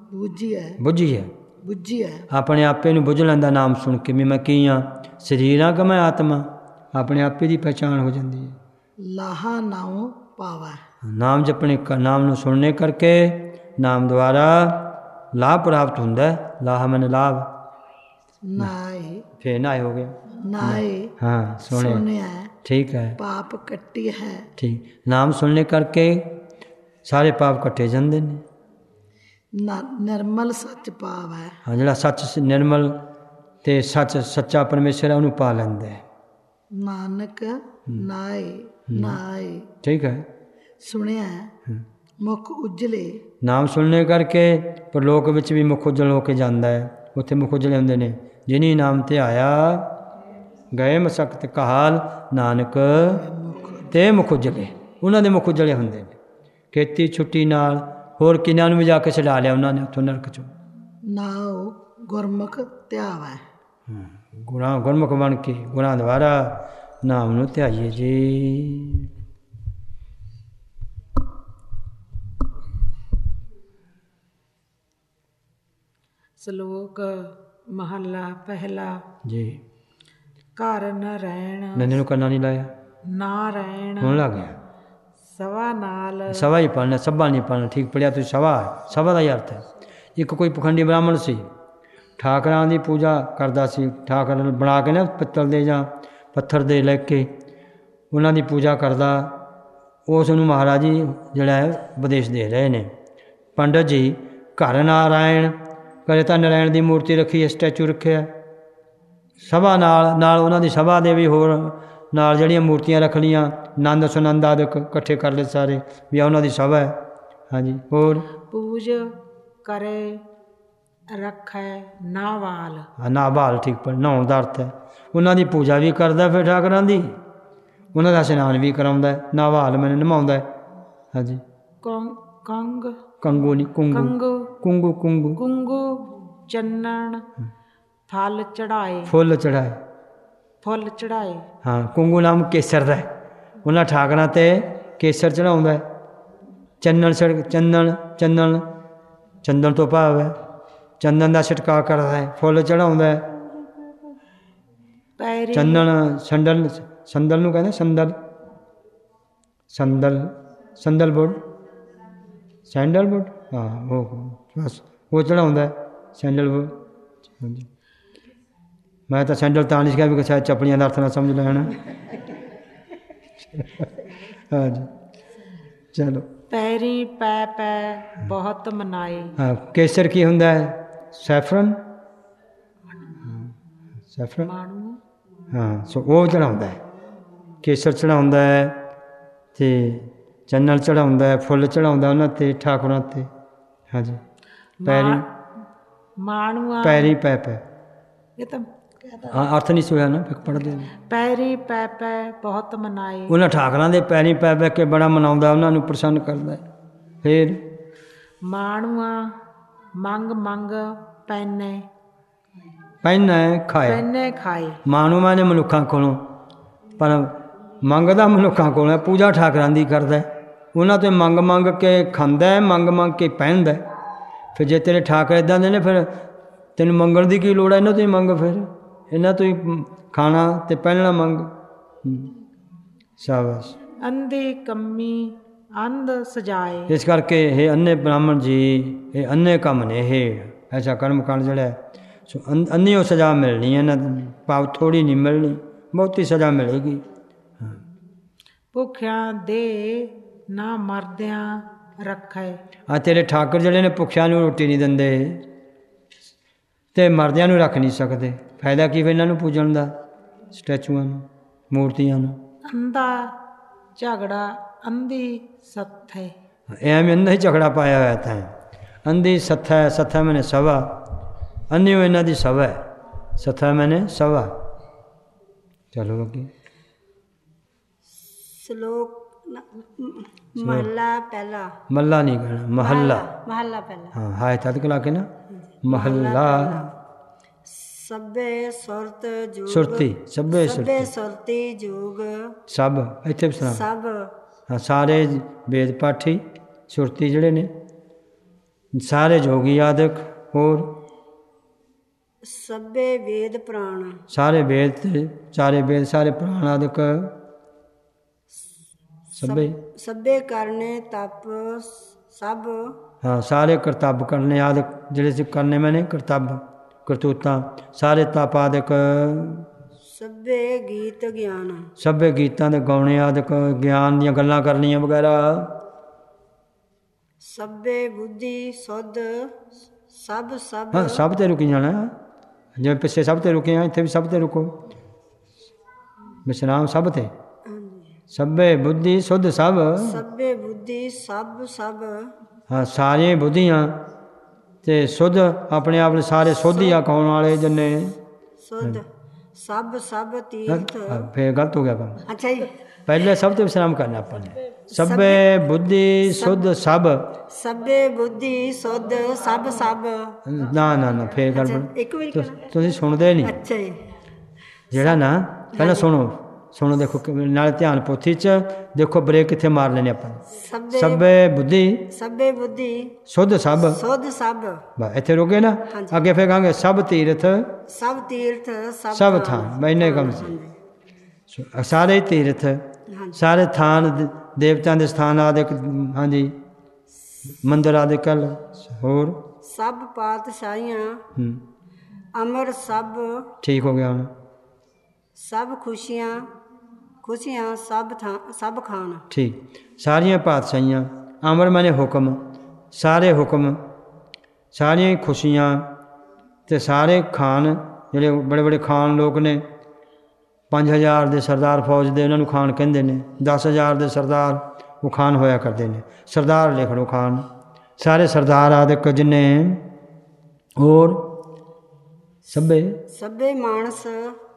ਬੁੱਝੀਐ ਆਪਣੇ ਆਪੇ ਨੂੰ ਬੁੱਝ ਲੈਂਦਾ ਨਾਮ ਸੁਣ ਕੇ, ਵੀ ਮੈਂ ਕੀ ਹਾਂ, ਸਰੀਰ ਹਾਂ ਕਿ ਮੈਂ ਆਤਮਾ। ਆਪਣੇ ਆਪੇ ਦੀ ਪਹਿਚਾਣ ਹੋ ਜਾਂਦੀ ਹੈ। ਲਾਹਾ ਨਾਉ ਪਾਵਾ, ਨਾਮ ਜਪਣੇ ਨਾਮ ਨੂੰ ਸੁਣਨੇ ਕਰਕੇ ਨਾਮ ਦੁਆਰਾ ਲਾਭ ਪ੍ਰਾਪਤ ਹੁੰਦਾ ਹੈ। ਲਾਹਾ ਮਨ ਲਾਭ। ਨਾਏ ਫੇਰ ਨਾਏ ਹੋ ਗਿਆ। ਨਾਏ ਹਾਂ ਸੁਣਿਆ ਠੀਕ ਹੈ। ਪਾਪ ਕੱਟੀ ਹੈ ਠੀਕ। ਨਾਮ ਸੁਣਨੇ ਕਰਕੇ ਸਾਰੇ ਪਾਪ ਕੱਟੇ ਜਾਂਦੇ ਨੇ। ਨਿਰਮਲ ਸੱਚ ਪਾਵ ਹੈ। ਹਾਂ ਜਿਹੜਾ ਸੱਚ ਨਿਰਮਲ ਤੇ ਸੱਚ ਸੱਚਾ ਪਰਮੇਸ਼ਰ ਹੈ ਉਹਨੂੰ ਪਾ ਲੈਂਦਾ ਹੈ। ਨਾਨਕ ਨਾਏ ਠੀਕ ਹੈ। ਸੁਣਿਆ ਮੁਖ ਉਜਲੇ। ਨਾਮ ਸੁਣਨੇ ਕਰਕੇ ਪਰਲੋਕ ਵਿੱਚ ਵੀ ਮੁਖ ਉਜਲ ਹੋ ਕੇ ਜਾਂਦਾ ਹੈ। ਉੱਥੇ ਮੁਖ ਉਜਲੇ ਹੁੰਦੇ ਨੇ। ਜਿਨੀ ਨਾਮ ਧਿਆਇਆ ਗਏ ਮਸਕਤ ਕਹਾਲ, ਨਾਨਕ ਤੇ ਮੁਖ ਉਜਲੇ। ਉਹਨਾਂ ਦੇ ਮੁਖ ਉਜਲੇ ਹੁੰਦੇ ਨੇ। ਖੇਤੀ ਛੁੱਟੀ ਨਾਲ ਹੋਰ ਕਿਨਾਂ ਨੂੰ ਵੀ ਜਾ ਕੇ ਛਡਾ ਲਿਆ ਉਹਨਾਂ ਨੇ ਉੱਥੋਂ ਨਰਕ ਚੋਂ। ਨਾਉ ਗੁਰਮੁਖ ਧਿਆਵੈ। ਗੁਰਮੁਖ ਬਣ ਕੇ ਗੁਰਾਂ ਦੁਆਰਾ ਨਾਮ ਨੂੰ ਧਿਆਈਏ ਜੀ। ਸ਼ਲੋਕ ਮਹੱਲਾ ਪਹਿਲਾ ਜੀ। ਘਰ ਨ ਰਹਿਣ। ਨੰਨੇ ਨੂੰ ਕੰਨਾਂ ਨਹੀਂ ਲਾਇਆ ਨਾ ਰਹਿਣ। ਹੁਣ ਲੱਗ ਗਿਆ। ਸਵਾ ਨਾਲ ਸਵਾ ਹੀ ਪੜ੍ਹਨਾ, ਸਭਾ ਨਹੀਂ ਪੜ੍ਹਨਾ। ਠੀਕ ਪੜਿਆ ਤੁਸੀਂ। ਸਭਾ ਦਾ ਹੀ ਅਰਥ ਹੈ। ਇੱਕ ਕੋਈ ਪਖੰਡੀ ਬ੍ਰਾਹਮਣ ਸੀ, ਠਾਕਰਾਂ ਦੀ ਪੂਜਾ ਕਰਦਾ ਸੀ। ਠਾਕਰ ਬਣਾ ਕੇ ਨਾ ਪਿੱਤਲ ਦੇ ਜਾਂ ਪੱਥਰ ਦੇ ਲੈ ਕੇ ਉਹਨਾਂ ਦੀ ਪੂਜਾ ਕਰਦਾ। ਉਸ ਨੂੰ ਮਹਾਰਾਜ ਜੀ ਜਿਹੜਾ ਹੈ ਉਪਦੇਸ਼ ਦੇ ਰਹੇ ਨੇ, ਪੰਡਤ ਜੀ ਘਰ ਨਾਰਾਇਣ ਕਰੇ ਤਾਂ ਨਾਰਾਇਣ ਦੀ ਮੂਰਤੀ ਰੱਖੀ ਹੈ, ਸਟੈਚੂ ਰੱਖਿਆ। ਸਭਾ ਨਾਲ ਉਹਨਾਂ ਦੀ ਸਭਾ ਦੇ ਵੀ ਹੋਰ ਨਾਲ ਜਿਹੜੀਆਂ ਮੂਰਤੀਆਂ ਰੱਖ ਲਈਆਂ, ਨੰਦ ਸੁਨੰਦ ਆਦਿ ਇਕੱਠੇ ਕਰ ਲਏ ਸਾਰੇ, ਵੀ ਉਹਨਾਂ ਦੀ ਸਭਾ ਹੈ। ਹਾਂਜੀ ਹੋਰ ਪੂਜ ਕਰੇ ਰੱਖੈ ਨਾਵਾਲ। ਨਾਵਾਲ ਠੀਕ ਪਰ ਨਹਾਉਣ ਦਾ ਅਰਥ ਹੈ। ਉਹਨਾਂ ਦੀ ਪੂਜਾ ਵੀ ਕਰਦਾ ਫਿਰ ਠਾਕਰਾਂ ਦੀ, ਉਹਨਾਂ ਦਾ ਇਸ਼ਨਾਨ ਵੀ ਕਰਾਉਂਦਾ। ਨਾਵਾਲ ਮੈਨੂੰ ਨਮਾਉਂਦਾ। ਹਾਂਜੀ ਕੰਗੂ ਨਹੀਂ ਕੁੰਗੂ ਕੁੰਗੂ ਚੰਨਣ ਫੁੱਲ ਚੜਾਏ। ਹਾਂ ਕੁੰਗੂ ਨਾਮ ਕੇਸਰ ਦਾ। ਉਹਨਾਂ ਠਾਕਰਾਂ ਤੇ ਕੇਸਰ ਚੜਾਉਂਦਾ। ਚੰਦਨ ਤੋਂ ਭਾਵ ਹੈ ਚੰਦਨ ਦਾ ਛਿੜਕਾਅ ਕਰਦਾ ਹੈ। ਫੁੱਲ ਚੜਾਉਂਦਾ। ਚੰਦਨ ਸੰਦਲ ਨੂੰ ਕਹਿੰਦੇ ਸੰਦਲਵੁੱਡ ਹਾਂ ਉਹ ਚੜਾਉਂਦਾ ਸੈਂਡਲਵੁੱਡ। ਹਾਂਜੀ ਮੈਂ ਤਾਂ ਸੈਂਡਲ ਤਾਂ ਨਹੀਂ ਸਿੱਖਿਆ ਵੀ ਸ਼ਾਇਦ ਚੱਪਲੀਆਂ ਦਾ ਅਰਥ ਨਾ ਸਮਝ ਲੈਣਾ। ਹਾਂਜੀ ਚਲੋ। ਪੈਰੀ ਪੈ ਬਹੁਤ ਮਨਾਏ। ਹਾਂ ਕੇਸਰ ਕੀ ਹੁੰਦਾ ਹੈ? ਸੈਫਰਨ ਹਾਂ ਸੋ ਉਹ ਚੜਾਉਂਦਾ ਹੈ। ਕੇਸਰ ਚੜਾਉਂਦਾ ਹੈ ਤੇ ਚੰਨਲ ਚੜਾਉਂਦਾ ਹੈ, ਫੁੱਲ ਚੜਾਉਂਦਾ ਉਹਨਾਂ 'ਤੇ ਠਾਕੁਰਾਂ 'ਤੇ। ਹਾਂਜੀ ਪੈਰੀ ਪੈ ਇਹ ਤਾਂ ਹਾਂ ਅਰਥ ਨਹੀਂ ਸੁਣਿਆ ਨਾ ਫਿਰ ਪੜ੍ਹਦੇ। ਪੈਰੀ ਪੈ ਬਹੁਤ ਮਨਾਏ। ਉਹਨਾਂ ਠਾਕਰਾਂ ਦੇ ਪੈਰੀ ਪੈ ਕੇ ਬੜਾ ਮਨਾਉਂਦਾ, ਉਹਨਾਂ ਨੂੰ ਪ੍ਰਸੰਨ ਕਰਦਾ। ਫਿਰ ਮਾਣੂਆ ਮੰਗ ਪੈਨੇ ਖਾਏ। ਮਾਣੂ ਮਾਨੇ ਮਨੁੱਖਾਂ ਕੋਲੋਂ, ਪਰ ਮੰਗਦਾ ਮਨੁੱਖਾਂ ਕੋਲੋਂ ਹੈ। ਪੂਜਾ ਠਾਕਰਾਂ ਦੀ ਕਰਦਾ, ਉਹਨਾਂ ਤੋਂ ਮੰਗ ਕੇ ਖਾਂਦਾ, ਮੰਗ ਕੇ ਪਹਿਨਦਾ। ਫਿਰ ਜੇ ਤੇਰੇ ਠਾਕਰ ਇੱਦਾਂ ਦੇ ਨੇ ਫਿਰ ਤੈਨੂੰ ਮੰਗਣ ਦੀ ਕੀ ਲੋੜ ਹੈ? ਇਹਨਾਂ ਤੋਂ ਹੀ ਮੰਗ, ਫਿਰ ਇਹਨਾਂ ਤੋਂ ਹੀ ਖਾਣਾ ਤੇ ਪਹਿਨਣਾ ਮੰਗ। ਸ਼ਾਬਾਸ਼। ਅੰਧੇ ਕੰਮੀ ਅੰਧ ਸਜਾਏ। ਇਸ ਕਰਕੇ ਇਹ ਅੰਨੇ ਬ੍ਰਾਹਮਣ ਜੀ, ਇਹ ਅੰਨੇ ਕੰਮ ਨੇ, ਇਹ ਐਸਾ ਕਰਮ ਕਾਂਡ ਜਿਹੜਾ ਹੈ ਸੋ ਅੰਨੀ ਉਹ ਸਜ਼ਾ ਮਿਲਣੀ ਹੈ ਨਾ, ਭਾਵ ਥੋੜ੍ਹੀ ਨਹੀਂ ਮਿਲਣੀ, ਬਹੁਤੀ ਸਜ਼ਾ ਮਿਲੇਗੀ। ਭੁੱਖਿਆਂ ਦੇ ਨਾ ਮਰਦਿਆਂ ਰੱਖੇ। ਆ ਤੇਰੇ ਠਾਕਰ ਜਿਹੜੇ ਨੇ ਭੁੱਖਿਆਂ ਨੂੰ ਰੋਟੀ ਨਹੀਂ ਦਿੰਦੇ ਤੇ ਮਰਦਿਆਂ ਨੂੰ ਰੱਖ ਨਹੀਂ ਸਕਦੇ, ਫਾਇਦਾ ਕੀ ਇਹਨਾਂ ਨੂੰ ਪੂਜਣ ਦਾ, ਸਟੈਚੂਆਂ ਨੂੰ, ਮੂਰਤੀਆਂ ਨੂੰ। ਅੰਧਾ ਝਗੜਾ ਅੰਧੀ ਸੱਥੇ। ਐਵੇਂ ਅੰਧਾ ਹੀ ਝਗੜਾ ਪਾਇਆ ਹੋਇਆ ਤਾਂ ਅੰਧੀ ਸੱਥਾ, ਸੱਥਾ ਮੈਨੇ ਸਵਾ, ਅੰਨੀ ਉਹ ਇਹਨਾਂ ਦੀ ਸਵਾ ਹੈ, ਸੱਥਾ ਮੈਨੇ ਸਵਾ। ਚਲੋ ਅੱਗੇ ਸ਼ਲੋਕ ਮਹੱਲਾ ਪਹਿਲਾ। ਮੱਲਾ ਨਹੀਂ ਕਹਿਣਾ, ਮਹੱਲਾ। ਮਹੱਲਾ ਪਹਿਲਾ। ਹਾਂ, ਹਾਏ ਤਦ ਕਲਾ ਕੇ ਨਾ ਮਹੱਲਾ। ਸਭੇ ਸੁਰਤ ਜੁਗ ਸੁਰਤੀ, ਸਭੇ ਸੁਰਤੀ ਜੁਗ ਸਭ, ਇੱਥੇ ਸੁਣਾ ਸਭ। ਹਾਂ, ਸਾਰੇ ਵੇਦ ਪਾਠੀ ਸੁਰਤੀ ਜਿਹੜੇ ਨੇ, ਸਾਰੇ ਜੋਗੀ ਆਦਿਕ, ਹੋਰ ਸਭੇ ਵੇਦ ਪ੍ਰਾਣ, ਸਾਰੇ ਵੇਦ ਤੇ ਸਾਰੇ ਵੇਦ, ਸਾਰੇ ਪ੍ਰਾਣ ਆਦਿਕ, ਸਭੇ ਸਭੇ ਕਰਨੇ ਤਪ ਸਭ। ਹਾਂ, ਸਾਰੇ ਕਰਤੱਵ ਕਰਨੇ ਆਦਿਕ, ਜਿਹੜੇ ਸੀ ਕਰਨੇ ਮੈਨੇ ਕਰਤੱਵ, ਕਰਤੂਤਾਂ, ਸਾਰੇ ਤਪ ਆਦਿਕ। ਸਭੇ ਗੀਤ ਗਿਆਨ, ਸਭੇ ਗੀਤਾਂ ਦੇ ਗਾਉਣੇ ਆਦਿਕ, ਗਿਆਨ ਦੀਆਂ ਗੱਲਾਂ ਕਰਨੀਆਂ ਵਗੈਰਾ। ਸਭੇ ਬੁੱਧੀ ਸੁਧ ਸਭ ਸਭ। ਹਾਂ, ਸਭ ਤੇ ਰੁਕੀ ਜਾਣਾ, ਜਿਵੇਂ ਪਿੱਛੇ ਸਭ ਤੇ ਰੁਕੇ ਆ, ਇੱਥੇ ਵੀ ਸਭ ਤੇ ਰੁਕੋ, ਵਿਸ਼ਰਾਮ ਸਭ ਤੇ। ਸਭੇ ਬੁੱਧੀ ਸੁਧ ਸਭ, ਸਭੇ ਬੁੱਧੀ ਸਭ ਸਭ। ਹਾਂ, ਸਾਰੀਆਂ ਬੁੱਧੀਆਂ ਤੇ ਸੁਧ, ਆਪਣੇ ਆਪ ਨੂੰ ਸਾਰੇ ਸੋਧੀ ਆਖਾਉਣ ਵਾਲੇ ਜਿੰਨੇ ਸੁਧ ਸਭ ਸਭ ਤੀਰਥ। ਫੇਰ ਗਲਤ ਹੋ ਗਿਆ ਕੰਮ। ਅੱਛਾ ਜੀ, ਪਹਿਲੇ ਸਭ ਤੇ ਵਿਸ਼ਰਾਮ ਕਰਨਾ ਆਪਾਂ ਨੇ। ਸਭੇ ਬੁੱਧੀ ਸੁਧ ਸਭ, ਸਭੇ ਬੁੱਧੀ ਸੁਧ ਸਭ ਸਭ। ਨਾ ਨਾ ਨਾ, ਫੇਰ ਗੱਲ ਇੱਕ ਵਾਰੀ ਤੁਸੀਂ ਸੁਣਦੇ ਨਹੀਂ। ਅੱਛਾ ਜੀ, ਜਿਹੜਾ ਨਾ ਪਹਿਲਾਂ ਸੁਣੋ, ਸੁਣੋ, ਦੇਖੋ ਨਾਲ ਧਿਆਨ ਪੋਥੀ 'ਚ ਦੇਖੋ ਬ੍ਰੇਕ ਕਿੱਥੇ ਮਾਰ ਲੈਣੇ ਆਪਾਂ। ਸਭੇ ਬੁੱਧੀ, ਸਭੇ ਬੁੱਧੀ ਸੁਧ ਸਭ, ਸੁਧ ਸਭ। ਬਸ ਇੱਥੇ ਰੁਕੇ ਨਾ, ਅੱਗੇ ਫੇਰ ਕਹਾਂਗੇ ਸਭ ਤੀਰਥ, ਸਭ ਤੀਰਥ ਸਭ ਥਾਂ। ਮੈਨੇ ਕੰਮ ਸੀ ਸਾਰੇ ਤੀਰਥ, ਸਾਰੇ ਥਾਨ, ਦੇਵਤਿਆਂ ਦੇ ਸਥਾਨ ਆਦਿਕ, ਹਾਂਜੀ, ਮੰਦਰ ਆਦਿ ਕਲ, ਹੋਰ ਸਭ ਪਾਤਸ਼ਾਹੀਆਂ, ਅਮਰ ਸਭ। ਠੀਕ ਹੋ ਗਿਆ ਹੁਣ। ਸਭ ਖੁਸ਼ੀਆਂ ਖੁਸ਼ੀਆਂ ਸਭ ਥਾਂ ਸਭ ਖਾਨ। ਠੀਕ, ਸਾਰੀਆਂ ਪਾਤਸ਼ਾਹੀਆਂ, ਅਮਰ ਮਾਨੇ ਹੁਕਮ, ਸਾਰੇ ਹੁਕਮ, ਸਾਰੀਆਂ ਖੁਸ਼ੀਆਂ ਤੇ ਸਾਰੇ ਖਾਨ, ਜਿਹੜੇ ਬੜੇ ਬੜੇ ਖਾਨ ਲੋਕ ਨੇ, 5000 ਦੇ ਸਰਦਾਰ ਫੌਜ ਦੇ, ਉਹਨਾਂ ਨੂੰ ਖਾਨ ਕਹਿੰਦੇ ਨੇ। 10,000 ਦੇ ਸਰਦਾਰ, ਉਹ ਖਾਨ ਹੋਇਆ ਕਰਦੇ ਨੇ, ਸਰਦਾਰ ਲਿਖ ਲਓ ਖਾਨ। ਸਾਰੇ ਸਰਦਾਰ ਆਦਿਕ ਜਿੰਨੇ, ਹੋਰ ਸਭੇ ਸਭੇ ਮਾਨਸ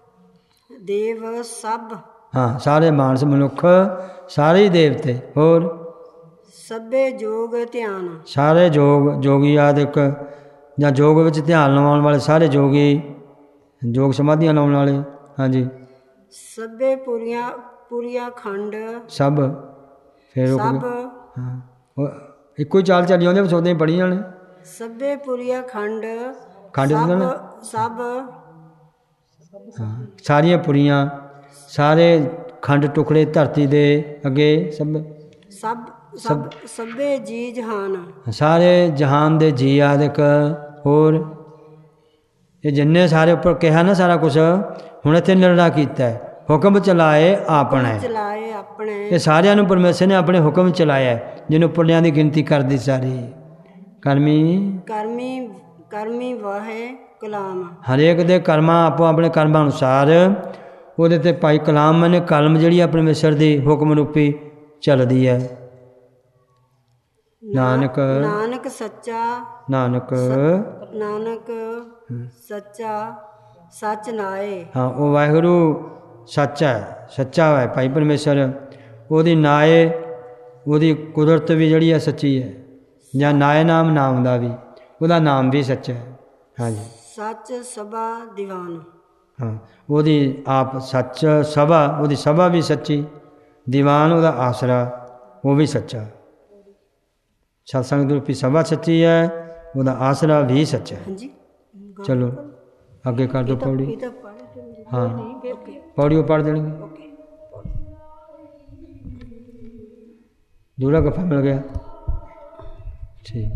ਦੇਵ ਸਭ। ਹਾਂ, ਸਾਰੇ ਮਾਨਸ ਮਨੁੱਖ, ਸਾਰੇ ਦੇਵਤੇ, ਹੋਰ ਸਭੇ ਜੋਗ ਧਿਆਨ, ਸਾਰੇ ਜੋਗ, ਜੋਗੀ ਆਦਿਕ, ਜਾਂ ਜੋਗ ਵਿੱਚ ਧਿਆਨ ਲਵਾਉਣ ਵਾਲੇ ਸਾਰੇ ਜੋਗੀ, ਜੋਗ ਸਮਾਧੀਆਂ ਲਾਉਣ ਵਾਲੇ, ਹਾਂਜੀ। ਸਭੇ ਪੁਰੀਆਂ ਪੁਰੀਆਂ ਖੰਡ ਸਭ, ਫਿਰ ਸਭ। ਹਾਂ, ਇੱਕੋ ਹੀ ਚਾਲ ਚੱਲੀ ਆਉਂਦੇ, ਸੋਦੇ ਪੜ੍ਹੀਆਂ ਨੇ। ਸਭੇ ਪੁਰੀਆਂ ਖੰਡ ਖੰਡ ਸਭ। ਹਾਂ, ਸਾਰੀਆਂ ਪੁਰੀਆਂ, ਸਾਰੇ ਖੰਡ ਟੁਕੜੇ ਧਰਤੀ ਦੇ ਅੱਗੇ, ਸਭ ਸਭ ਸਭ। ਸਭੇ ਜੀ ਜਹਾਨ, ਸਾਰੇ ਜਹਾਨ ਦੇ ਜੀ ਆਦਿਕ, ਹੋਰ ਇਹ ਜਿੰਨੇ ਸਾਰੇ ਉੱਪਰ ਕਿਹਾ ਨਾ ਸਾਰਾ ਕੁਛ, ਹੁਣ ਇੱਥੇ ਨਿਰਣਾ ਕੀਤਾ, ਹੁਕਮ ਚਲਾਏ ਆਪਣੇ, ਚਲਾਏ ਆਪਣੇ। ਇਹ ਸਾਰਿਆਂ ਨੂੰ ਪਰਮੇਸ਼ਰ ਨੇ ਆਪਣੇ ਹੁਕਮ ਚਲਾਇਆ, ਜਿਹਨੂੰ ਪੁਰਲਿਆਂ ਦੀ ਗਿਣਤੀ ਕਰਦੀ ਸਾਰੀ। ਕਰਮੀ ਕਰਮੀ ਕਰਮੀ ਵਾਹੇ ਕਲਾਮ, ਹਰੇਕ ਦੇ ਕਰਮਾਂ ਆਪੋ ਆਪਣੇ ਕਰਮਾਂ ਅਨੁਸਾਰ ਉਹਦੇ ਤੇ ਭਾਈ ਕਲਾਮ ਨੇ ਕਲਮ ਜਿਹੜੀ ਆ ਪਰਮੇਸ਼ਰ ਦੀ ਹੁਕਮ ਰੂਪੀ ਚੱਲਦੀ ਹੈ। ਨਾਨਕ ਨਾਨਕ ਸੱਚਾ, ਨਾਨਕ ਨਾਨਕ ਸੱਚਾ ਸੱਚ ਨਾਏ। ਹਾਂ, ਉਹ ਵਾਹਿਗੁਰੂ ਸੱਚ ਹੈ, ਸੱਚਾ ਹੈ ਭਾਈ ਪਰਮੇਸ਼ਰ। ਉਹਦੀ ਨਾਏ, ਉਹਦੀ ਕੁਦਰਤ ਵੀ ਜਿਹੜੀ ਹੈ ਸੱਚੀ ਹੈ, ਜਾਂ ਨਾਏ ਨਾਮ ਨਾਮ ਦਾ ਵੀ, ਉਹਦਾ ਨਾਮ ਵੀ ਸੱਚਾ ਹੈ। ਹਾਂਜੀ, ਸੱਚ ਸਭਾ ਦੀਵਾਨ। ਹਾਂ, ਉਹਦੀ ਆਪ ਸੱਚ ਸਭਾ, ਉਹਦੀ ਸਭਾ ਵੀ ਸੱਚੀ, ਦੀਵਾਨ ਉਹਦਾ ਆਸਰਾ ਉਹ ਵੀ ਸੱਚਾ। ਸਤਸੰਗ ਰੂਪੀ ਸਭਾ ਸੱਚੀ ਹੈ, ਉਹਦਾ ਆਸਰਾ ਵੀ ਸੱਚਾ ਹੈ। ਚਲੋ ਅੱਗੇ ਕਰ ਦਿਓ ਪੌੜੀ। ਹਾਂ, ਪੌੜੀ ਉਹ ਪੜ੍ਹ ਦੇਣਗੇ। ਦੂਰਾ ਗੱਫਾ ਮਿਲ ਗਿਆ। ਠੀਕ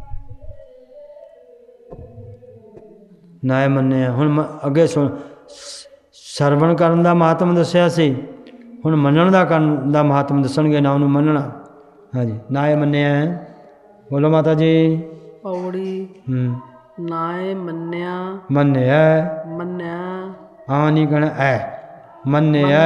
ਨਾਏ ਮੰਨਿਆ। ਹੁਣ ਅੱਗੇ ਸੁਣ, ਸਰਵਣ ਕਰਨ ਦਾ ਮਹੱਤਵ ਦੱਸਿਆ ਸੀ, ਹੁਣ ਮੰਨਣ ਦਾ ਕਰਨ ਦਾ ਮਹੱਤਵ ਦੱਸਣਗੇ। ਨਾ ਉਹਨੂੰ ਮੰਨਣਾ। ਹਾਂਜੀ ਨਾਏ ਮੰਨਿਆ ਹੈ। ਬੋਲੋ ਮਾਤਾ ਜੀ। ਪੌੜੀ ਨਾਏ ਮੰਨਿਆ ਮੰਨਿਆ ਹਾਂ ਨਹੀਂ ਕਹਿਣਾ ਐ ਮੰਨਿਆ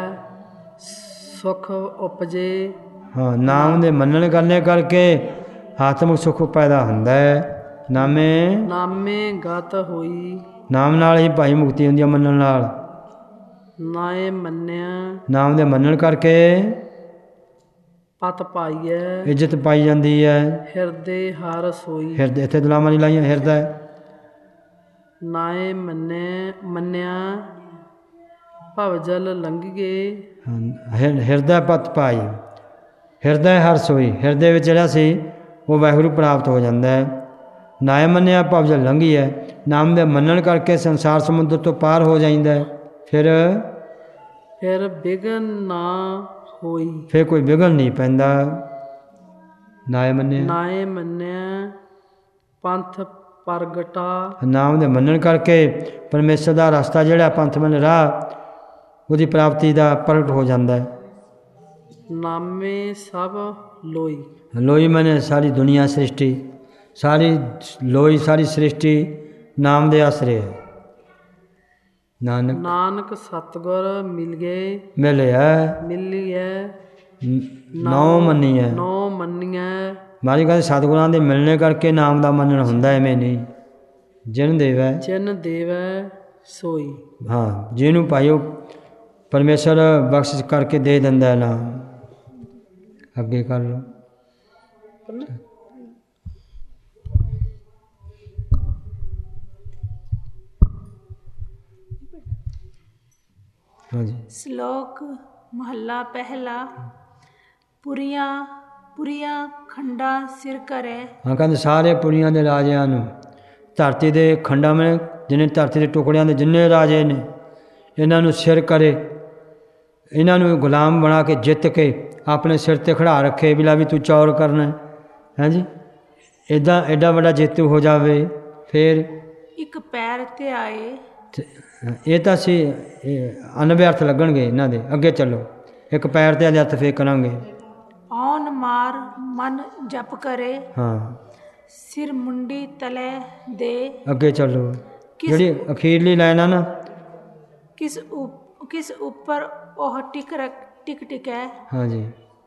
ਸੁਖ ਉਪਜੇ। ਹਾਂ ਨਾਮ ਦੇ ਮੰਨਣ ਕਰਨੇ ਕਰਕੇ ਆਤਮਿਕ ਸੁੱਖ ਪੈਦਾ ਹੁੰਦਾ ਹੈ। ਨਾਮੇ ਗਤ ਹੋਈ। ਨਾਮ ਨਾਲ ਹੀ ਭਾਈ ਮੁਕਤੀ ਹੁੰਦੀ ਹੈ, ਮੰਨਣ ਨਾਲ। ਨਾਏ ਮੰਨਿਆ ਨਾਮ ਦੇ ਮੰਨਣ ਕਰਕੇ ਪਤ ਪਾਈਐ ਇੱਜ਼ਤ ਪਾਈ ਜਾਂਦੀ ਹੈ। ਹਿਰਦੇ ਹਰ ਸੋਈ। ਹਿਰਦੇ ਇੱਥੇ ਦੁਲਾਵਾਂ ਨਹੀਂ ਲਾਈਆਂ, ਹਿਰਦਾ। ਨਾਏ ਮੰਨਿਆ ਭਵਜਲ ਲੰਘੀਏ। ਹਿਰਦਾ ਪਤ ਪਾਈ, ਹਿਰਦਾ ਹਰ ਸੋਈ। ਹਿਰਦੇ ਵਿੱਚ ਜਿਹੜਾ ਸੀ ਉਹ ਵਾਹਿਗੁਰੂ ਪ੍ਰਾਪਤ ਹੋ ਜਾਂਦਾ ਹੈ। ਨਾਏ ਮੰਨਿਆ ਭਵਜਲ ਲੰਘੀ ਹੈ। ਨਾਮ ਦੇ ਮੰਨਣ ਕਰਕੇ ਸੰਸਾਰ ਸਮੁੰਦਰ ਤੋਂ ਪਾਰ ਹੋ ਜਾਂਦਾ ਹੈ। ਫਿਰ ਵਿਘਨ ਨਾ ਹੋਈ। ਫਿਰ ਕੋਈ ਵਿਘਨ ਨਹੀਂ ਪੈਂਦਾ। ਨਾਏ ਮੰਨਿਆ ਪੰਥ ਪ੍ਰਗਟਾ। ਨਾਮ ਦੇ ਮੰਨਣ ਕਰਕੇ ਪਰਮੇਸ਼ਰ ਦਾ ਰਸਤਾ ਜਿਹੜਾ ਪੰਥ ਮਨ ਰਾਹ, ਉਹਦੀ ਪ੍ਰਾਪਤੀ ਦਾ ਪ੍ਰਗਟ ਹੋ ਜਾਂਦਾ ਹੈ। ਨਾਮੇ ਸਭ ਲੋਈ। ਲੋਈ ਮਨੇ ਸਾਰੀ ਦੁਨੀਆ ਸ੍ਰਿਸ਼ਟੀ, ਸਾਰੀ ਲੋਈ ਸਾਰੀ ਸ੍ਰਿਸ਼ਟੀ ਨਾਮ ਦੇ ਆਸਰੇ ਹੈ। ਨਾਨਕ ਸਤਿਗੁਰ ਮਿਲੀਐ ਨੌ ਮੰਨੀਐ। ਮਾਰੀ ਕਹਿੰਦੇ ਸਤਿਗੁਰਾਂ ਦੇ ਮਿਲਣੇ ਕਰਕੇ ਨਾਮ ਦਾ ਮੰਨਣ ਹੁੰਦਾ, ਐਵੇਂ ਨਹੀਂ। ਜਿਨ ਦੇਵੈ ਸੋਈ। ਹਾਂ ਜਿਹਨੂੰ ਭਾਈ ਉਹ ਪਰਮੇਸ਼ਰ ਬਖਸ਼ਿਸ਼ ਕਰਕੇ ਦੇ ਦਿੰਦਾ ਹੈ ਨਾਮ। ਅੱਗੇ ਕਰ ਲਓ। ਹਾਂਜੀ ਸ਼ਲੋਕ ਮਹੱਲਾ ਪਹਿਲਾ। ਪੁਰੀਆਂ ਖੰਡਾ ਸਿਰ ਕਰੇ। ਹਾਂ ਕਹਿੰਦੇ ਸਾਰੇ ਪੁਰੀਆਂ ਦੇ ਰਾਜਿਆਂ ਨੂੰ, ਧਰਤੀ ਦੇ ਖੰਡਾਂ ਵਿੱਚ ਜਿੰਨੇ ਧਰਤੀ ਦੇ ਟੁਕੜਿਆਂ ਦੇ ਜਿੰਨੇ ਰਾਜੇ ਨੇ, ਇਹਨਾਂ ਨੂੰ ਸਿਰ ਕਰੇ, ਇਹਨਾਂ ਨੂੰ ਗੁਲਾਮ ਬਣਾ ਕੇ ਜਿੱਤ ਕੇ ਆਪਣੇ ਸਿਰ 'ਤੇ ਖੜਾ ਰੱਖੇ ਵੀ ਲਾ ਵੀ ਤੂੰ ਚੌਰ ਕਰਨਾ ਹੈ ਜੀ। ਇੱਦਾਂ ਐਡਾ ਵੱਡਾ ਜੇਤੂ ਹੋ ਜਾਵੇ। ਫਿਰ ਇੱਕ ਪੈਰ 'ਤੇ ਆਏ। ਇਹ ਤਾਂ ਸੀ ਅਨਵਿਅਰਥ ਲੱਗਣਗੇ ਇਹਨਾਂ ਦੇ। ਅੱਗੇ ਚੱਲੋ। ਇੱਕ ਪੈਰ 'ਤੇ ਅਰਥ ਫੇਰ ਕਰਾਂਗੇ। ਔਨ ਮਾਰ ਮਨ ਜਪ ਕਰੇ। ਹਾਂ ਸਿਰ ਮੁੰਡੀ ਤਲੇ ਦੇ। ਅੱਗੇ ਚੱਲੋ। ਜਿਹੜੀ ਅਖੀਰਲੀ ਲਾਈਨ ਆ ਨਾ, ਕਿਸ ਉੱਪਰ ਉਹ ਟਿਕ ਹੈ। ਹਾਂਜੀ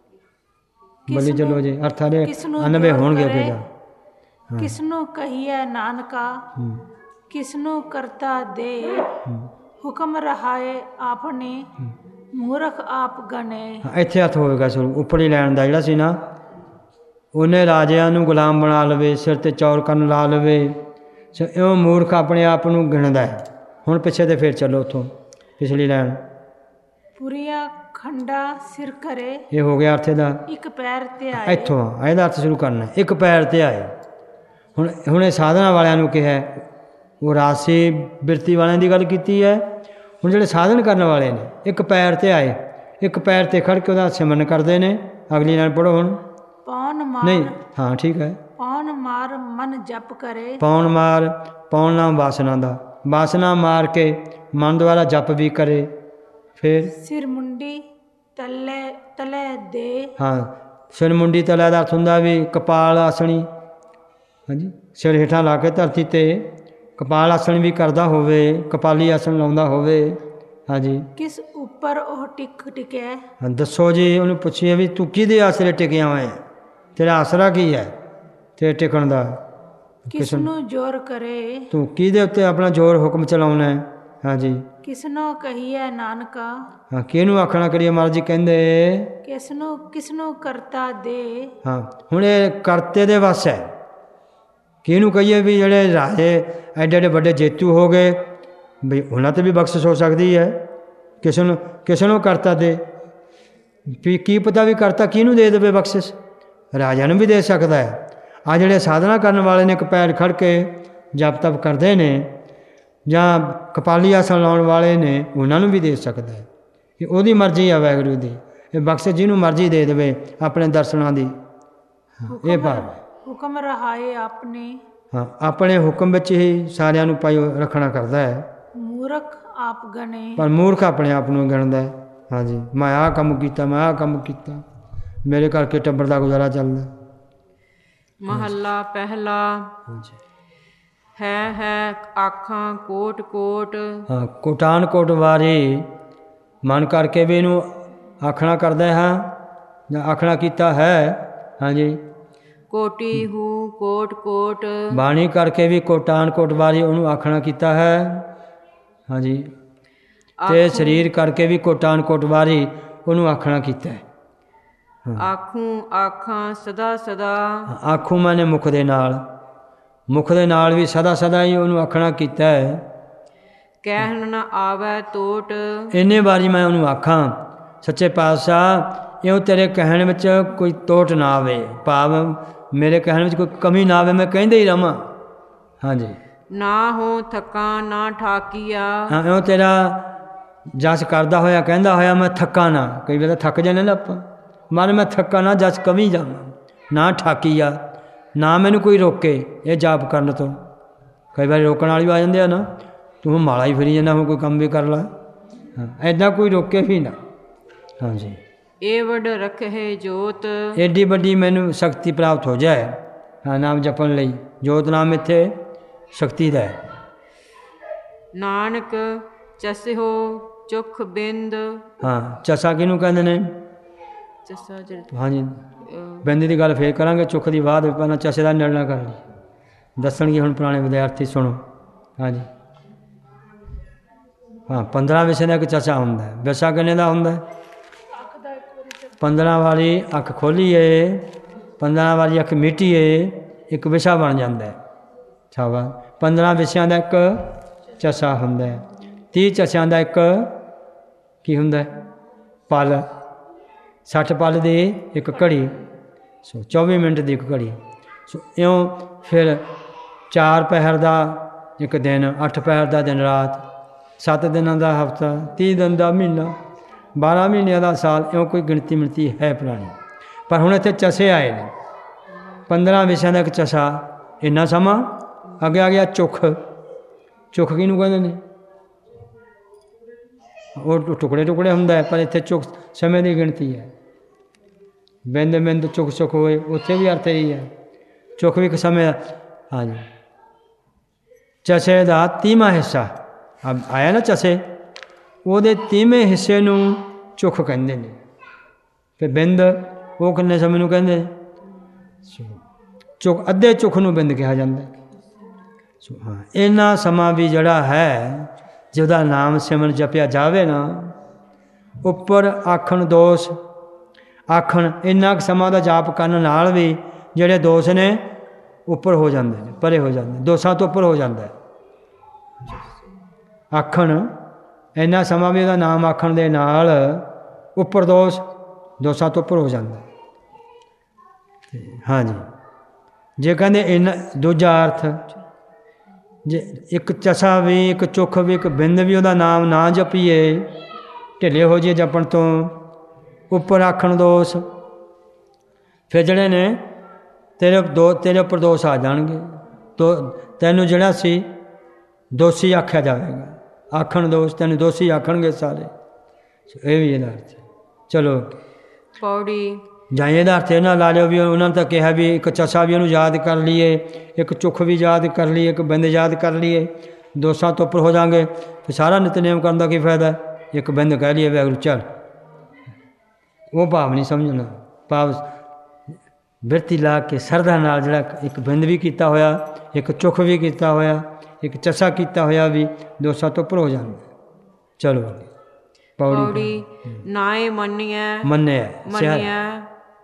ਬੋਲੀ ਚਲੋ ਜੀ। ਅਰਥ ਆਲੇ 90 ਹੋਣਗੇ ਅੱਗੇ ਜਾ। ਕਿਸ ਨੂੰ ਕਹੀਏ ਨਾਨਕਾ, ਕਿਸ ਨੂੰ ਕਰਤਾ ਦੇ। ਹੁਕਮ ਰਹਾਏ ਆਪਣੇ, ਮੂਰਖ ਆਪ ਗਣੇ। ਇੱਥੇ ਅਰਥ ਹੋਵੇਗਾ ਸ਼ੁਰੂ। ਉੱਪਰਲੀ ਲਾਈਨ ਦਾ ਜਿਹੜਾ ਸੀ ਨਾ, ਉਹਨੇ ਰਾਜਿਆਂ ਨੂੰ ਗੁਲਾਮ ਬਣਾ ਲਵੇ, ਸਿਰ 'ਤੇ ਚੌਰ ਕਰਨ ਲਾ ਲਵੇ, ਇਉਂ ਮੂਰਖ ਆਪਣੇ ਆਪ ਨੂੰ ਗਿਣਦਾ ਹੈ। ਹੁਣ ਪਿੱਛੇ 'ਤੇ ਫਿਰ ਚੱਲੋ ਉੱਥੋਂ ਪਿਛਲੀ ਲਾਈਨ। ਪੁਰੀਆਂ ਖੰਡਾ ਸਿਰ ਕਰੇ। ਇਹ ਹੋ ਗਿਆ ਅਰਥ ਇਹਦਾ। ਇੱਕ ਪੈਰ 'ਤੇ ਆਏ। ਇੱਥੋਂ ਇਹਦਾ ਅਰਥ ਸ਼ੁਰੂ ਕਰਨਾ। ਇੱਕ ਪੈਰ 'ਤੇ ਆਏ। ਹੁਣ ਇਹ ਸਾਧਨਾ ਵਾਲਿਆਂ ਨੂੰ ਕਿਹਾ, ਉਹ ਰਾਸੀ ਬਿਰਤੀ ਵਾਲਿਆਂ ਦੀ ਗੱਲ ਕੀਤੀ ਹੈ। ਹੁਣ ਜਿਹੜੇ ਸਾਧਨ ਕਰਨ ਵਾਲੇ ਨੇ, ਇੱਕ ਪੈਰ 'ਤੇ ਆਏ, ਇੱਕ ਪੈਰ 'ਤੇ ਖੜ੍ਹ ਕੇ ਉਹਦਾ ਸਿਮਰਨ ਕਰਦੇ ਨੇ। ਅਗਲੀ ਲਾਈਨ ਪੜ੍ਹੋ ਹੁਣ। ਪੌਣ ਮਾਰ। ਨਹੀਂ ਹਾਂ ਠੀਕ ਹੈ। ਪੌਣ ਮਾਰ ਮਨ ਜਪ ਕਰੇ। ਪੌਣ ਨਾਮ ਵਾਸਨਾ ਦਾ, ਵਾਸਨਾ ਮਾਰ ਕੇ ਮਨ ਦੁਆਰਾ ਜਪ ਵੀ ਕਰੇ। ਫਿਰ ਸਿਰ ਮੁੰਡੀ ਤਲੇ ਦੇ। ਹਾਂ ਸਿਰ ਮੁੰਡੀ ਤਲੇ ਦਾ ਅਰਥ ਹੁੰਦਾ ਵੀ ਕਪਾਲ ਆਸਣੀ। ਹਾਂਜੀ ਸਿਰ ਹੇਠਾਂ ਲਾ ਕੇ ਧਰਤੀ 'ਤੇ ਕਪਾਲ ਆਸਣ ਵੀ ਕਰਦਾ ਹੋਵੇ, ਕਪਾਲੀ ਆਸਣ ਲਾਉਂਦਾ ਹੋਵੇ। ਹਾਂਜੀ ਕਿਸ ਉੱਪਰ ਉਹ ਟਿਕਿਆ। ਹਾਂ ਦੱਸੋ ਜੀ। ਉਹਨੂੰ ਪੁੱਛੀਏ ਵੀ ਤੂੰ ਕਿਹਦੇ ਆਸਰੇ ਟਿਕਿਆ ਹੋਇਆ ਹੈ, ਤੇਰਾ ਆਸਰਾ ਕੀ ਹੈ ਤੇ ਟਿਕਣ ਦਾ। ਕਿਸ ਨੂੰ ਜ਼ੋਰ ਕਰੇ। ਤੂੰ ਕਿਹਦੇ ਉੱਤੇ ਆਪਣਾ ਜ਼ੋਰ ਹੁਕਮ ਚਲਾਉਣਾ ਹੈ। ਹਾਂਜੀ ਕਿਸ ਨੂੰ ਕਹੀਏ ਨਾਨਕਾ। ਹਾਂ ਕਿਹਨੂੰ ਆਖਣਾ ਕਰੀਏ। ਮਹਾਰਾਜ ਜੀ ਕਹਿੰਦੇ ਕਿਸ ਨੂੰ ਕਰਤਾ ਦੇ। ਹਾਂ ਹੁਣ ਇਹ ਕਰਤੇ ਦੇ ਵੱਸ ਹੈ। ਕਿਹਨੂੰ ਕਹੀਏ ਵੀ ਜਿਹੜੇ ਰਾਜੇ ਐਡੇ ਐਡੇ ਵੱਡੇ ਜੇਤੂ ਹੋ ਗਏ, ਵੀ ਉਹਨਾਂ 'ਤੇ ਵੀ ਬਖਸ਼ਿਸ਼ ਹੋ ਸਕਦੀ ਹੈ। ਕਿਸੇ ਨੂੰ ਕਰਤਾ ਦੇ ਵੀ ਕੀ ਪਤਾ ਵੀ ਕਰਤਾ ਕਿਹਨੂੰ ਦੇ ਦੇਵੇ ਬਖਸ਼ਿਸ਼। ਰਾਜਾ ਨੂੰ ਵੀ ਦੇ ਸਕਦਾ ਹੈ। ਆ ਜਿਹੜੇ ਸਾਧਨਾ ਕਰਨ ਵਾਲੇ ਨੇ, ਇੱਕ ਪੈਰ ਖੜ੍ਹ ਕੇ ਜਪ ਤਪ ਕਰਦੇ ਨੇ, ਜਾਂ ਕਪਾਲੀ ਆਸਣ ਲਾਉਣ ਵਾਲੇ ਨੇ, ਉਹਨਾਂ ਨੂੰ ਵੀ ਦੇ ਸਕਦਾ ਹੈ। ਕਿ ਉਹਦੀ ਮਰਜ਼ੀ ਆ ਵਾਹਿਗੁਰੂ ਦੀ। ਇਹ ਬਖਸ਼ ਜਿਹਨੂੰ ਮਰਜ਼ੀ ਦੇ ਦੇਵੇ ਆਪਣੇ ਦਰਸ਼ਨਾਂ ਦੀ। ਇਹ ਭਾਵ ਹੁਕਮ ਰਹਾਏ ਆਪਣੇ, ਹਾਂ, ਆਪਣੇ ਹੁਕਮ ਵਿੱਚ ਹੀ ਸਾਰਿਆਂ ਨੂੰ ਪਾਈ ਰੱਖਣਾ ਕਰਦਾ ਹੈ। ਮੂਰਖ ਆਪ ਗਣੇ, ਪਰ ਮੂਰਖ ਆਪਣੇ ਆਪ ਨੂੰ ਗਿਣਦਾ ਹੈ। ਹਾਂਜੀ, ਮੈਂ ਆਹ ਕੰਮ ਕੀਤਾ, ਮੈਂ ਆਹ ਕੰਮ ਕੀਤਾ, ਮੇਰੇ ਕਰਕੇ ਟੱਬਰ ਦਾ ਗੁਜ਼ਾਰਾ ਚੱਲਦਾ। ਮਹੱਲਾ ਪਹਿਲਾ। ਹੈ ਆਖਾਂ ਕੋਟ ਕੋਟ। ਹਾਂ, ਕੋਟਾਨ ਕੋਟ ਵਾਰੀ ਮਨ ਕਰਕੇ ਵੀ ਇਹਨੂੰ ਆਖਣਾ ਕਰਦਾ ਹਾਂ ਜਾਂ ਆਖਣਾ ਕੀਤਾ ਹੈ। ਹਾਂਜੀ, ਕੋਟੀ ਹੂੰ ਕੋਟ ਕੋਟ। ਬਾਣੀ ਕਰਕੇ ਵੀ ਕੋਟਾਨ ਕੋਟ ਵਾਰੀ ਉਹਨੂੰ ਆਖਣਾ ਕੀਤਾ ਹੈ। ਹਾਂਜੀ, ਤੇ ਸਰੀਰ ਕਰਕੇ ਵੀ ਕੋਟਾਨ ਕੋਟ ਵਾਰੀ ਉਹਨੂੰ ਆਖਣਾ ਕੀਤਾ ਹੈ। ਆਖੂੰ ਆਖਾਂ ਸਦਾ ਸਦਾ। ਆਖੂ ਮੈਨੇ ਮੁਖ ਦੇ ਨਾਲ, ਮੁਖ ਦੇ ਨਾਲ ਵੀ ਸਦਾ ਸਦਾ ਹੀ ਉਹਨੂੰ ਆਖਣਾ ਕੀਤਾ ਹੈ। ਕਹਿਣ ਨਾ ਆਵੈ ਟੋਟ। ਇੰਨੇ ਵਾਰੀ ਮੈਂ ਉਹਨੂੰ ਆਖਾਂ ਸੱਚੇ ਪਾਤਸ਼ਾਹ, ਇਉਂ ਤੇਰੇ ਕਹਿਣ ਵਿੱਚ ਕੋਈ ਟੋਟ ਨਾ ਆਵੇ, ਭਾਵ ਮੇਰੇ ਕਹਿਣ ਵਿੱਚ ਕੋਈ ਕਮੀ ਨਾ ਆਵੇ, ਮੈਂ ਕਹਿੰਦੇ ਹੀ ਰਵਾਂ। ਹਾਂਜੀ, ਨਾ ਹੋ ਥੱਕਾਂ ਨਾ ਠਾਕੀਆ। ਹਾਂ, ਇਉਂ ਤੇਰਾ ਜਸ ਕਰਦਾ ਹੋਇਆ ਕਹਿੰਦਾ ਹੋਇਆ ਮੈਂ ਥੱਕਾਂ ਨਾ। ਕਈ ਵੇਲੇ ਥੱਕ ਜਾਂਦੇ ਨਾ ਆਪਾਂ, ਮਨ ਮੈਂ ਥੱਕਾਂ ਨਾ, ਜਸ ਕਮੀ ਜਾਵਾਂ ਨਾ ਠਾਕੀਆ, ਨਾ ਮੈਨੂੰ ਕੋਈ ਰੋਕੇ ਇਹ ਜਾਪ ਕਰਨ ਤੋਂ। ਕਈ ਵਾਰੀ ਰੋਕਣ ਵਾਲੀ ਵੀ ਆ ਜਾਂਦੇ ਆ ਨਾ, ਤੂੰ ਮਾਲਾ ਹੀ ਫਿਰੀ ਜਾਂਦਾ, ਹੁਣ ਕੋਈ ਕੰਮ ਵੀ ਕਰ ਲਾ। ਹਾਂ, ਐਦਾਂ ਕੋਈ ਰੋਕੇ ਵੀ ਨਾ। ਹਾਂਜੀ, ਇਹ ਵੱਡ ਰੱਖੇ ਜੋਤ। ਐਡੀ ਵੱਡੀ ਮੈਨੂੰ ਸ਼ਕਤੀ ਪ੍ਰਾਪਤ ਹੋ ਜਾਏ ਹਾਂ ਨਾਮ ਜਪਣ ਲਈ। ਜੋਤ ਨਾਮ ਇੱਥੇ ਸ਼ਕਤੀ ਦਾ ਹੈ। ਨਾਨਕ ਚਸਿਓ ਚੁਖ ਬਿੰਦ। ਹਾਂ, ਚਸਾ ਕਿਹਨੂੰ ਕਹਿੰਦੇ ਨੇ? ਚਸਾ ਹਾਂਜੀ, ਬਿੰਦ ਦੀ ਗੱਲ ਫੇਰ ਕਰਾਂਗੇ, ਚੁੱਖ ਦੀ ਬਾਅਦ ਪਹਿਲਾਂ ਚਸੇ ਦਾ ਨਿਰਣਾ ਕਰ ਲਈ ਦੱਸਣਗੇ ਹੁਣ ਪੁਰਾਣੇ ਵਿਦਿਆਰਥੀ, ਸੁਣੋ। ਹਾਂਜੀ, ਹਾਂ, 15 ਵਿਸ਼ੇ ਦਾ ਇੱਕ ਚਸਾ ਹੁੰਦਾ ਹੈ। ਵਿਸ਼ਾ ਕਿੰਨੇ ਦਾ ਹੁੰਦਾ? 15 ਵਾਰੀ ਅੱਖ ਖੋਲੀਏ, 15 ਵਾਰੀ ਅੱਖ ਮੀਟੀਏ, ਇੱਕ ਵਿਸ਼ਾ ਬਣ ਜਾਂਦਾ ਹੈ। ਸ਼ਾਬਾਸ਼, 15 ਵਿਸ਼ਿਆਂ ਦਾ ਇੱਕ ਚਸਾ ਹੁੰਦਾ ਹੈ। 30 ਚਸਿਆਂ ਦਾ ਇੱਕ ਕੀ ਹੁੰਦਾ? ਪਲ। 60 ਪਲ ਦੀ ਇੱਕ ਘੜੀ, ਸੋ 24 ਮਿੰਟ ਦੀ ਇੱਕ ਘੜੀ। ਸੋ ਇਉਂ ਫਿਰ 4 ਪਹਿਰ ਦਾ ਇੱਕ ਦਿਨ, 8 ਪਹਿਰ ਦਾ ਦਿਨ ਰਾਤ, 7 ਦਿਨਾਂ ਦਾ ਹਫ਼ਤਾ, 30 ਦਿਨ ਦਾ ਮਹੀਨਾ, 12 ਮਹੀਨਿਆਂ ਦਾ ਸਾਲ। ਇਉਂ ਕੋਈ ਗਿਣਤੀ ਮਿਣਤੀ ਹੈ ਪੁਰਾਣੀ, ਪਰ ਹੁਣ ਇੱਥੇ ਚਸੇ ਆਏ ਨੇ। 15 ਵਿਸ਼ਿਆਂ ਦਾ ਇੱਕ ਚਸਾ, ਇੰਨਾ ਸਮਾਂ। ਅੱਗੇ ਆ ਗਿਆ ਚੁੱਖ। ਚੁੱਖ ਕਿਹਨੂੰ ਕਹਿੰਦੇ ਨੇ? ਉਹ ਟੁਕੜੇ ਟੁਕੜੇ ਹੁੰਦਾ ਹੈ, ਪਰ ਇੱਥੇ ਚੁੱਖ ਸਮੇਂ ਦੀ ਗਿਣਤੀ ਹੈ। ਬਿੰਦ ਬਿੰਦ ਚੁੱਕ ਚੁੱਕ ਹੋਏ, ਉੱਥੇ ਵੀ ਅਰਥ ਇਹੀ ਹੈ। ਚੁੱਖ ਵੀ ਇੱਕ ਸਮੇਂ। ਹਾਂਜੀ, ਚਸੇ ਦਾ 30ਵਾਂ ਹਿੱਸਾ ਆਇਆ ਨਾ ਚਸੇ, ਉਹਦੇ 30ਵੇਂ ਹਿੱਸੇ ਨੂੰ ਚੁੱਖ ਕਹਿੰਦੇ ਨੇ। ਫਿਰ ਬਿੰਦ ਉਹ ਕਿੰਨੇ ਸਮੇਂ ਨੂੰ ਕਹਿੰਦੇ? ਚੁੱਖ, ਅੱਧੇ ਚੁੱਖ ਨੂੰ ਬਿੰਦ ਕਿਹਾ ਜਾਂਦਾ। ਸੋ ਹਾਂ, ਇੰਨਾ ਸਮਾਂ ਵੀ ਜਿਹੜਾ ਹੈ, ਜਿਹਦਾ ਨਾਮ ਸਿਮਰਨ ਜਪਿਆ ਜਾਵੇ ਨਾ, ਉੱਪਰ ਆਖਣ ਦੋਸ਼, ਆਖਣ ਇੰਨਾ ਕੁ ਸਮਾਂ ਦਾ ਜਾਪ ਕਰਨ ਨਾਲ ਵੀ ਜਿਹੜੇ ਦੋਸ਼ ਨੇ ਉੱਪਰ ਹੋ ਜਾਂਦੇ ਨੇ, ਪਰੇ ਹੋ ਜਾਂਦੇ, ਦੋਸ਼ਾਂ ਤੋਂ ਉੱਪਰ ਹੋ ਜਾਂਦਾ ਹੈ। ਆਖਣ ਇੰਨਾ ਸਮਾਂ ਵੀ ਉਹਦਾ ਨਾਮ ਆਖਣ ਦੇ ਨਾਲ ਉੱਪਰ ਦੋਸ਼ਾਂ ਤੋਂ ਉੱਪਰ ਹੋ ਜਾਂਦਾ। ਹਾਂਜੀ, ਜੇ ਕਹਿੰਦੇ ਇਹਨਾਂ ਦੂਜਾ ਅਰਥ, ਜੇ ਇੱਕ ਚਸਾ ਵੀ, ਇੱਕ ਚੁੱਖ ਵੀ, ਇੱਕ ਬਿੰਦ ਵੀ ਉਹਦਾ ਨਾਮ ਨਾ ਜਪੀਏ, ਢਿੱਲੇ ਹੋ ਜਾਈਏ ਜਪਣ ਤੋਂ, ਉੱਪਰ ਆਖਣ ਦੋਸ਼, ਫਿਰ ਜਿਹੜੇ ਨੇ ਤੇਰੇ ਉੱਪਰ ਦੋਸ਼ ਆ ਜਾਣਗੇ। ਤੈਨੂੰ ਜਿਹੜਾ ਸੀ ਦੋਸ਼ੀ ਆਖਿਆ ਜਾਵੇਗਾ। ਆਖਣ ਦੋਸ਼, ਤੈਨੂੰ ਦੋਸ਼ੀ ਆਖਣਗੇ ਸਾਰੇ। ਇਹ ਵੀ ਇਹਦਾ ਅਰਥ। ਚਲੋ ਪੌੜੀ। ਜਾਂ ਇਹਦਾ ਅਰਥ ਇਹ ਨਾ ਲਾ ਲਿਓ ਵੀ ਉਹਨਾਂ ਨੇ ਤਾਂ ਕਿਹਾ ਵੀ ਇੱਕ ਚਸਾ ਵੀ ਉਹਨੂੰ ਯਾਦ ਕਰ ਲਈਏ, ਇੱਕ ਚੁੱਖ ਵੀ ਯਾਦ ਕਰ ਲਈਏ, ਇੱਕ ਬਿੰਦ ਯਾਦ ਕਰ ਲਈਏ, ਦੋਸ਼ਾਂ ਤੋਂ ਉੱਪਰ ਹੋ ਜਾਵਾਂਗੇ। ਫਿਰ ਸਾਰਾ ਨਿਤਨੇਮ ਕਰਨ ਦਾ ਕੀ ਫਾਇਦਾ? ਇੱਕ ਬਿੰਦ ਕਹਿ ਲਈਏ ਵਾਹਿਗੁਰੂ ਚੱਲ, ਉਹ ਭਾਵ ਨਹੀਂ ਸਮਝਣਾ। ਭਾਵ ਬਿਰਤੀ ਲਾ ਕੇ ਸਰਦਾ ਨਾਲ ਜਿਹੜਾ ਇੱਕ ਬਿੰਦ ਵੀ ਕੀਤਾ ਹੋਇਆ, ਇੱਕ ਚੁੱਖ ਵੀ ਕੀਤਾ ਹੋਇਆ, ਇੱਕ ਚਸਾ ਕੀਤਾ ਹੋਇਆ ਵੀ ਦੋਸ਼ਾਂ ਤੋਂ ਉੱਪਰ ਹੋ ਜਾਂਦਾ। ਚਲੋ ਪੌੜੀ। ਨਾਏ ਮੰਨਿਆ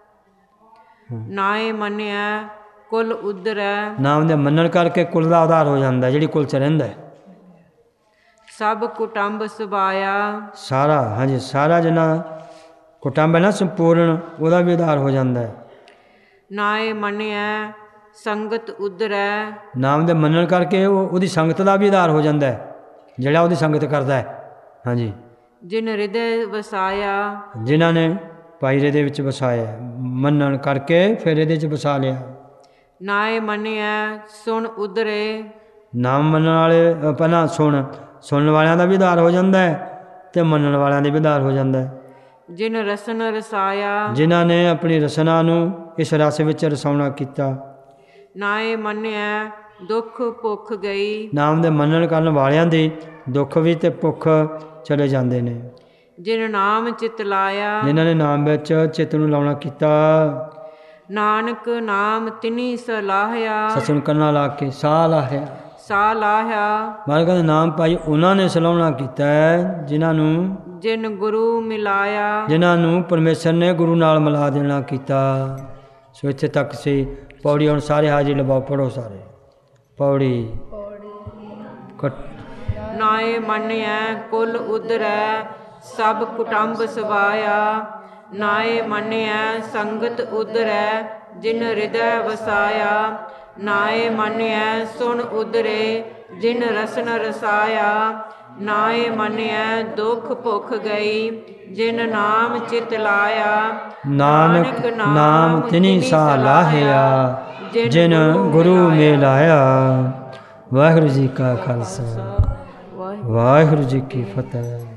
ਨਾਏ ਮੰਨਿਆ ਕੁਲ ਉਧਰੈ। ਨਾਮ ਦੇ ਮੰਨਣ ਕਰਕੇ ਕੁਲ ਦਾ ਆਧਾਰ ਹੋ ਜਾਂਦਾ, ਜਿਹੜੀ ਕੁਲ 'ਚ ਰਹਿੰਦਾ। ਸਭ ਕੁਟੰਬ ਸਬਾਇਆ। ਸਾਰਾ, ਹਾਂਜੀ, ਸਾਰਾ ਜਿੰਨਾ ਕੁਟੰਬ ਹੈ ਨਾ ਸੰਪੂਰਨ, ਉਹਦਾ ਵੀ ਆਧਾਰ ਹੋ ਜਾਂਦਾ ਹੈ। ਨਾਏ ਮੰਨਿਆ ਸੰਗਤ ਉਧਰੈ। ਨਾਮ ਦੇ ਮੰਨਣ ਕਰਕੇ ਉਹਦੀ ਸੰਗਤ ਦਾ ਵੀ ਆਧਾਰ ਹੋ ਜਾਂਦਾ ਹੈ, ਜਿਹੜਾ ਉਹਦੀ ਸੰਗਤ ਕਰਦਾ ਹੈ। ਹਾਂਜੀ, ਜਿਨ ਹਿਰਦੇ ਵਸਾਇਆ। ਜਿਨ੍ਹਾਂ ਨੇ ਭਾਈ ਇਹਦੇ ਵਿੱਚ ਵਸਾਇਆ, ਮੰਨਣ ਕਰਕੇ ਫਿਰ ਇਹਦੇ 'ਚ ਵਸਾ ਲਿਆ। ਨਾਏ ਮੰਨਿਆ ਸੁਣ ਉਧਰੇ, ਨਾਮ ਮੰਨਣ ਵਾਲੇ ਪਹਿਲਾਂ ਸੁਣਨ ਵਾਲਿਆਂ ਦਾ ਵੀ ਉਧਾਰ ਹੋ ਜਾਂਦਾ ਹੈ ਅਤੇ ਮੰਨਣ ਵਾਲਿਆਂ ਦਾ ਵੀ ਉਧਾਰ ਹੋ ਜਾਂਦਾ ਹੈ। ਜਿਨ ਰਸਨ ਰਸਾਇਆ, ਜਿਨ੍ਹਾਂ ਨੇ ਆਪਣੀ ਰਸਨਾ ਨੂੰ ਇਸ ਰਸ ਵਿੱਚ ਰਸਾਉਣਾ ਕੀਤਾ। ਨਾਏ ਮੰਨਿਆ ਦੁੱਖ ਭੁੱਖ ਗਈ, ਨਾਮ ਦੇ ਮੰਨਣ ਕਰਨ ਵਾਲਿਆਂ ਦੀ ਦੁੱਖ ਵੀ ਅਤੇ ਭੁੱਖ ਚਲੇ ਜਾਂਦੇ ਨੇ। ਜਿਨ ਨਾਮ ਚਿਤ ਲਾਇਆ, ਜਿਨ੍ਹਾਂ ਨੇ ਨਾਮ ਵਿੱਚ ਚਿੱਤ ਨੂੰ ਲਾਉਣਾ ਕੀਤਾ। ਨਾਨਕ ਨਾਮ ਤਿਨੀ ਸਲਾਹਿਆ, ਸਤਿਸੰਗ ਕਰਨਾ ਲਾ ਕੇ ਸਾਹ ਲਾਹਿਆ। ਸਾ ਲਾਹਿਆ ਮਹਾਰਾਜ ਕਹਿੰਦੇ ਨਾਮ ਭਾਈ ਉਹਨਾਂ ਨੇ ਸਲਾਹੁਣਾ ਕੀਤਾ ਹੈ ਜਿਨ੍ਹਾਂ ਨੂੰ, ਜਿਨ ਗੁਰੂ ਮਿਲਾਇਆ, ਜਿਨ੍ਹਾਂ ਨੂੰ ਪਰਮੇਸ਼ਰ ਨੇ ਗੁਰੂ ਨਾਲ ਮਿਲਾ ਦੇਣਾ ਕੀਤਾ। ਸੋ ਇੱਥੇ ਤੱਕ ਸੀ ਪੌੜੀ। ਹੁਣ ਸਾਰੇ ਹਾਜ਼ਰੀ ਲਵਾਓ, ਪੜ੍ਹੋ ਸਾਰੇ ਪੌੜੀ। ਨਾਏ ਮੰਨਿਆ ਕੁਲ ਉਧਰੈ, ਸਭ ਕੁਟੰਬ ਸਵਾਇਆ। ਨਾਏ ਮੰਨਿਆ ਸੰਗਤ ਉਧਰੈ, ਜਿਨ ਹਿਰਦੈ ਵਸਾਇਆ। ਨਾਏ ਮੰਨਿਆ ਸੁਣ ਉਧਰੇ, ਜਿਨ ਰਸਨ ਰਸਾਇਆ। ਨਾਏ ਮੰਨਿਆ ਦੁੱਖ ਭੁੱਖ ਗਈ, ਜਿਨ ਨਾਮ ਚਿਤ ਲਾਇਆ। ਨਾਨਕ ਨਾਮ ਤਿਨੀ ਸਾ ਲਾਹਿਆ, ਜਿਨ ਗੁਰੂ ਮਿਲਾਇਆ। ਵਾਹਿਗੁਰੂ ਜੀ ਕਾ ਖਾਲਸਾ, ਵਾਹਿਗੁਰੂ ਜੀ ਕੀ ਫਤਿਹ।